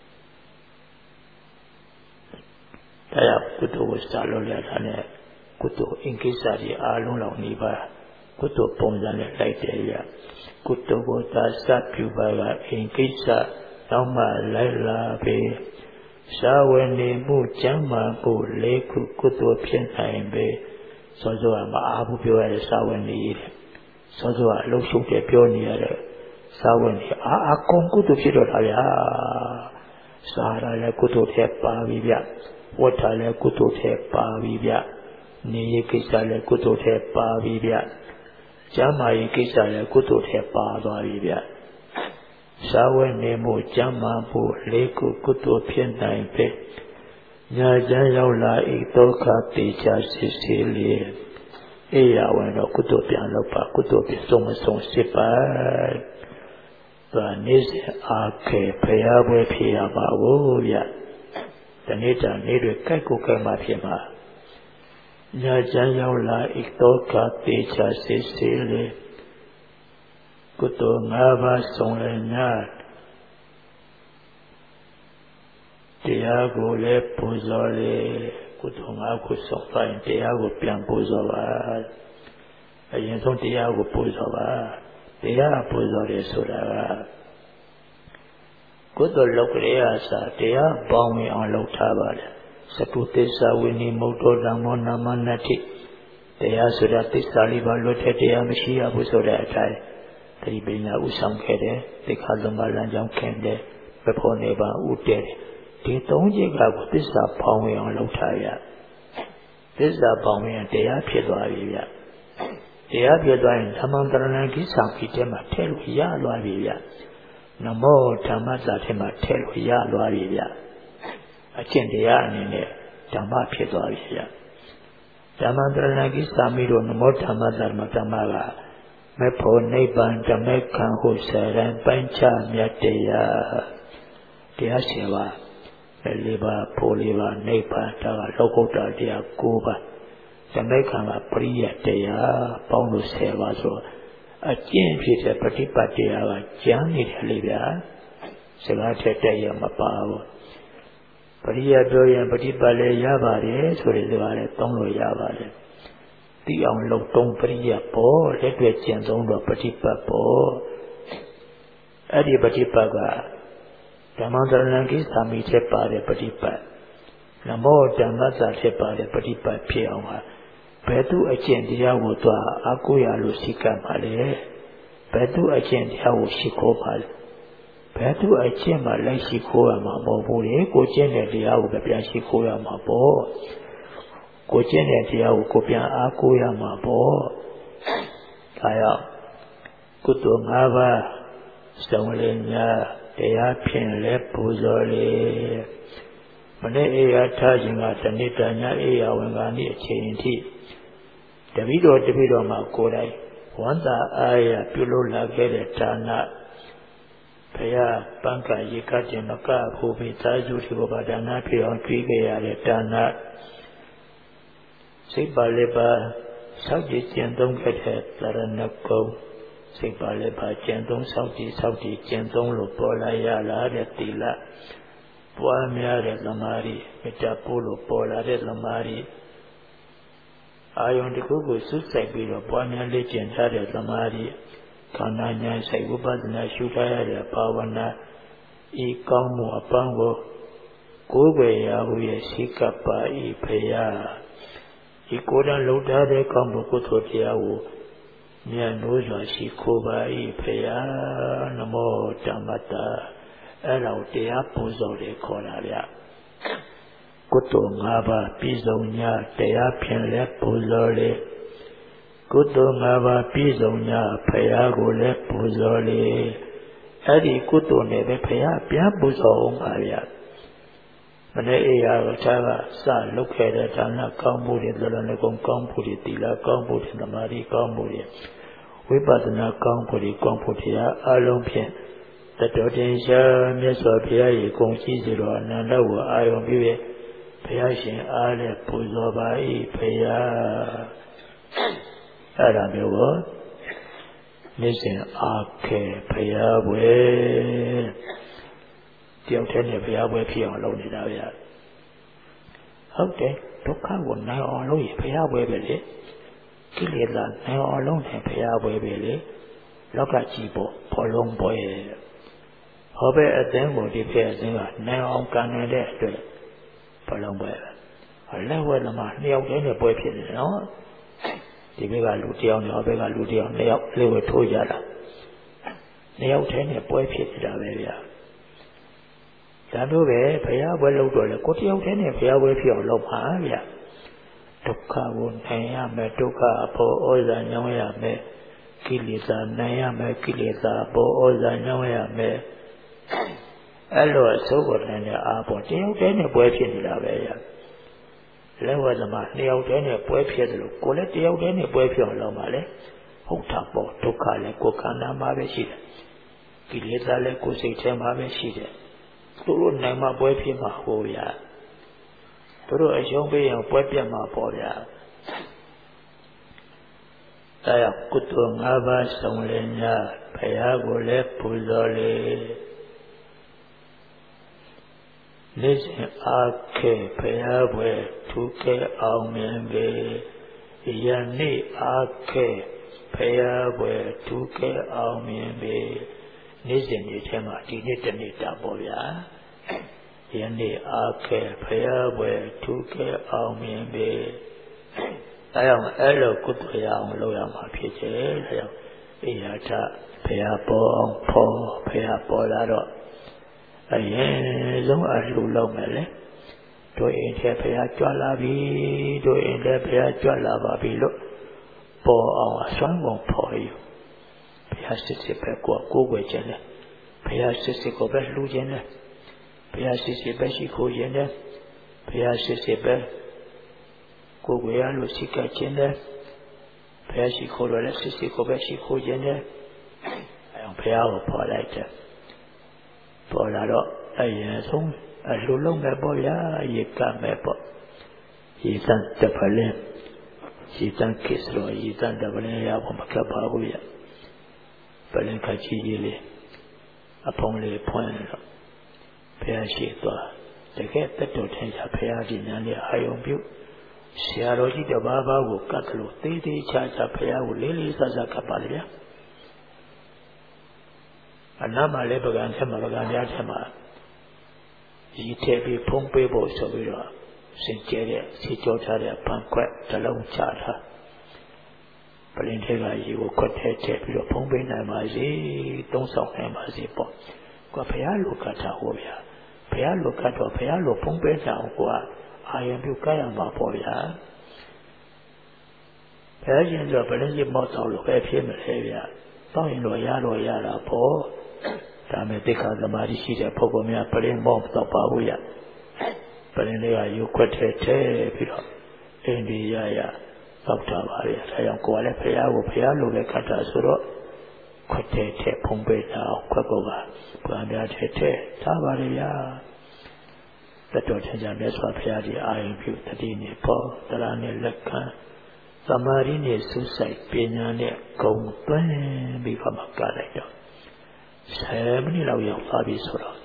တရားကုသိုလ်ကိုစလို့ရတာနဲ့ကုသိုလ်အင်္ဂိစ္စကြီးအားလုံးလောက်နေပါကုသိုလ်ပုံစံနဲ့လိုက်တယ်ရကုသိုလ်ကိုသာစပြုပါကအင်္ဂိစ္စတော့မှလိုက်လာပြီရှားဝယ်နေမှုကျမ်းမာဖို့လေးခုကုသိုလ်ဖြစ်နိုင်ပြီစောစောကမအားဘူးပြောရတဲ့ရှားဝယ်နေတယ်စောစောကအလုံးရှုပ်တဲ့ပြောနေရတဲ့ရှားဝယ်နေအာအကုန်ကုသိုလ်ဖြစ်တော့တာဗျာစားရလည်းကုသိုလ်ဖြစ်ပါပြီဗျဝတ်ထားလည်းကုသိုလ်ဖြစ်ပါပြီဗျနေရကိစ္စလည်းကုသိုလ်ဖြစ်ပါပြီဗျကျမ်းမာရေးကိစ္စလည်းကုသိုလ်ဖြစ်ပါသွားပြီဗျရှားဝဲနေမှုကျမ်းမာဖို့လေးခုကုသိုလ်ဖြစ်နိုင်ပြီညာကျမ်းရောက်လာဤဒုက္ခတေချာစစ်စေးလေအေးရဝင်တော့ကုသိုလ်ပြန်လုပ်ပါကုသိုလ်ပြန်ဆုံးမဆုံးစစ်ပါဒါနေ့စဉ်အားခဲဖျားပွဲဖြစ်ရပါဘူးဗျဒီနေ့တည်းနေ့တွေကြိုက်ကိုကြိုက်မှဖြစ်မှာညာကျမ်းရောက်လာဤဒုက္ခတေချာစစ်စေးလေကုသိုလ်၅ပါးဆုံးလည်းညာတရားကိုလည်းပူဇော်လေကုသိုလ်၅ခုဆုံးတိုင်းတရားကိုပြန်ပူဇော်ပါအရင်ဆုံးတရားကိုပူဇော်ပါတရားပူဇော်တယ်ဆိုတာကကုသိုလ်လုပ်ကြရစာတရားပေါင်းဝင်အောင်လုပ်ထားပါလေသတုသစ္စာဝိနိမုတ်တောဓမ္မောနာမနတ္တိတရားဆိုတာသစ္စာလေးပါလွတ်တဲ့တရားမရှိရဘူးဆိုတဲ့အတိုင်းသတိပညာဥဆောင်ခဲ့တယ်သိက္ခာလုံးပါလမ်းကြောင်းခင်တယ်ဘဖို့နေပါဥတည်တယ်ဒီသုံးချက်ကကိုသစ္စာပေါင်းဝင်အောင်လုပ်ထားရသစ္စာပေါင်းဝင်တရားဖြစ်သွားပြီဗျတရားဖြစ်သွားရင်ဓမ္မတရဏကိစ္စကိတဲမှာထည့်လို့ရသွားပြီဗျနမောဓမ္မစာထဲမှာထည့်လို့ရသွားပြီဗျအကျင့်တရားအနေနဲ့ဓမ္မဖြစ်သွားပြီဗျဓမ္မတရဏကိစ္စမီတို့နမောဓမ္မစာမှာဓမ္မကမေဖို့နိဗ္ဗာန်ဓမ္မခံဟုဆရံပိုင်းခြားမြတ်တရားတရားရှင်ပါလေးပါဖို့လေးပါနိဗ္ဗာန်ဒါကလောကုတ္တရာတရား၉ပါးဓမ္မခံကပရိယတရားပေါင်းလို့ဆယ်ပါဆိုအကျင့်ဖြစ်တဲ့ပฏิပတ်တရားကကျမ်းနေတယ်လေဗျာစကားထက်တက်ရမပါဘူးပရိယပြောရင်ပฏิပတ်လည်းရပါတယ်ဆိုတဲ့စကားလည်းသုံးလို့ရပါတယ်သိအောင်လုပ်သုံးပရိယပေါ်လက်တွေ့ကျင့်သုံးတော့ပฏิပတ်ပေါ်အဲ့ဒီပฏิပတ်ကဓမ္မတရဏကိသာမိချက်ပါတဲ့ပฏิပတ်နမောဓမ္မစာချက်ပါတဲ့ပฏิပတ်ဖြစ်အောင်ဟာဘယ်သူအကျင့်တရားကိုသွားအကုရလို့ရှိကပ်ပါလေဘယ်သူအကျင့်တရားကိုရှိခိုးပါလဲဘယ်သူအကျင့်မှလိုက်ရှိခိုးရမှာမဟုတ်ဘူးလေကိုကျင့်တဲ့တရားကိုပဲပြန်ရှိခိုးရမှာပေါ့ကိုကျင့်တဲ့တရားကိုကိုပြန်အားကိုးရမှာပေါ့ဒါရောက်ကုသိုလ်၅ပါးစုံလင်များတရားဖြင့်လည်းပူဇော်လေမနေ့အေရထားခြင်းကတဏိတညာအေရဝင်ကနေ့အချိန်ထိတပိတော်တပိတော်မှာကိုယ်တိုင်ဝန္တာအားရပြုလို့လာခဲ့တဲ့ဒါနဘုရားပန်းကရေကတင်မကဖို့မိသားစုတွေကိုပါဒါနဖြစ်အောင်ကြွေးခဲ့ရတဲ့ဒါနစိတ်ပါလေးပါဆောက်ကြည်ကျင့်သုံးခဲ့တဲ့သရဏဂုံစိတ်ပါလေးပါကျင့်သုံးဆောက်ကြည်ဆောက်ကြည်ကျင့်သုံးလို့ပေါ်လာရလာတဲ့သီလပွားများတဲ့သမာဓိမေတ္တာပို့လို့ပေါ်လာတဲ့သမာဓိအာယုန်တစ်ခုကိုစွတ်စိုက်ပြီးတော့ပွားများလေ့ကျင့်ထားတဲ့သမာဓိခန္ဓာဉာဏ်စိတ်ဝိပဿနာရှုထားရတဲ့ဘာဝနာဤကောင်းမှုအပန်းကိုကိုယ်ွယ်ရာဟုရဲ့ရှိကပ်ပါ၏ဖရာဒီကိုယ်တိုင်လှုပ်ထားတဲ့ကောင်းမှုကုသိုလ်တရားကိုမြတ်နိုးစွာရှိခိုးပါ၏ဖရာနမောတမတ္တအဲ့တော့တရားပူဇော်တယ်ခေါ်တာဗျကုသိုလ်၅ပါးပြည့်စုံ냐တရားဖြင့်လည်းပူဇော်လေကုသိုလ်၅ပါးပြည့်စုံ냐ဖရာကိုလည်းပူဇော်လေအဲ့ဒီကုသိုလ်နဲ့ပဲဖရာပြန်ပူဇော်အောင်ပါဗျမနေ့အေရာကိုခြားကစလုတ်ခဲ့တဲ့ဒါနကောင်းမှုတွေသရဏဂုံကောင်းမှုတွေသီလကောင်းမှုတွေသမာဓိကောင်းမှုတွေဝိပဿနာကောင်းမှုတွေကောင်းမှုတရားအလုံးဖြင့်တတော်တင်ရှားမြတ်စွာဘုရား၏ဂုဏ်ကြီးစေတော်အနန္တကိုအာရုံပြု၍ဘုရားရှင်အားလည်းပူဇော်ပါ၏ဘုရားအဲ့ဒါမျိုးကိုနေ့စဉ်အားခဲဘုရားဝဲတယောက်တည်းနဲ့ဘုရားဝဲဖြစ်အောင်လုပ်နေတာဗျာဟုတ်တယ်ဒုက္ခကိုနိုင်အောင်လုပ်ရင်ဘုရားဝဲပဲလေကိလေသာနိုင်အောင်လုပ်ရင်ဘုရားဝဲပဲလေလောကကြီးပေါ်ဘောလုံးပေါ်ရဲ့ဟောပဲအသင်းကိုဒီဖက်အသင်းကနိုင်အောင်ကံနေတဲ့အတွက်ဘောလုံးပွဲလက်ဝဲသမားနှစ်ယောက်တည်းနဲ့ပွဲဖြစ်နေတယ်နော်ဒီဘက်ကလူတယောက်နဲ့ဟောဘက်ကလူတယောက်နှစ်ယောက်လေးဝဲထိုးကြတာနှစ်ယောက်တည်းနဲ့ပွဲဖြစ်နေတာပဲဗျာဒါတို့ပဲဘုရားပွဲလုပ်တော့လေကိုတယောက်တည်းနဲ့ဘုရားပွဲဖြစ်အောင်လုပ်ပါဗျာဒုက္ခကိုနိုင်ရမယ်ဒုက္ခအဖို့ဩဇာညောင်းရမယ်ကိလေသာနိုင်ရမယ်ကိလေသာအဖို့ဩဇာညောင်းရမယ်အဲ့လိုအစိုးကိုနိုင်တဲ့အာပေါ်တယောက်တည်းနဲ့ပွဲဖြစ်နေတာပဲဗျာလက်ဝဲသမားနှစ်ယောက်တည်းနဲ့ပွဲဖြစ်တယ်လို့ကိုလည်းတယောက်တည်းနဲ့ပွဲဖြစ်အောင်လုပ်ပါလေဟုတ်တာပေါ့ဒုက္ခလည်းကိုယ်ခန္ဓာမှာပဲရှိတယ်ကိလေသာလည်းကိုယ်စိတ်ထဲမှာပဲရှိတယ်သူတို့နိုင်မှပွဲဖြစ်မှာဟိုဗျာသူတို့အယုံပေးရင်ပွဲပြတ်မှာပေါ့ဗျာအဲကုသိုလ်၅ပါးစုံလင်냐ဘုရားကိုလည်းပူဇော်လေနေ့စဉ်အားခဲဘုရားပွဲထူးခဲအောင်မြင်ပေယနေ့အားခဲဘုရားပွဲထူးခဲအောင်မြင်ပေနေ့စဉ်နေ့ထဲမှာဒီနေ့တနေ့တာပေါ့ဗျာယနေ့အားခဲဘုရားပွဲထူးခဲအောင်မြင်ပေအဲကြောင့်အဲ့လိုကုသိုလ်ရအောင်လုပ်ရမှာဖြစ်တယ်ဒါကြောင့်အိယာထဘုရားပေါ်အောင်ဖော်ဘုရားပေါ်လာတော့အရင်ဆုံးအလှူလုံးမယ်လေတို့အိမ်ထဲဘုရားကြွလာပြီတို့အိမ်ထဲဘုရားကြွလာပါပြီလို့ပေါ်အောင်အစွမ်းကုန်ဖော်ယူဘုရားစစ်စစ်ပဲကိုကိုယ်ွယ်ခြင်းနဲ့ဘုရားစစ်စစ်ကိုပဲလှူခြင်းနဲ့ဘုရားစစ်စစ်ပဲရှိခိုးခြင်းနဲ့ဘုရားစစ်စစ်ပဲကိုယ်ွယ်ရလို့ရှိကခြင်းနဲ့ဘုရားရှိခိုးလို့လည်းစစ်စစ်ကိုပဲရှိခိုးခြင်းနဲ့အဲဘုရားကိုဖော်လိုက်တယ်ပေါ်လာတော့အရင်ဆုံးအလှူလုံးပဲပေါ့ဗျာရေကမဲ့ပေါ့ရေစံတပလင်းရေစံကိစ္စရောရေစံတပလင်းရဖို့မကပ်ပါဘူးဗျာပလင်ခကြီးကြီးလေးအဖုံးလေးဖွင့်တော့ဘုရားရှိသွားတကယ်တက်တော်ထင်ရှားဘုရားဒီညာလေးအာယုံပြုဆရာတော်ကြီးတပါးပါးကိုကတ်လို့သေးသေးချာချာဘုရားကိုလေးလေးဆဆကပ်ပါလေဗျာအနားမှာလည်းပကံထဲမှာပကံပြားထဲမှာဒီထည့်ပြီးဖုံးပေးဖို့ဆိုပြီးတော့စင်ကြဲတဲ့စီကြောထားတဲ့ပန်ခွက်တစ်လုံးချထားပလင်ထဲကရေကိုခွက်ထဲထည့်ပြီးတော့ဖုံးပေးနိုင်ပါစေသုံးဆောင်နိုင်ပါစေပေါ့ကွာဘုရားလိုကတာဟောဗျာဘုရားလိုကတော့ဘုရားလိုဖုံးပေးကြအောင်ကွာအာယံပြုကရမှာပေါ့ဗျာဘုရားရှင်ဆိုဗလင်းကြီးမောက်တော့လို့ပဲဖြစ်မလဲဗျာတောင်းရင်တော့ရတော့ရတာပေါ့ဒါမဲ့တိခါသမာဓိရှိတဲ့ပုဂ္ဂိုလ်များဗလင်းမောက်တော့ပါဘူးရဗလင်းတွေကယူခွက်ထဲထဲပြီးတော့အိန္ဒိယရသောက်တာပါဗျာဒါကြောင့်ကိုယ်ကလည်းဘုရားကိုဘုရားလိုပဲကတ်တာဆိုတော့ခွက်ထဲထဲဖုံးပေးတာခွက်ကောကဘုရားများထဲထဲထားပါလေဗျာတတော်ချင်ချင်မြတ်စွာဘုရားကြီးအာရုံပြုတတိနေပေါ်တရားနဲ့လက်ခံသမာဓိနဲ့ဆုစိုက်ပညာနဲ့ဂုံသွင်းပြီးတော့မှကလိုက်တော့ဆယ်မိနစ်လောက်ရောက်သွားပြီဆိုတော့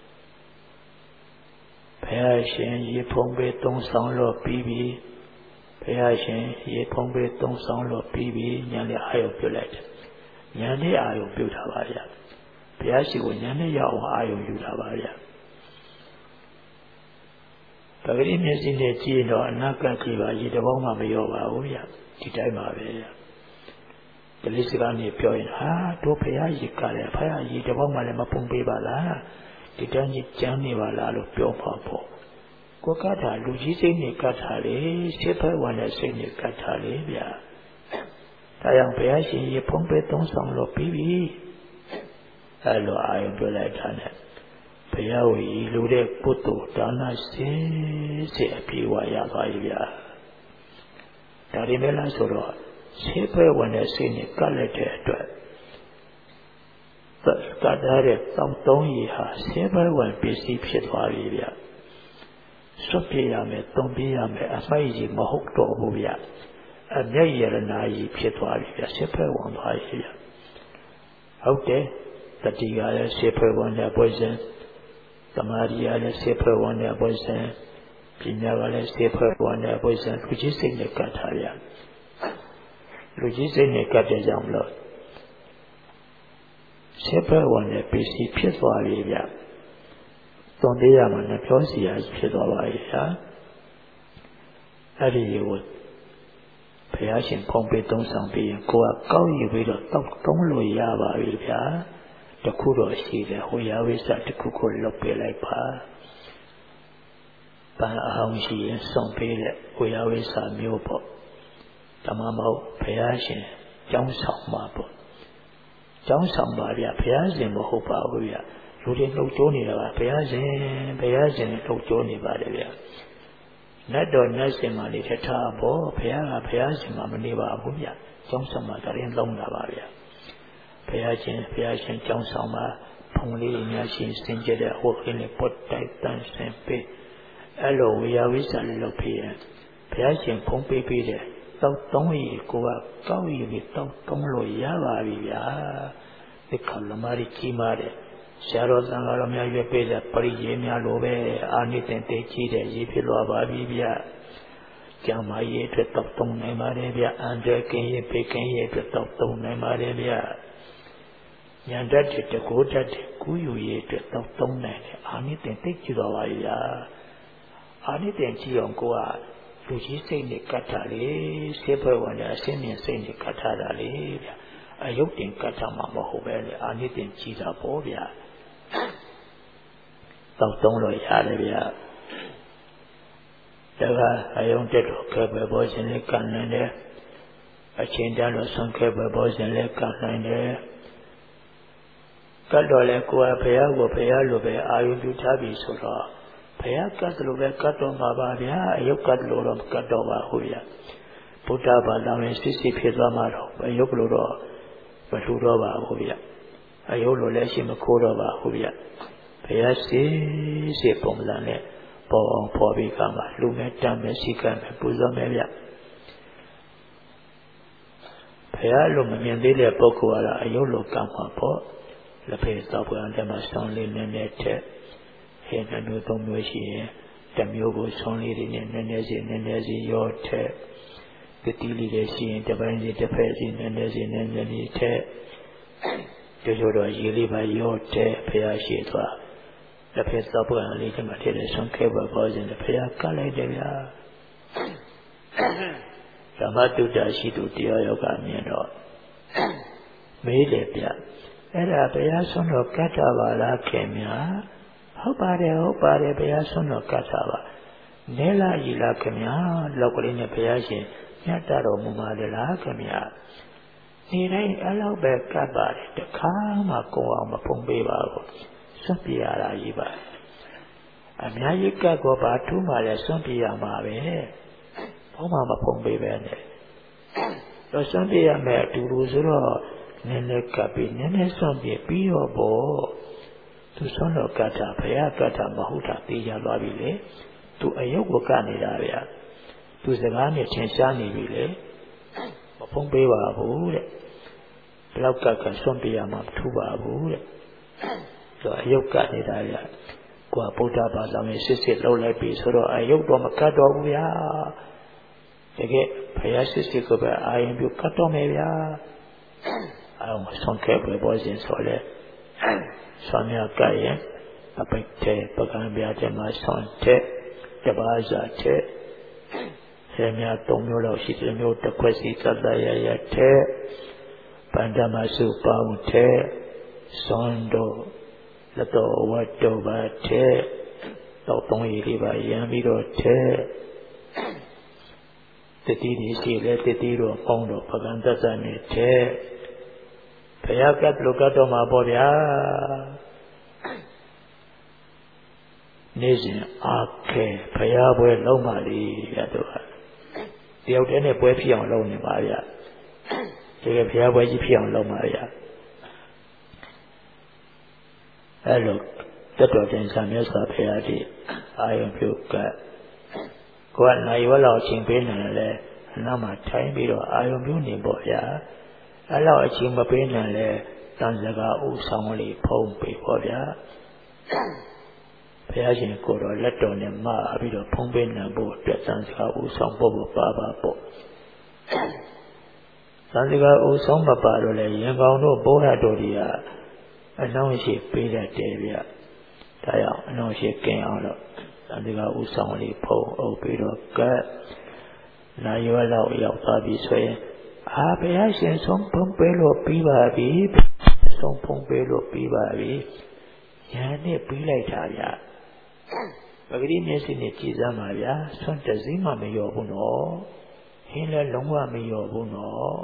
ဘုရားရှင်ရေဖုံးပေးသုံးဆောင်လို့ပြီးပြီဘုရားရှင်ရေဖုံးပေးသုံးဆောင်လို့ပြီးပြီညာနဲ့အာရုံပြုလိုက်တယ်ညာနဲ့အာရုံပြုတာပါဗျာဘုရားရှိခိုးညာနဲ့ရောက်အောင်အာရုံယူတာပါဗျာပဂရိမျက်စိနဲ့ကြည့်တော့အနာကကြည့်ပါရေတပေါင်းမှမရောပါဘူးဗျာဒီတိုင်းပါပဲဗျာတလိစကားနဲ့ပြောရင်ဟာတို့ဘုရားရေကလည်းဘုရားရေတပေါင်းမှလည်းမပုံပေးပါလားဒီတန်းကြီးကျမ်းနေပါလားလို့ပြောပါပေါ့ကိုကတာလူကြီးစိတ်နဲ့ကတ်ထားလေရှစ်ဖက်ဝင်တဲ့စိတ်နဲ့ကတ်ထားလေဗျာဒါကြောင့်ဘုရားရှင်ရေဖုံးပေးသုံးဆောင်လို့ပြီးပြီအဲလိုအာရုံပြုလိုက်တာနဲ့ဘုရားဝီလူတဲ့ပုတ္တဒါနစေစေအပြေဝရပါရဲ့ဗျာဒါဒီမဲ့လားဆိုတော့ရှင်းပွဲဝင်တဲ့စိတ်နဲ့ကပ်လိုက်တဲ့အတွက်သတ်တာတဲ့တောင်းတုံးကြီးဟာရှင်းပွဲဝင်ပစ္စည်းဖြစ်သွားပြီဗျာစွတ်ပြရမယ်တုံးပြရမယ်အမိုက်ကြီးမဟုတ်တော့ဘူးဗျာအမျက်ရတနာကြီးဖြစ်သွားပြီဗျာရှင်းပွဲဝင်သွားပြီဗျာဟုတ်တယ်တတိကလည်းရှင်းပွဲဝင်တဲ့ပွဲစဉ်သမာဓိရလည်းရှင်းပွဲဝင်တဲ့ပွဲစဉ်ပညာကလည်းရှင်းပွဲဝင်တဲ့ပွဲစဉ်လူကြီးစိတ်နဲ့ကတ်ထားဗျာလူကြီးစိတ်နဲ့ကတ်တဲ့ကြောင့်လို့ရှင်းပွဲဝင်တဲ့ပစ္စည်းဖြစ်သွားပြီဗျာသွန်သေးရမှာနဲ့ပြောစီရဖြစ်သွားပါရဲ့ဗျာအဲ့ဒီကိုဘုရားရှင်ဖုံးပေးသုံးဆောင်ပြီးရင်ကိုကကောက်ယူပြီးတော့တောက်တုံးလို့ရပါပြီဗျာတခုတော့ရှိတယ်ဟိုရဝိသတခုကိုလုတ်ပေးလိုက်ပါပန်းအောင်ရှိရင်စွန့်ပေးတဲ့ဟိုရဝိသမျိုးပေါ့ဓမ္မမဟုတ်ဘုရားရှင်ကျောင်းဆောင်မှာပေါ့ကျောင်းဆောင်ပါဗျာဘုရားရှင်မဟုတ်ပါဘူးဗျာလူတွေနှုတ်ကြိုးနေတာကဘုရားရှင်ဘုရားရှင်နှုတ်ကြိုးနေပါတယ်ဗျာနတ်တော်နတ်ရှင်မှနေတဲ့ထားပေါ့ဘုရားကဘုရားရှင်မှမနေပါဘူးဗျာကျောင်းဆောင်မှာတရင်လုံးတာပါဗျာဘုရားရှင်ဘုရားရှင်ကျောင်းဆောင်မှာဖုံလေးများရှင်စင်ကြတဲ့ဟိုခင်းနဲ့ပုတ်တိုက်တန်းဆင်ပေးအဲ့လိုဝေယဝိဇ္ဇာလည်းလုပ်ပြရင်ဘုရားရှင်ဖုံးပေးပေးတဲ့တောက်သုံးရီကိုကကောက်ရီပြီးတောက်သုံးလို့ရပါပြီဗျာဒီကလမာရီကြီးမားတဲ့ဆရာတော်သံဃာတော်များရွေးပေးတဲ့ပရိယေများလိုပဲအာနိသင်တေကြီးတဲ့ရေးဖြစ်သွားပါပြီဗျာကျမ်းမာရေးအတွက်တောက်သုံးနိုင်ပါတယ်ဗျာအန္တရာယ်ကင်းရေးဘေးကင်းရေးအတွက်တောက်သုံးနိုင်ပါတယ်ဗျာဉာဏ်တတ်တဲ့တကိုးတတ်တဲ့ကူးယူရေးအတွက်တောက်သုံးနိုင်တယ်အာနိသင်သိကြည့်တော်ပါဗျာအာနိသင်ကြည့်အောင်ကိုကလူကြီးစိတ်နဲ့ကတ်ထားလေဆေးပွဲဝင်တဲ့အစင်းမြင်စိတ်နဲ့ကတ်ထားတာလေဗျာအယုတ်တင်ကတ်ထားမှာမဟုတ်ပဲလေအာနိသင်ကြည့်တာပေါ့ဗျာတောက်သုံးလို့ရတယ်ဗျာဒါကအယုံတက်တော့ခဲပဲပေါ်ရှင်လေးကတ်နိုင်တယ်အချင်းတန်းလို့ဆွန်ခဲပဲပေါ်ရှင်လေးကတ်နိုင်တယ်ကတ်တော့လေကိုယ်ကဘုရားကိုဘုရားလိုပဲအာရုံပြုထားပြီဆိုတော့ဘုရားကတ်လို့ပဲကတ်တော့မှာပါဗျာအယုတ်ကတ်လို့တော့ကတ်တော့ပါဘူးဗျာဘုရားဘာသာဝင်စစ်စစ်ဖြစ်သွားမှာတော့အယုတ်လို့တော့မထူတော့ပါဘူးဗျာအယုတ်လို့လည်းရှိမခိုးတော့ပါဘူးဗျာဘုရားစီစီပုံစံနဲ့ပေါ်အောင်ပေါ်ပြီးကမှလူမဲ့တမ်းမဲ့စီကမ်းမဲ့ပူဇော်မဲ့ဗျာဘုရားလိုမမြင်သေးတဲ့ပုဂ္ဂိုလ်ကတော့အယုတ်လို့ကမ်းမှာပေါ့လက်ဖေးသောက်ပွားတယ်မှာဆောင်းလေးနည်းနည်းထက်ဟဲ့နှမျိုးသုံးမျိုးရှိရင်တစ်မျိုးကိုဆောင်းလေးတွေနဲ့နည်းနည်းစီနည်းနည်းစီရောထက်ကတိလေးတွေရှိရင်တစ်ပိုင်းစီတစ်ဖက်စီနည်းနည်းစီနည်းနည်းလေးထက်ကျိုးကျိုးတော့ရေလေးပါရောထက်ဖျားရှိသွားလက်ဖေးသောက်ပွားလေးတွေမှာထည့်တဲ့ဆုံးခဲပါပေါ်စဉ်ဖျားကလိုက်တယ်ဗျာဓမ္မတုတ္တရှိသူတရားယောဂမြင်တော့မေးတယ်ဗျအဲ့ဒါဘုရားဆုံးတော်ကတ်တာပါလားခင်ဗျာဟုတ်ပါတယ်ဟုတ်ပါတယ်ဘုရားဆုံးတော်ကတ်တာပါနဲလာကြီးလားခင်ဗျာလောက်ကလေးနဲ့ဘုရားရှင်ညတ်တော်မူပါလေလားခင်ဗျာနေတိုင်းအလောက်ပဲကပ်ပါတယ်တခါမှကိုယ်အောင်မဖုံးပေးပါဘူးစွန့်ပြရတာကြီးပါအများကြီးကပ်ကောပါထူးမှလည်းစွန့်ပြရမှာပဲဘာမှမဖုံးပေးပဲနဲ့တော့စွန့်ပြရမယ်အတူတူဆိုတော့နည်းနည်းကပ်ပြီးနည်းနည်းစွန့်ပြပြီးတော့ပေါ့သူစွန့်တော့ကတ်တာဘုရားကတ်တာမဟုတ်တာသိကြသွားပြီလေသူအယုတ်ကိုကတ်နေတာဗျာသူစကားနဲ့ထင်ရှားနေပြီလေမဖုံးပေးပါဘူးတဲ့ဘယ်လောက်ကကစွန့်ပြရမှာမထူပါဘူးတဲ့ဆိုအယုတ်ကတ်နေတာဗျာကိုယ်ဗုဒ္ဓဘာသာနဲ့စစ်စစ်လှုပ်လိုက်ပြီဆိုတော့အယုတ်တော့မကတ်တော့ဘူးဗျာတကယ်ဘုရားစစ်စစ်ကိုပဲအာရုံပြုကတ်တော့မယ်ဗျာအောင်ဆုံးခဲ့ပဲပေါ်စဉ်ဆိုလေဆွမ်းမြကတ်ရဲ့အပိတ်တဲ့ပကံပြတဲ့မှာဆွမ်းတဲ့တပါးစားတဲ့ဆယ်မြသုံးမျိုးလောက်ရှိတယ်မျိုးတစ်ခွက်စီသတ္တရရတဲ့ပန္ဒမစုပေါင်းတဲ့ဆွမ်းတော့လက်တော်ဝတ်တော်ပါတဲ့တော့သုံးရည်လေးပါရံပြီးတော့တဲ့တတိဒီရှိလေတတိတော့ပေါင်းတော့ပကံတသနေတဲ့ဘုရားကတ်လို့ကတ်တော်မှာပေါ့ဗျာနေ့စဉ်အားခဲဘုရားပွဲလုံးပါလေရတော့တယောက်တည်းနဲ့ပွဲဖြစ်အောင်လုပ်နေပါဗျာတကယ်ဘုရားပွဲကြီးဖြစ်အောင်လုပ်ပါဗျာအဲ့လိုတတ်တော်တင်ဆံမြတ်စွာဘုရားကြီးအာယုံပြုကတ်ကိုယ်ကနိုင်ဝက်လောက်အချိန်ပေးနေတယ်အနောက်မှာထိုင်ပြီးတော့အာယုံပြုနေပေါ့ဗျာအဲ့လောက်အချိန်မပေးနိုင်လဲတန်စကားဥဆောင်လေးဖုံးပေးပေါ့ဗျာဘုရားရှင်ကိုယ်တော်လက်တော်နဲ့မပြီးတော့ဖုံးပေးနိုင်ဖို့အတွက်တန်စကားဥဆောင်ဖို့ပါပါပေါ့တန်စကားဥဆောင်မပါတော့လဲရင်ကောင်းတို့ဘုရားတော်ကြီးကအနှောင့်အယှက်ပေးတတ်တယ်ဗျဒါကြောင့်အနှောင့်အယှက်ကင်းအောင်တော့တန်စကားဥဆောင်လေးဖုံးအုပ်ပြီးတော့ကတ်နိုင်ရွယ်လောက်ရောက်သွားပြီဆိုရင်အာဘုရားရှင်ဆုံးဖုံးပေးလို့ပြီးပါပြီဆုံးဖုံးပေးလို့ပြီးပါပြီညာနဲ့ပြီးလိုက်တာဗျာပဂတိမျက်စိနဲ့ကြည်စမ်းပါဗျာဆွန့်တစည်းမှမရောဘူးနော်ဟင်းလည်းလုံးဝမရောဘူးနော်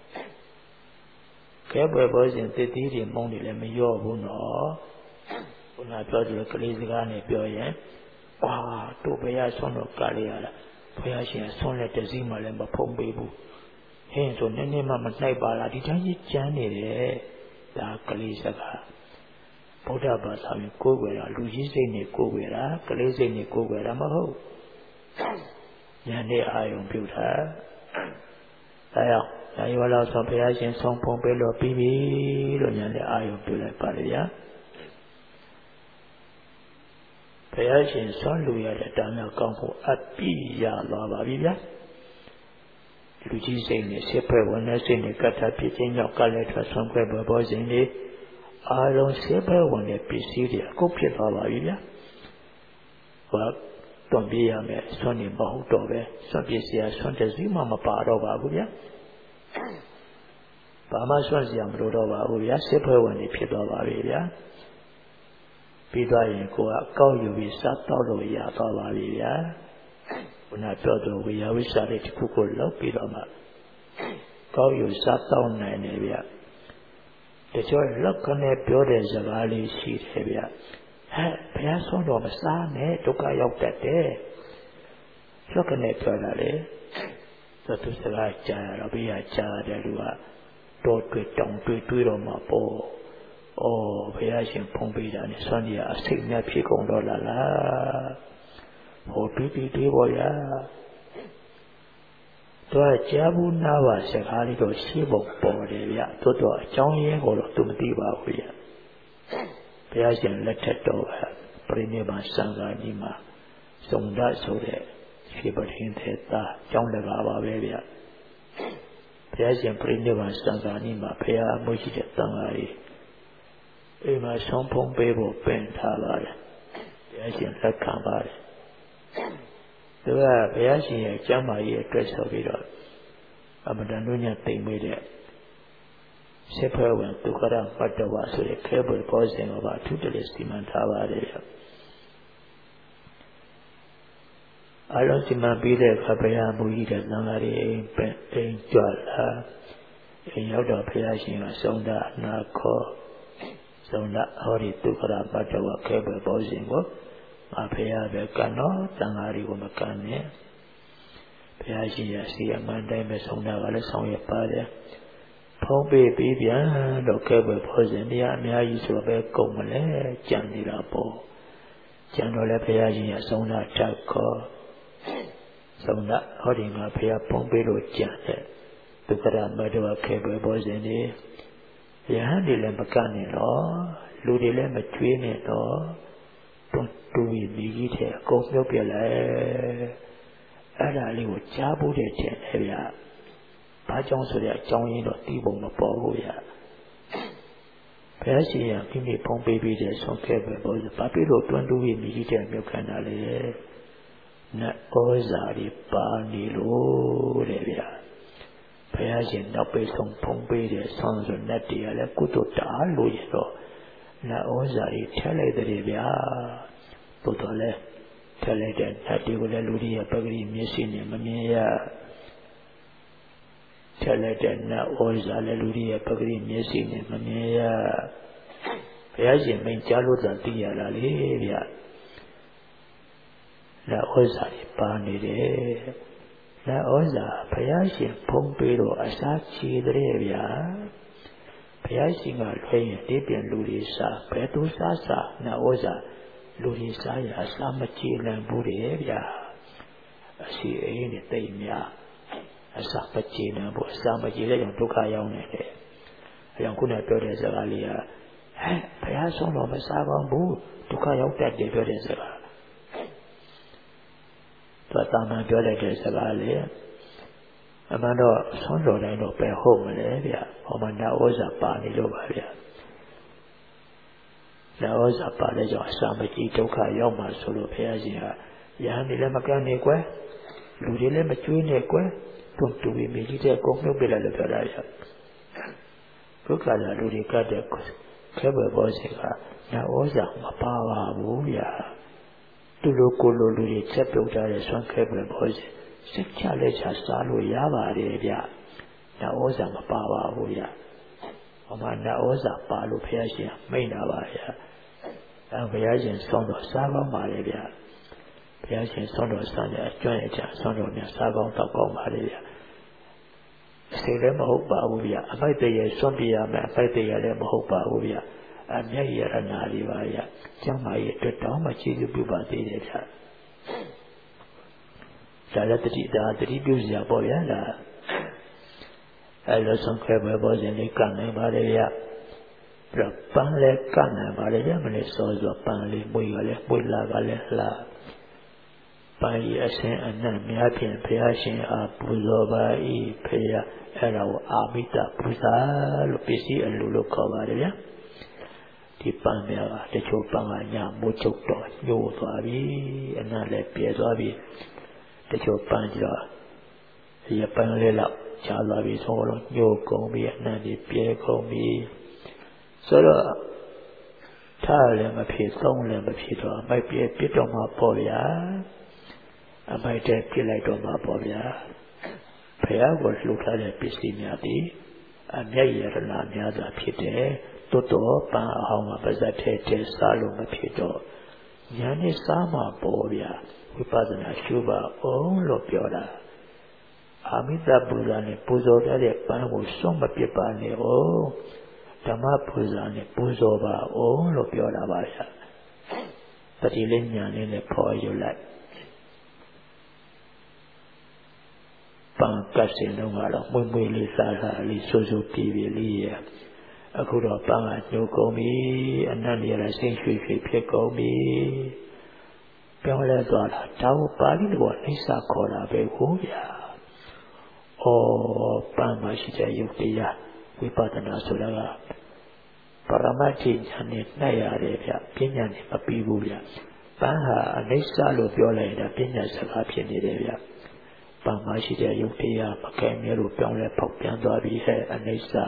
ကဲပွဲပေါ်စဉ်တည်တည်တွေမုန်းတွေလည်းမရောဘူးနော်ခုနပြောတယ်ကလေးစကားနဲ့ပြောရင်အာတို့ဘုရားဆုံးတော့ကလေးရလားဘုရားရှင်ဆုံးတဲ့တစည်းမှလည်းမဖုံးပေးဘူးဟင်းဆိုနည်းနည်းမှမနှိုက်ပါလားဒီတိုင်းကြီးကျမ်းနေတယ်ဒါကလေးစကားဗုဒ္ဓဘာသာဝင်ကိုယ်ွယ်တာလူကြီးစိတ်နဲ့ကိုယ်ွယ်တာကလေးစိတ်နဲ့ကိုယ်ွယ်တာမဟုတ်ဉာဏ်နဲ့အာယုံပြုတာဒါကြောင့်ဒါရောလောက်ဆိုဘုရားရှင်ဆုံးဖုံးပေးလို့ပြီးပြီလို့ဉာဏ်နဲ့အာယုံပြုလိုက်ပါလေဗျာဘုရားရှင်ဆွမ်းလူရတဲ့တာမြောက်ကောင်းဖို့အပိရသွားပါပြီဗျာလူကြီးစိတ်နဲ့စစ်ဖွဲ့ဝင်တဲ့စိတ်နဲ့ကတ္ထဖြစ်ခြင်းကြောင့်ကလည်းထွက်ဆုံးခွဲပေါ်ပေါ်စဉ်လေးအာလုံးစစ်ဖွဲ့ဝင်တဲ့ပစ္စည်းတွေအခုဖြစ်သွားပါပြီဗျာဘာတွန်ပြရမယ်ဆွမ်းနေမဟုတ်တော့ပဲဆွမ်းပစ္စည်းဆွမ်းတဲ့စီမှမပါတော့ပါဘူးဗျာဘာမှဆွမ်းစရာမလိုတော့ပါဘူးဗျာစစ်ဖွဲ့ဝင်တွေဖြစ်သွားပါပြီဗျာပြီးသွားရင်ကိုယ်ကကောက်ယူပြီးစားတော့လို့ရသွားပါပြီဗျာခုနပြောသူဝိယဝိစာလေးတစ်ခုကိုလောက်ပြီးတော့မှကောက်ယူစားတော့နိုင်တယ်ဗျတချို့လောက်ကနေပြောတဲ့စကားလေးရှိတယ်ဗျဟဲ့ဘုရားဆုံးတော်မစားနဲ့ဒုက္ခရောက်တတ်တယ်လောက်ကနေပြောတာလေသတ်သူစကားကြားရတော့ဘေးကကြားတယ်လူကတော့တွေ့တောင်တွေ့တွေ့တော့မှပေါ့ဩဘုရားရှင်ဖုံးပေးတာနဲ့ဆွမ်းကြီးအစိတ်များဖြစ်ကုန်တော့လားလားဟိုတွေ့တွေ့တွေ့ပေါ်ရတော့ကြားဘူးနားပါစကားလေးတော့ရှင်းဖို့ပေါ်တယ်ဗျတိုးတော့အကြောင်းရင်းကိုတော့သူမသိပါဘူးဗျဘုရားရှင်လက်ထက်တော်ကပြိဋိဘံစံဃာကြီးမှာစုံဒဆိုတဲ့ခြေပထင်းသေးသားကျောင်းတကာပါပဲဗျဘုရားရှင်ပြိဋိဘံစံဃာကြီးမှာဘုရားမှုရှိတဲ့သံဃာကြီးအိမ်မှာဆုံးဖုံးပေးဖို့ပင်ထားပါတယ်ဘုရားရှင်လက်ခံပါတယ်သူကဘုရားရှင်ရဲ့ကျမ်းမာရေးအတွက်ဆိုပြီးတော့အမတန်တို့ညတိမ်မေးတဲ့စေဖွဲ့ဝင်ဒုက္ခရပတ္တဝဆိုတဲ့ခဲပွေပေါ်စဉ်ကပါအထူးတည်းစီမံထားပါတယ်ဗျအလုံးစီမံပြီးတဲ့အခါဘုရားမူကြီးတဲ့သံဃာတွေအိမ်ပဲအိမ်ကြွလာအိမ်ရောက်တော့ဘုရားရှင်ကဆုံးတာနာခေါ်ဆုံးတာဟောဒီဒုက္ခရပတ္တဝခဲပဲပေါ်စဉ်ကိုငါဘုရားပဲကံတော့သံဃာတွေကိုမကံနဲ့ဘုရားရှင်ရဲ့စီအမှန်တိုင်းပဲဆုံးတာကလည်းဆောင်ရပါတယ်ဖုံးပေးပြီးပြန်တော့ခဲပဲပေါ်စဉ်တရားအများကြီးဆိုပဲကုန်မလဲကြံနေတာပေါ့ကြံတော့လည်းဘုရားရှင်ရဲ့ဆုံးတာထပ်ခေါ်ဆုံးတာဟောဒီငါဘုရားဖုံးပေးလို့ကြံတဲ့ဒုက္ခရပတ္တဝခဲပဲပေါ်စဉ်ဒီယဟန်တွေလည်းမကန့်နဲ့တော့လူတွေလည်းမကျွေးနဲ့တော့တွန်းတူပြီးမိကြီးတဲ့အကုန်မြုပ်ပြလိုက်အဲ့ဒါလေးကိုကြားဖို့တဲ့ထင်တယ်ဗျာဘာကြောင့်ဆိုတဲ့အကြောင်းရင်းတော့သိဖို့မပေါ်ဘူးဗျာဘယ်ရှိရမိမိဖုံးပေးပြီးတဲ့ဆုံးခဲ့ပဲပေါ့ဘာဖြစ်လို့တွန်းတူပြီးမိကြီးတဲ့မြုပ်ခန္ဓာလေနတ်ဩဇာတွေပါနေလို့တဲ့ဗျာဘုရားရှင်နောက်ပိတ်ဆုံးဖုံးပေးတဲ့ဆောင်းစွန်နဲ့တရားလဲကုသိုလ်တာလို့ရတော့နတ်ဩဇာကြီးထက်လိုက်တယ်ဗျာသို့တော်လဲထက်လိုက်တဲ့နတ်တွေကိုလည်းလူတွေရဲ့ပဂရိမျက်စိနဲ့မမြင်ရထက်လိုက်တဲ့နတ်ဩဇာလည်းလူတွေရဲ့ပဂရိမျက်စိနဲ့မမြင်ရဘုရားရှင်မိန့်ကြားလို့သာသိရတာလေဗျာနတ်ဩဇာကြီးပါနေတယ်နတ်ဩဇာဘုရားရှင်ဖုံးပေးတော့အစာချေတဲ့ဗျာဘုရားရှင်ကလွှဲရင်ဒီပြန်လူတွေစားဘယ်သူစားစားနတ်ဩဇာလူတွေစားရအစာမချေနိုင်ဘူးတဲ့ဗျာအစီအိမ်နဲ့တိတ်များအစာမချေနိုင်ဘူးအစာမချေတဲ့ကြောင့်ဒုက္ခရောက်နေတယ်အဲကြောင့်ခုနပြောတဲ့စကားလေးကဟဲ့ဘုရားဆုံးတော်မစားကောင်းဘူးဒုက္ခရောက်တတ်တယ်ပြောတဲ့စကားတော့တာမန်ပြောလိုက်တဲ့စကားလေအမှန်တော့ဆွမ်းတော်တိုင်းတော့ပဲဟုတ်မလဲဗျဟောမနာဩဇာပါနေလို့ပါဗျနာဩဇာပါတဲ့ကြောင့်အစာမကြီးဒုက္ခရောက်မှဆိုလို့ဘုရားရှင်ကယဟန်တွေလည်းမကန့်နေကွယ်လူတွေလည်းမကျွေးနေကွယ်တွန်းတူပြီးမိကြီးတဲ့ကုန်းမြုပ်ပြလိုက်လို့ပြောတာဗျဒုက္ခလာလူတွေကတဲ့ခဲဘယ်ပေါ်စီကနာဩဇာမပါပါဘူးဗျသူလိုကိုလိုလူတွေချက်ပြုတ်ထားတဲ့ဆွမ်းခဲပဲပေါ်စီစိတ်ချလက်ချစားလို့ရပါတယ်ဗျ။နာဩဇာမပါပါဘူးဗျ။ဟောမှာနာဩဇာပါလို့ဘုရားရှင်မိန့်တာပါဗျ။အဲဘုရားရှင်ဆောင်းတော်စားကောင်းပါလေဗျ။ဘုရားရှင်ဆောင်းတော်စားတဲ့အကျွမ်းရချဆောင်းတော်များစားကောင်းတော့ကောင်းပါလေဗျ။စိတ်လည်းမဟုတ်ပါဘူးဗျ။အမိုက်တရေဆွမ်းပြရမယ်အမိုက်တရေလည်းမဟုတ်ပါဘူးဗျ။အမျက်ရတနာတွေပါဗျ။ကျမ်းမာရေးအတွက်တောင်းမှချီးကျူးပြုပါသေးတယ်ဗျ။ဒါလည်းတတိဒါတတိပြုစရာပေါ့ဗျာလားအဲလိုဆုံးခဲပဲပေါ်စဉ်လေးကန့်နိုင်ပါလေဗျပြပန်းလည်းကန့်နိုင်ပါလေဗျမလေးစောစောပန်းလေးပွေကလည်းပွေလာကလည်းလှပန်းကြီးအစင်းအနံ့များဖြင့်ဘုရားရှင်အားပူဇော်ပါ၏ဖေရအဲ့ဒါကိုအာမိတပူဇာလို့ပစ္စည်းအလိုလို့ခေါ်ပါတယ်ဗျာဒီပန်းများကတချို့ပန်းကညမိုးချုပ်တော့ညှို့သွားပြီအနံ့လည်းပြဲသွားပြီတချို့ပန်းကြတော့ရပန်းလေးလောက်ချသွားပြီဆိုတော့ညှို့ကုန်ပြီအနံ့တွေပြဲကုန်ပြီဆိုတော့ထားလည်းမဖြစ်သုံးလည်းမဖြစ်တော့အမိုက်ပြဲပြစ်တော့မှပေါ့ဗျာအမိုက်တဲ့ပြစ်လိုက်တော့မှပေါ့ဗျာဘုရားကိုလှူထားတဲ့ပစ္စည်းများသည်အမျက်ရတနာများစွာဖြစ်တယ်တိုးတော့ပန်းအောင်မှာပါဇက်ထဲထဲစားလို့မဖြစ်တော့ညာနဲ့စားမှပေါ့ဗျာဝိပဿနာရှုပါအောင်လို့ပြောတာအာမိတပူဇာနဲ့ပူဇော်တဲ့ပန်းကိုစွန့်မပစ်ပါနဲ့ဩဓမ္မပူဇာနဲ့ပူဇော်ပါအောင်လို့ပြောတာပါဗျာတတိလေးညာလေးနဲ့ဖော်ယူလိုက်ပန်းကတ်စင်လုံးကတော့မွေ့မွေ့လေးစားစားလေးဆိုးဆိုးပြေးပြေးလေးရအခုတော့ပန်းကညှို့ကုန်ပြီအနံ့ရလည်းစိမ့်ရွှေ့ရွှေ့ဖြစ်ကုန်ပြီပြောင်းလဲသွားတာဒါကိုပါဠိတော်အိဋ္ဌခေါ်တာပဲကိုဗျာဩပန်းမရှိတဲ့ယုတ်တရားဝိပဿနာဆိုတာကပရမတ္ထိဉာဏ်နဲ့နှက်ရတယ်ဗျပညာနဲ့မပြီးဘူးဗျပန်းဟာအိဋ္ဌလို့ပြောလိုက်တာပညာစကားဖြစ်နေတယ်ဗျပန်းမရှိတဲ့ယုတ်တရားမကဲမြဲလို့ပြောင်းလဲပေါက်ပြန်သွားပြီဟဲ့အိဋ္ဌအိဋ္ဌ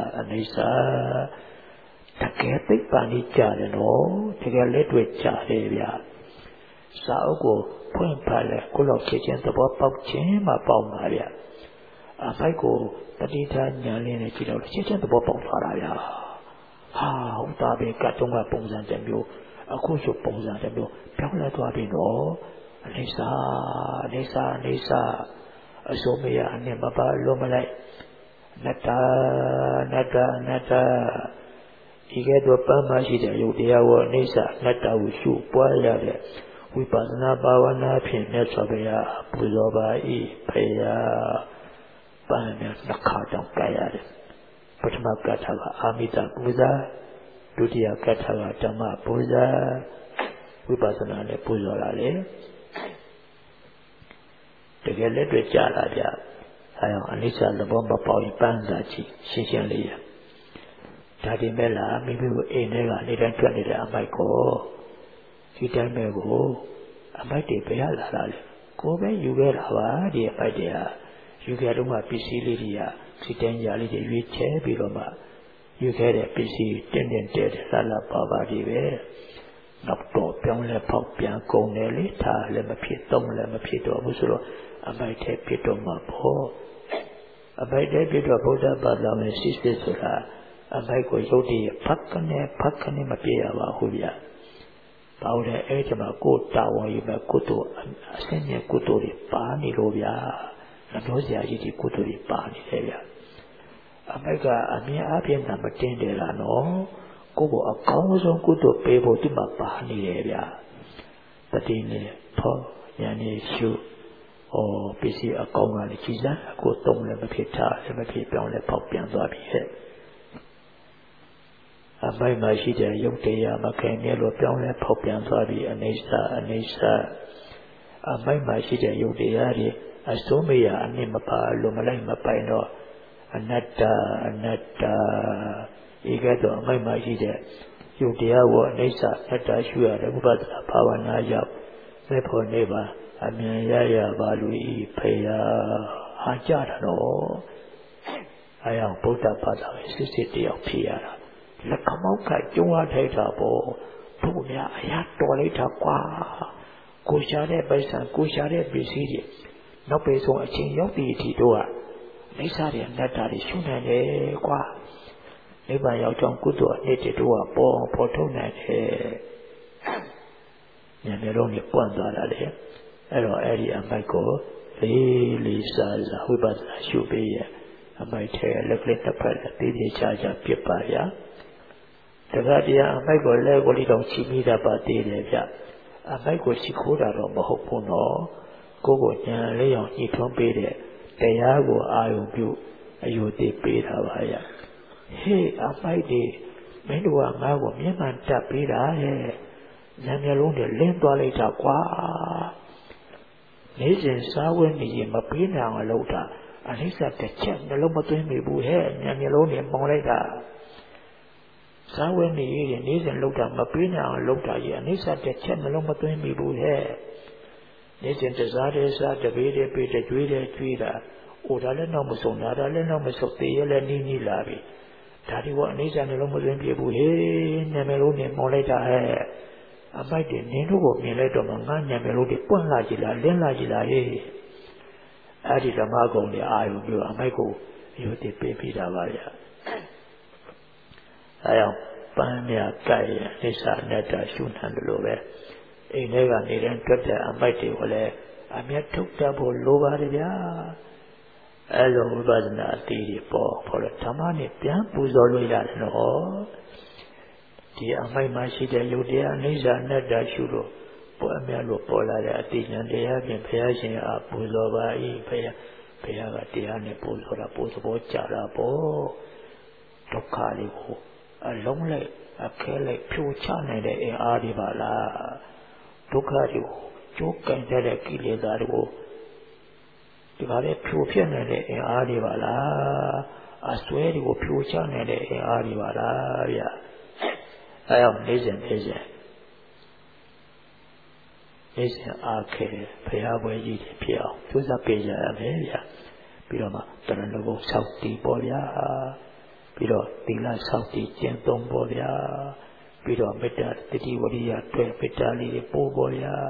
တကယ်သိပ္ပံကြီးကြတယ်နော်တကယ်လက်တွေ့ကြတယ်ဗျစာအုပ်ကိုဖွင့်ဖတ်လဲကိုလောက်ဖြစ်ချင်းသဘောပေါက်ခြင်းမှပေါက်ပါဗျအဖိုက်ကိုတတိထားညာလင်းနဲ့ကြည့်တော့ချက်ချင်းသဘောပေါက်သွားတာဗျာဟာဟုတ်တာပဲကတ်တုံးကပုံစံတစ်မျိုးအခုဆိုပုံစံတစ်မျိုးပြောင်းလဲသွားပြီနော်အိစာအိစာအိစာအစိုးမရအနေမပါလုံးမလိုက်နတ္တနတ္တနတ္တဒီကဲတော့ပန်းမရှိတဲ့ယုတ်တရားဝအိစာနတ္တကိုရှုပွားရတဲ့ဝိပဿနာဘာဝနာဖြင့်မြတ်စွာဘုရားပူဇော်ပါ၏ဖေယပန်းနဲ့နှစ်ခါတောင်ကြရတယ်ပထမကထာကအာမိတပူဇာဒုတိယကထာကဓမ္မပူဇာဝိပဿနာနဲ့ပူဇော်လာလေတကယ်လက်တွေ့ကြလာကြအဲအောင်အနိစ္စသဘောမပေါရင်ပန်းစာကြည့်ရှင်းရှင်းလေးရဒါဒီမဲ့လားမိမိကိုအိမ်ထဲကနေတိုင်းထွက်နေတဲ့အမိုက်ကိုဒီတိုင်းပဲကိုအမိုက်တွေဘယ်လာလာလဲကိုပဲယူခဲ့တာပါဒီအမိုက်တွေကယူခဲ့တော့မှပစ္စည်းလေးတွေကဒီတိုင်းညာလေးတွေရွေးချယ်ပြီးတော့မှယူခဲ့တဲ့ပစ္စည်းတင်းတင်းတဲတဲလာလာပါပါဒီပဲနောက်တော့ပြောင်းလဲဖောက်ပြန်ကုန်တယ်လေထားလည်းမဖြစ်တော့လည်းမဖြစ်တော့ဘူးဆိုတော့အမိုက်ထဲပြစ်တော့မှာပေါ့အမိုက်ထဲပြစ်တော့ဗုဒ္ဓဘာသာဝင်ရှိစစ်ဆိုတာအမိုက်ကိုရုပ်တည်ဖတ်ကနေဖတ်ကနေမပြေရပါဘူးဗျာပေါ့တဲ့အဲ့ဒီမှာကိုယ်တာဝန်ယူမဲ့ကုသိုလ်အစင်းရဲ့ကုသိုလ်တွေပါနေလို့ဗျာနှမျိုးစရာကြီးဒီကုသိုလ်တွေပါနေတယ်ဗျာအမိုက်ကအမြင်အပြည့်နဲ့မတင်တယ်လားနော်ကိုယ်ကအကောင်းဆုံးကုသိုလ်ပေးဖို့ဒီမှာပါနေတယ်ဗျာတတိနဲ့ဖောညာနေရှုဩပစ္စည်းအကောင်းကလည်းကြည်စမ်းကိုသုံးလည်းမဖြစ်တာလည်းမဖြစ်ပြောင်းလည်းပေါက်ပြန်သွားပြီဟဲ့အမိုက်မှာရှိတဲ့ယုတ်တရားမခင်မြဲလို့ပြောင်းလဲဖောက်ပြန်သွားပြီးအနေစာအနေစာအမိုက်မှာရှိတဲ့ယုတ်တရားတွေအစိုးမရအနစ်မပါလို့မလိုက်မပိုင်တော့အနတ္တအနတ္တဤကဲ့သို့အမိုက်မှာရှိတဲ့ယုတ်တရားကိုအနေစာအတ္တရှုရတယ်ဥပဒနာဘာဝနာရောက်သက်ဖို့နေပါအမြင်ရရပါလို့ဤဖေယဟာကြတာတော့အဲအောင်ဗုဒ္ဓဘာသာရဲ့စစ်စစ်တယောက်ဖြစ်ရတာလက်ခမောက်ကကျုံးရထိုက်တာပေါ့ဘုရားအရာတော်လိုက်တာကွာကိုရှာတဲ့ပိုက်ဆံကိုရှာတဲ့ပစ္စည်းတွေနောက်ပေဆုံးအချင်းရောက်တည်ထီတို့ကအိဋ္ဌာတွေအနတ္တတွေရှုနိုင်တယ်ကွာနိဗ္ဗာန်ရောက်ကြောင်းကုသိုလ်အနှစ်တွေတို့ကပေါ်ပေါ်ထုတ်နိုင်တယ်ဉာဏ်မျိုးလုံးနဲ့ပွင့်သွားတာလေအဲ့တော့အဲ့ဒီအမိုက်ကိုလေးလေးစားစားဝိပဿနာရှုပေးရအမိုက်ထဲလက်ကလေးတစ်ဖက်တည်တည်ချာချာပြစ်ပါရတခါတည်းအမိုက်ကိုလဲကိုလေးတော့ချီမိတာပါသေးတယ်ဗျအမိုက်ကိုချီခိုးတာတော့မဟုတ်ဘူးနော်ကိုကိုဉာဏ်လေးအောင်ညှိထွန်းပေးတဲ့တရားကိုအာရုံပြုအယူတည်ပေးတာပါဗျဟေးအမိုက်တွေမင်းတို့ကငါ့ကိုမျက်မှန်တက်ပေးတာရဲ့ဉာဏ်မျိုးလုံးနဲ့လင်းသွားလိုက်တာကွာနေစဉ်စားဝဲနေရင်မပေးနိုင်အောင်လုပ်တာအနိစ္စတစ်ချက်နှလုံးမသွင်းမိဘူးဟဲ့ဉာဏ်မျိုးလုံးနဲ့မောင်းလိုက်တာစားဝဲနေရင်နေစဉ်လုပ်တာမပေးနိုင်အောင်လုပ်တာကြီးအနိစ္စတစ်ချက်နှလုံးမသွင်းမိဘူးဟဲ့နေစဉ်တစားတဲ့စားတပေးတဲ့ပေးတဲ့ကျွေးတဲ့ကျွေးတာအိုဒါလည်းတော့မဆုံးတာဒါလည်းတော့မဆုံးသေးရလည်းနီးနီးလာပြီဒါဒီကအနိစ္စနှလုံးမသွင်းပြဘူးဟဲ့ဉာဏ်မျိုးလုံးနဲ့မောင်းလိုက်တာဟဲ့အမိုက်တွေနင်းတို့ကိုမြင်လိုက်တော့မှငါဉာဏ်မျိုးလုံးတွေပွင့်လာကြည်လားလင်းလာကြည်လားဟဲ့အဲ့ဒီဓမ္မဂုဏ်တွေအာရုံပြုအမိုက်ကိုယူတည်ပေးပြီးတာပါဗျာအဲအောင်ပန်းမြတ်ကြိုက်ရအိသအနတ္တရှုနှံတယ်လို့ပဲအိမ်ထဲကနေတိုင်းတွက်တဲ့အမိုက်တွေကိုလည်းအမျက်ထုတ်တတ်ဖို့လိုပါတယ်ဗျာအဲလိုဝိပဿနာအတိတွေပေါ်ပေါ်တော့ဓမ္မနဲ့ပြန်ပူဇော်လို့ရတယ်နော်ဒီအမိုက်မှာရှိတဲ့ယုတ်တရားအိသအနတ္တရှုလို့ပေါ်အမြတ်လို့ပေါ်လာတဲ့အတိဉာဏ်တရားဖြင့်ဘုရားရှင်အားပူဇော်ပါ၏ဘုရားဘုရားကတရားနဲ့ပူဇော်တာပူဇော်ကြတာပေါ့ဒုက္ခတွေကိုအလုံးလိုက်အခဲလိုက်ဖြိုချနိုင်တဲ့အင်အားတွေပါလားဒုက္ခတွေကိုကြိုးကန်တဲ့ကိလေသာတွေကိုဒီကနေ့ဖြိုဖျက်နိုင်တဲ့အင်အားတွေပါလားအစွဲတွေကိုဖြိုချနိုင်တဲ့အင်အားတွေပါလားဗျာအဲအောင်နေစဉ်နေစဉ်နေစဉ်အားခဲဘုရားပွဲကြီးတွေဖြစ်အောင်ကြိုးစားပေးကြရမယ်ဗျာပြီးတော့မှတရဏဂုံ၆တီးပေါ်ဗျာပြီးတော့သီလ၆တီးကျင့်သုံးပေါ်ဗျာပြီးတော့မေတ္တာတတိဝရိယတွေ့မေတ္တာလေးတွေပို့ပေါ်ဗျာ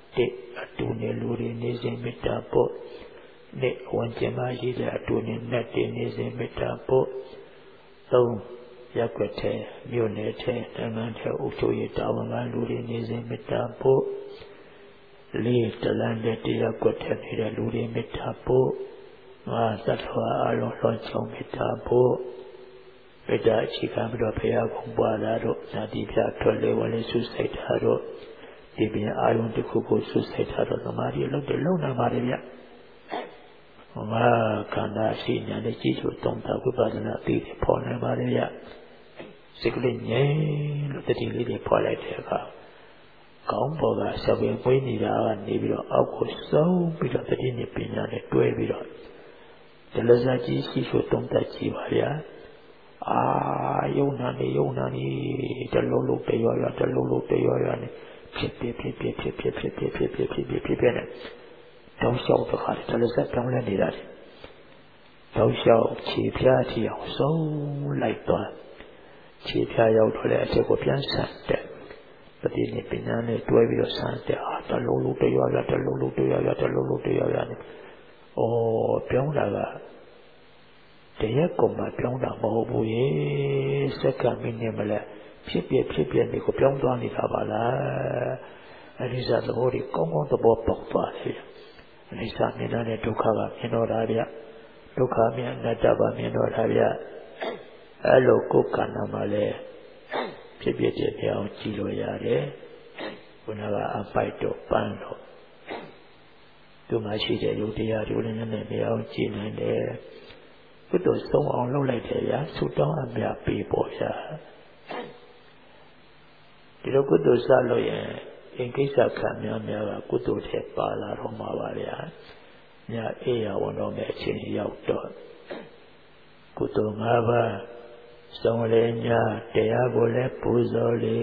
တစ်အတူနဲ့လူတွေနေစဉ်မေတ္တာပို့နှစ်ဝန်ကျင်မှရှိတဲ့အတူနဲ့နတ်တွေနေစဉ်မေတ္တာပို့သုံးရက်ွက်တဲ့မြို့နယ်တဲ့နိုင်ငံတဲ့အုပ်ချုပ်ရေးတာဝန်ခံလူတွေနေစဉ်မေတ္တာပို့လေးတလန်းတဲ့တရားကွက်တဲ့နေတဲ့လူတွေမေတ္တာပို့ငါသတ္တဝါအလုံးလွန်ချုံမေတ္တာပို့မေတ္တာအခြေခံပြီးတော့ဘုရားကုံပွားတာတို့ဇာတိပြထွက်လေဝင်လေဆုစိတ်တာတို့ဒီပြင်အာယုန်တစ်ခုကိုဆုစိတ်တာတို့သမာဓိလုံးတယ်လုံးနိုင်ပါတယ်ဗျငါခန္ဓာရှိညာနဲ့ကြီးချိုတုံးတာဝိပဿနာသိတယ်ပေါ်နိုင်ပါတယ်ဗျစိတ်ကလေးငြိမ်လို့တတိလေးတွေပေါ်လိုက်တဲ့အခါကောင်းပေါ်ကဆက်ပင်ပွေးနေတာကနေပြီးတော့အောက်ကိုစုံပြီးတော့တတိနဲ့ပညာနဲ့တွဲပြီးတော့ဒလဇာကြီးရှိချိုတုံးတတ်ကြည့်ပါဗျာအာယုံနာနေယုံနာနေတလုံးလုံးတရွရွတလုံးလုံးတရွရွနဲ့ဖြစ်ဖြစ်ဖြစ်ဖြစ်ဖြစ်ဖြစ်ဖြစ်ဖြစ်ဖြစ်ဖြစ်ဖြစ်ဖြစ်ဖြစ်နဲ့တောင်းလျှောက်တော့ခါတယ်တလဇာပြောင်းလဲနေတာတယ်တောင်းလျှောက်ခြေဖျားထီအောင်စုံလိုက်သွားခြေဖျားရောက်တော့လေအထက်ကိုပြန်ဆန်တဲ့ပတိနဲ့ပညာနဲ့တွဲပြီးတော့ဆန်တဲ့အာတလုံးလုံးတရွရွတလုံးလုံးတရွရွတလုံးလုံးတရွရွနဲ့အော်ပြောင်းတာကတရက်ကုန်မှပြောင်းတာမဟုတ်ဘူးရေစက္ကန့်မိနစ်မလဲဖြစ်ပြဖြစ်ပြနေကိုပြောင်းသွားနေတာပါလားအဲဒီစားသဘောတွေကောင်းကောင်းသဘောပေါက်သွားတယ်အဲဒီစားမြင်တဲ့ဒုက္ခကမြင်တော့တာဗျဒုက္ခမြင်အနတ္တပါမြင်တော့တာဗျအဲလိုကိုယ်ခန္ဓာမှာလဲဖြစ်ပြတဲ့ပြောင်းကြည့်လို့ရတယ်ခုနကအပိုက်တော့ပန်းတော့သူမှရှိတဲ့ယုတ်တရားတွေလည်းနဲ့မအောင်ကြည့်နိုင်တယ်ကုသိုလ်ဆုံးအောင်လုပ်လိုက်တယ်ဗျာဆုတောင်းအမြတ်ပေးပေါ်ဗျာဒီလိုကုသိုလ်စလို့ရင်အင်ကိစ္စခံများများကကုသိုလ်ထဲပါလာတော့မှာပါဗျာညအေးရဝန်တော့မဲ့အချိန်ရောက်တော့ကုသိုလ်၅ပါးဆုံးလေညတရားကိုလည်းပူဇော်လေ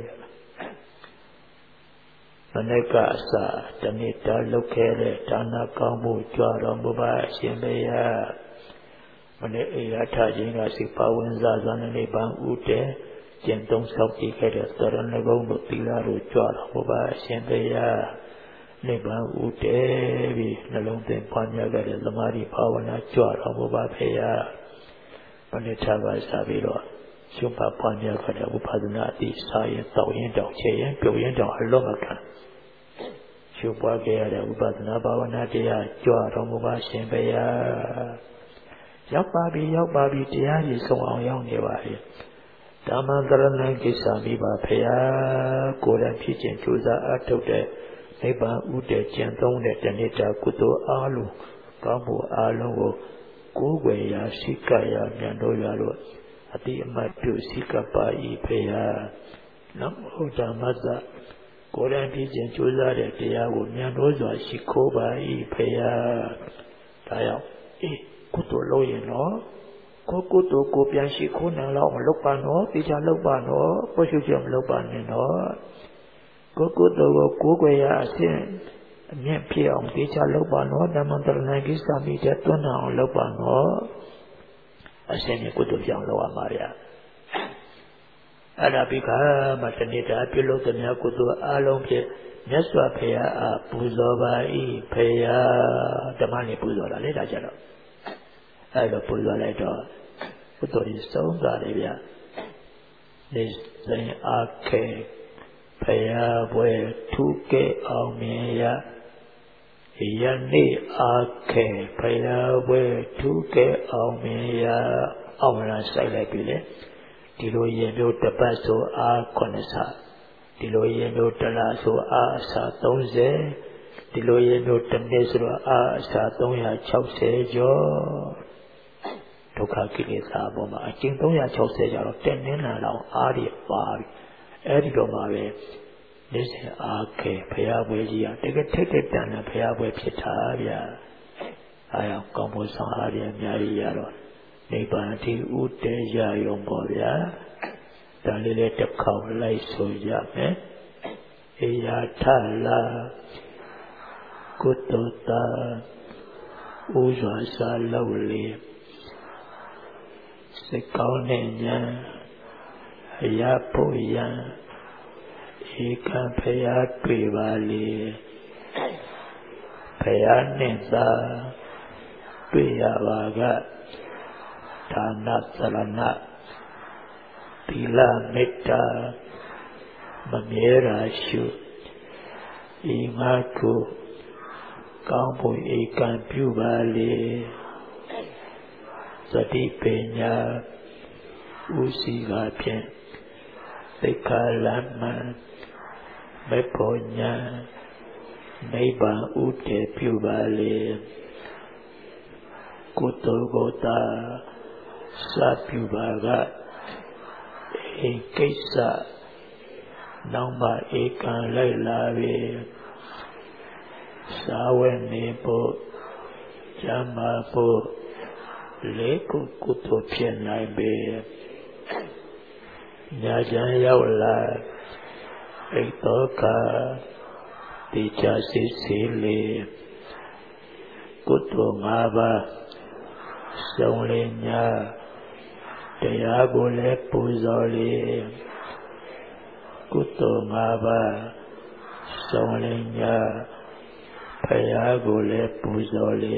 မနေ့ကအစတနေ့တာလုပ်ခဲ့တဲ့ဒါနကောင်းမှုကြွတော်မူပါအရှင်ဘုရားမနေ့အေရထခြင်းကစိတ်ပါဝင်စားစွာနဲ့နိဗ္ဗာန်ဥတည်ကျင့်သုံးဆောက်တည်ခဲ့တဲ့သရဏဂုံတို့သီလတို့ကြွတော်မူပါအရှင်ဘုရားနိဗ္ဗာန်ဥတည်ပြီးနှလုံးသွင်းပွားများခဲ့တဲ့သမာဓိဘာဝနာကြွတော်မူပါဖေယမနေ့ထပါစားပြီးတော့ရှုပ်ပါပွားများခဲ့တဲ့ဥပဒနာအတိစာရင်တောက်ရင်တောက်ချေရင်ပြုတ်ရင်တောက်အလုံးမခံရှုပ်ပွားခဲ့ရတဲ့ဥပဒနာဘာဝနာတရားကြွတော်မူပါရှင်ဘုရားရောက်ပါပြီရောက်ပါပြီတရားကြီးဆုံးအောင်ရောက်နေပါပြီဓမ္မတရဏံကိစ္စမိပါဖေယကိုယ်တိုင်ဖြစ်ခြင်းကြိုးစားအထုတ်တဲ့နိဗ္ဗာန်ဥတည်ကျင့်သုံးတဲ့တဏိတာကုသိုလ်အားလုံးကောင်းမှုအားလုံးကိုကိုယ်ွယ်ရာရှိကရာမြတ်တို့ရလို့အတိအမှတ်ပြုစိကပါဤဖေယနမောဓမ္မစကိုယ်တိုင်ဖြစ်ခြင်းကြိုးစားတဲ့တရားကိုမြတ်တို့စွာရှိခိုးပါဤဖေယဒါကြောင့်အေးကုသိုလ်လုပ်ရင်တော့ကိုကုသိုလ်ကိုပြန်ရှိခိုးနိုင်တော့မလုပ်ပါနော်တေချာလုပ်ပါနော်ပုရှုချက်မလုပ်ပါနဲ့တော့ကိုကုသိုလ်ကိုကိုယ်ွယ်ရာအစဉ်အမြင့်ဖြစ်အောင်တေချာလုပ်ပါနော်ဓမ္မတရဏံကိစ္စမိတဲ့တွန်းအောင်လုပ်ပါနော်အစဉ်နဲ့ကုသိုလ်ကြောင့်လုပ်ရမှာဗျာအဲ့ဒါပြီးခါမှတဏိတာပြုလုပ်တဲ့များကုသိုလ်အလုံးဖြင့်မြတ်စွာဘုရားအားပူဇော်ပါ၏ဖေယဓမ္မနဲ့ပူဇော်တာလေဒါကြတော့အဲ့လိုပူဇော်လိုက်တော့ကုသိုလ်ကြီးဆုံးသွားတယ်ဗျနေစဉ်အားခဲဖယားပွဲထူးကဲအောင်မြင်ရယနေ့အားခဲဖယားပွဲထူးကဲအောင်မြင်ရအောင်လားစိုက်လိုက်ပြီလေဒီလိုရင်မျိုးတစ်ပတ်ဆိုအားခုနှစ်ဆဒီလိုရင်မျိုးတစ်လဆိုအားအစာသုံးဆယ်ဒီလိုရင်မျိုးတစ်နှစ်ဆိုတော့အားအစာသုံးရာ၆၀ကျော်ဒုက္ခကိလေသာပေါ်မှာအကျင့်သုံးရာ၆၀ကျတော့တက်နေလာတော့အားရပါပြီအဲ့ဒီတော့မှပဲနေစဉ်အားခဲဘုရားပွဲကြီးကတကယ်ထိတ်ထိတ်တန်တန်ဘုရားပွဲဖြစ်တာဗျာအားရောက်ကောင်းဖို့ဆောင်အားရအများကြီးရတော့နိဗ္ဗာန်တိဥတည်ရရုံပေါ့ဗျာဒါလေးလေးတစ်ခေါက်လိုက်ဆိုရမယ်အေယာထလာကုတ္တတာဥစွာစာလောက်လေစိတ်ကောင်းတဲ့ဉာဏ်အရာဖို့ရန်ဧကံဖရာတွေ့ပါလေဖယားနှင့်သာတွေ့ရပါကဒါနသရဏသီလမေတ္တာမမြဲတာရှုဤငါကိုကောင်းဖို့ဧကံပြုပါလေသတိပညာဥစီကဖြင့်သိက္ခာလမ္မမေဖို့ညာနိဗ္ဗာန်ဥတည်ပြုပါလေကုသိုလ်ကိုသာစပြုပါကဧကိစ္စနောက်မှဧကံလိုက်လာပြီသာဝေနေဖို့ကျမ်းမာဖို့လေးခုကုသိုလ်ဖြစ်နိုင်ပြီညာချမ်းရောက်လာဣတောကတိချစိစီလေကုသိုလ်၅ပါးစုံလင်ညာတရားကိုလည်းပူဇော်လေကုသိုလ်၅ပါးစုံလင်ညာဘုရားကိုလည်းပူဇော်လေ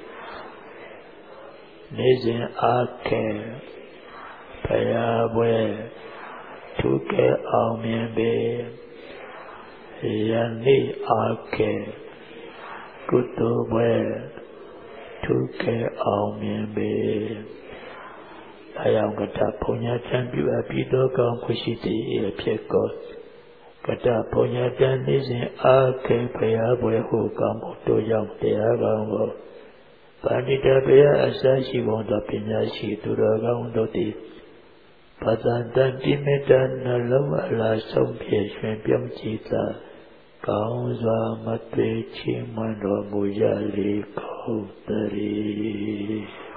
နေ့စဉ်အားခဲဘုရားဘွယ်ထုကဲအောင်မြင်ပေယနေ့အားခဲကုသိုလ်ဘွယ်ထုကဲအောင်မြင်ပေအယောင်ကတဘုံညာချမ်းပြုအပ်ပြီးတော့ကောင်းခွရှိတည်ဖြစ်ကောကတဘုံညာတန်နေစဉ်အားခဲဘုရားဘွယ်ဟုကောင်းဖို့တို့ကြောင့်တရားကောင်းကိုပါဏိတဘုရားအစရှိဘုံသောပညာရှိသူတော်ကောင်းတို့သည်ဘာသာတန်တိမေတ္တာနှလုံးအလားဆုံးဖြင့်ရှင်ပြုံးကြည်သာကောင်းစွာမသွေချီးမွမ်းတော်မူရလေကုန်သတည်း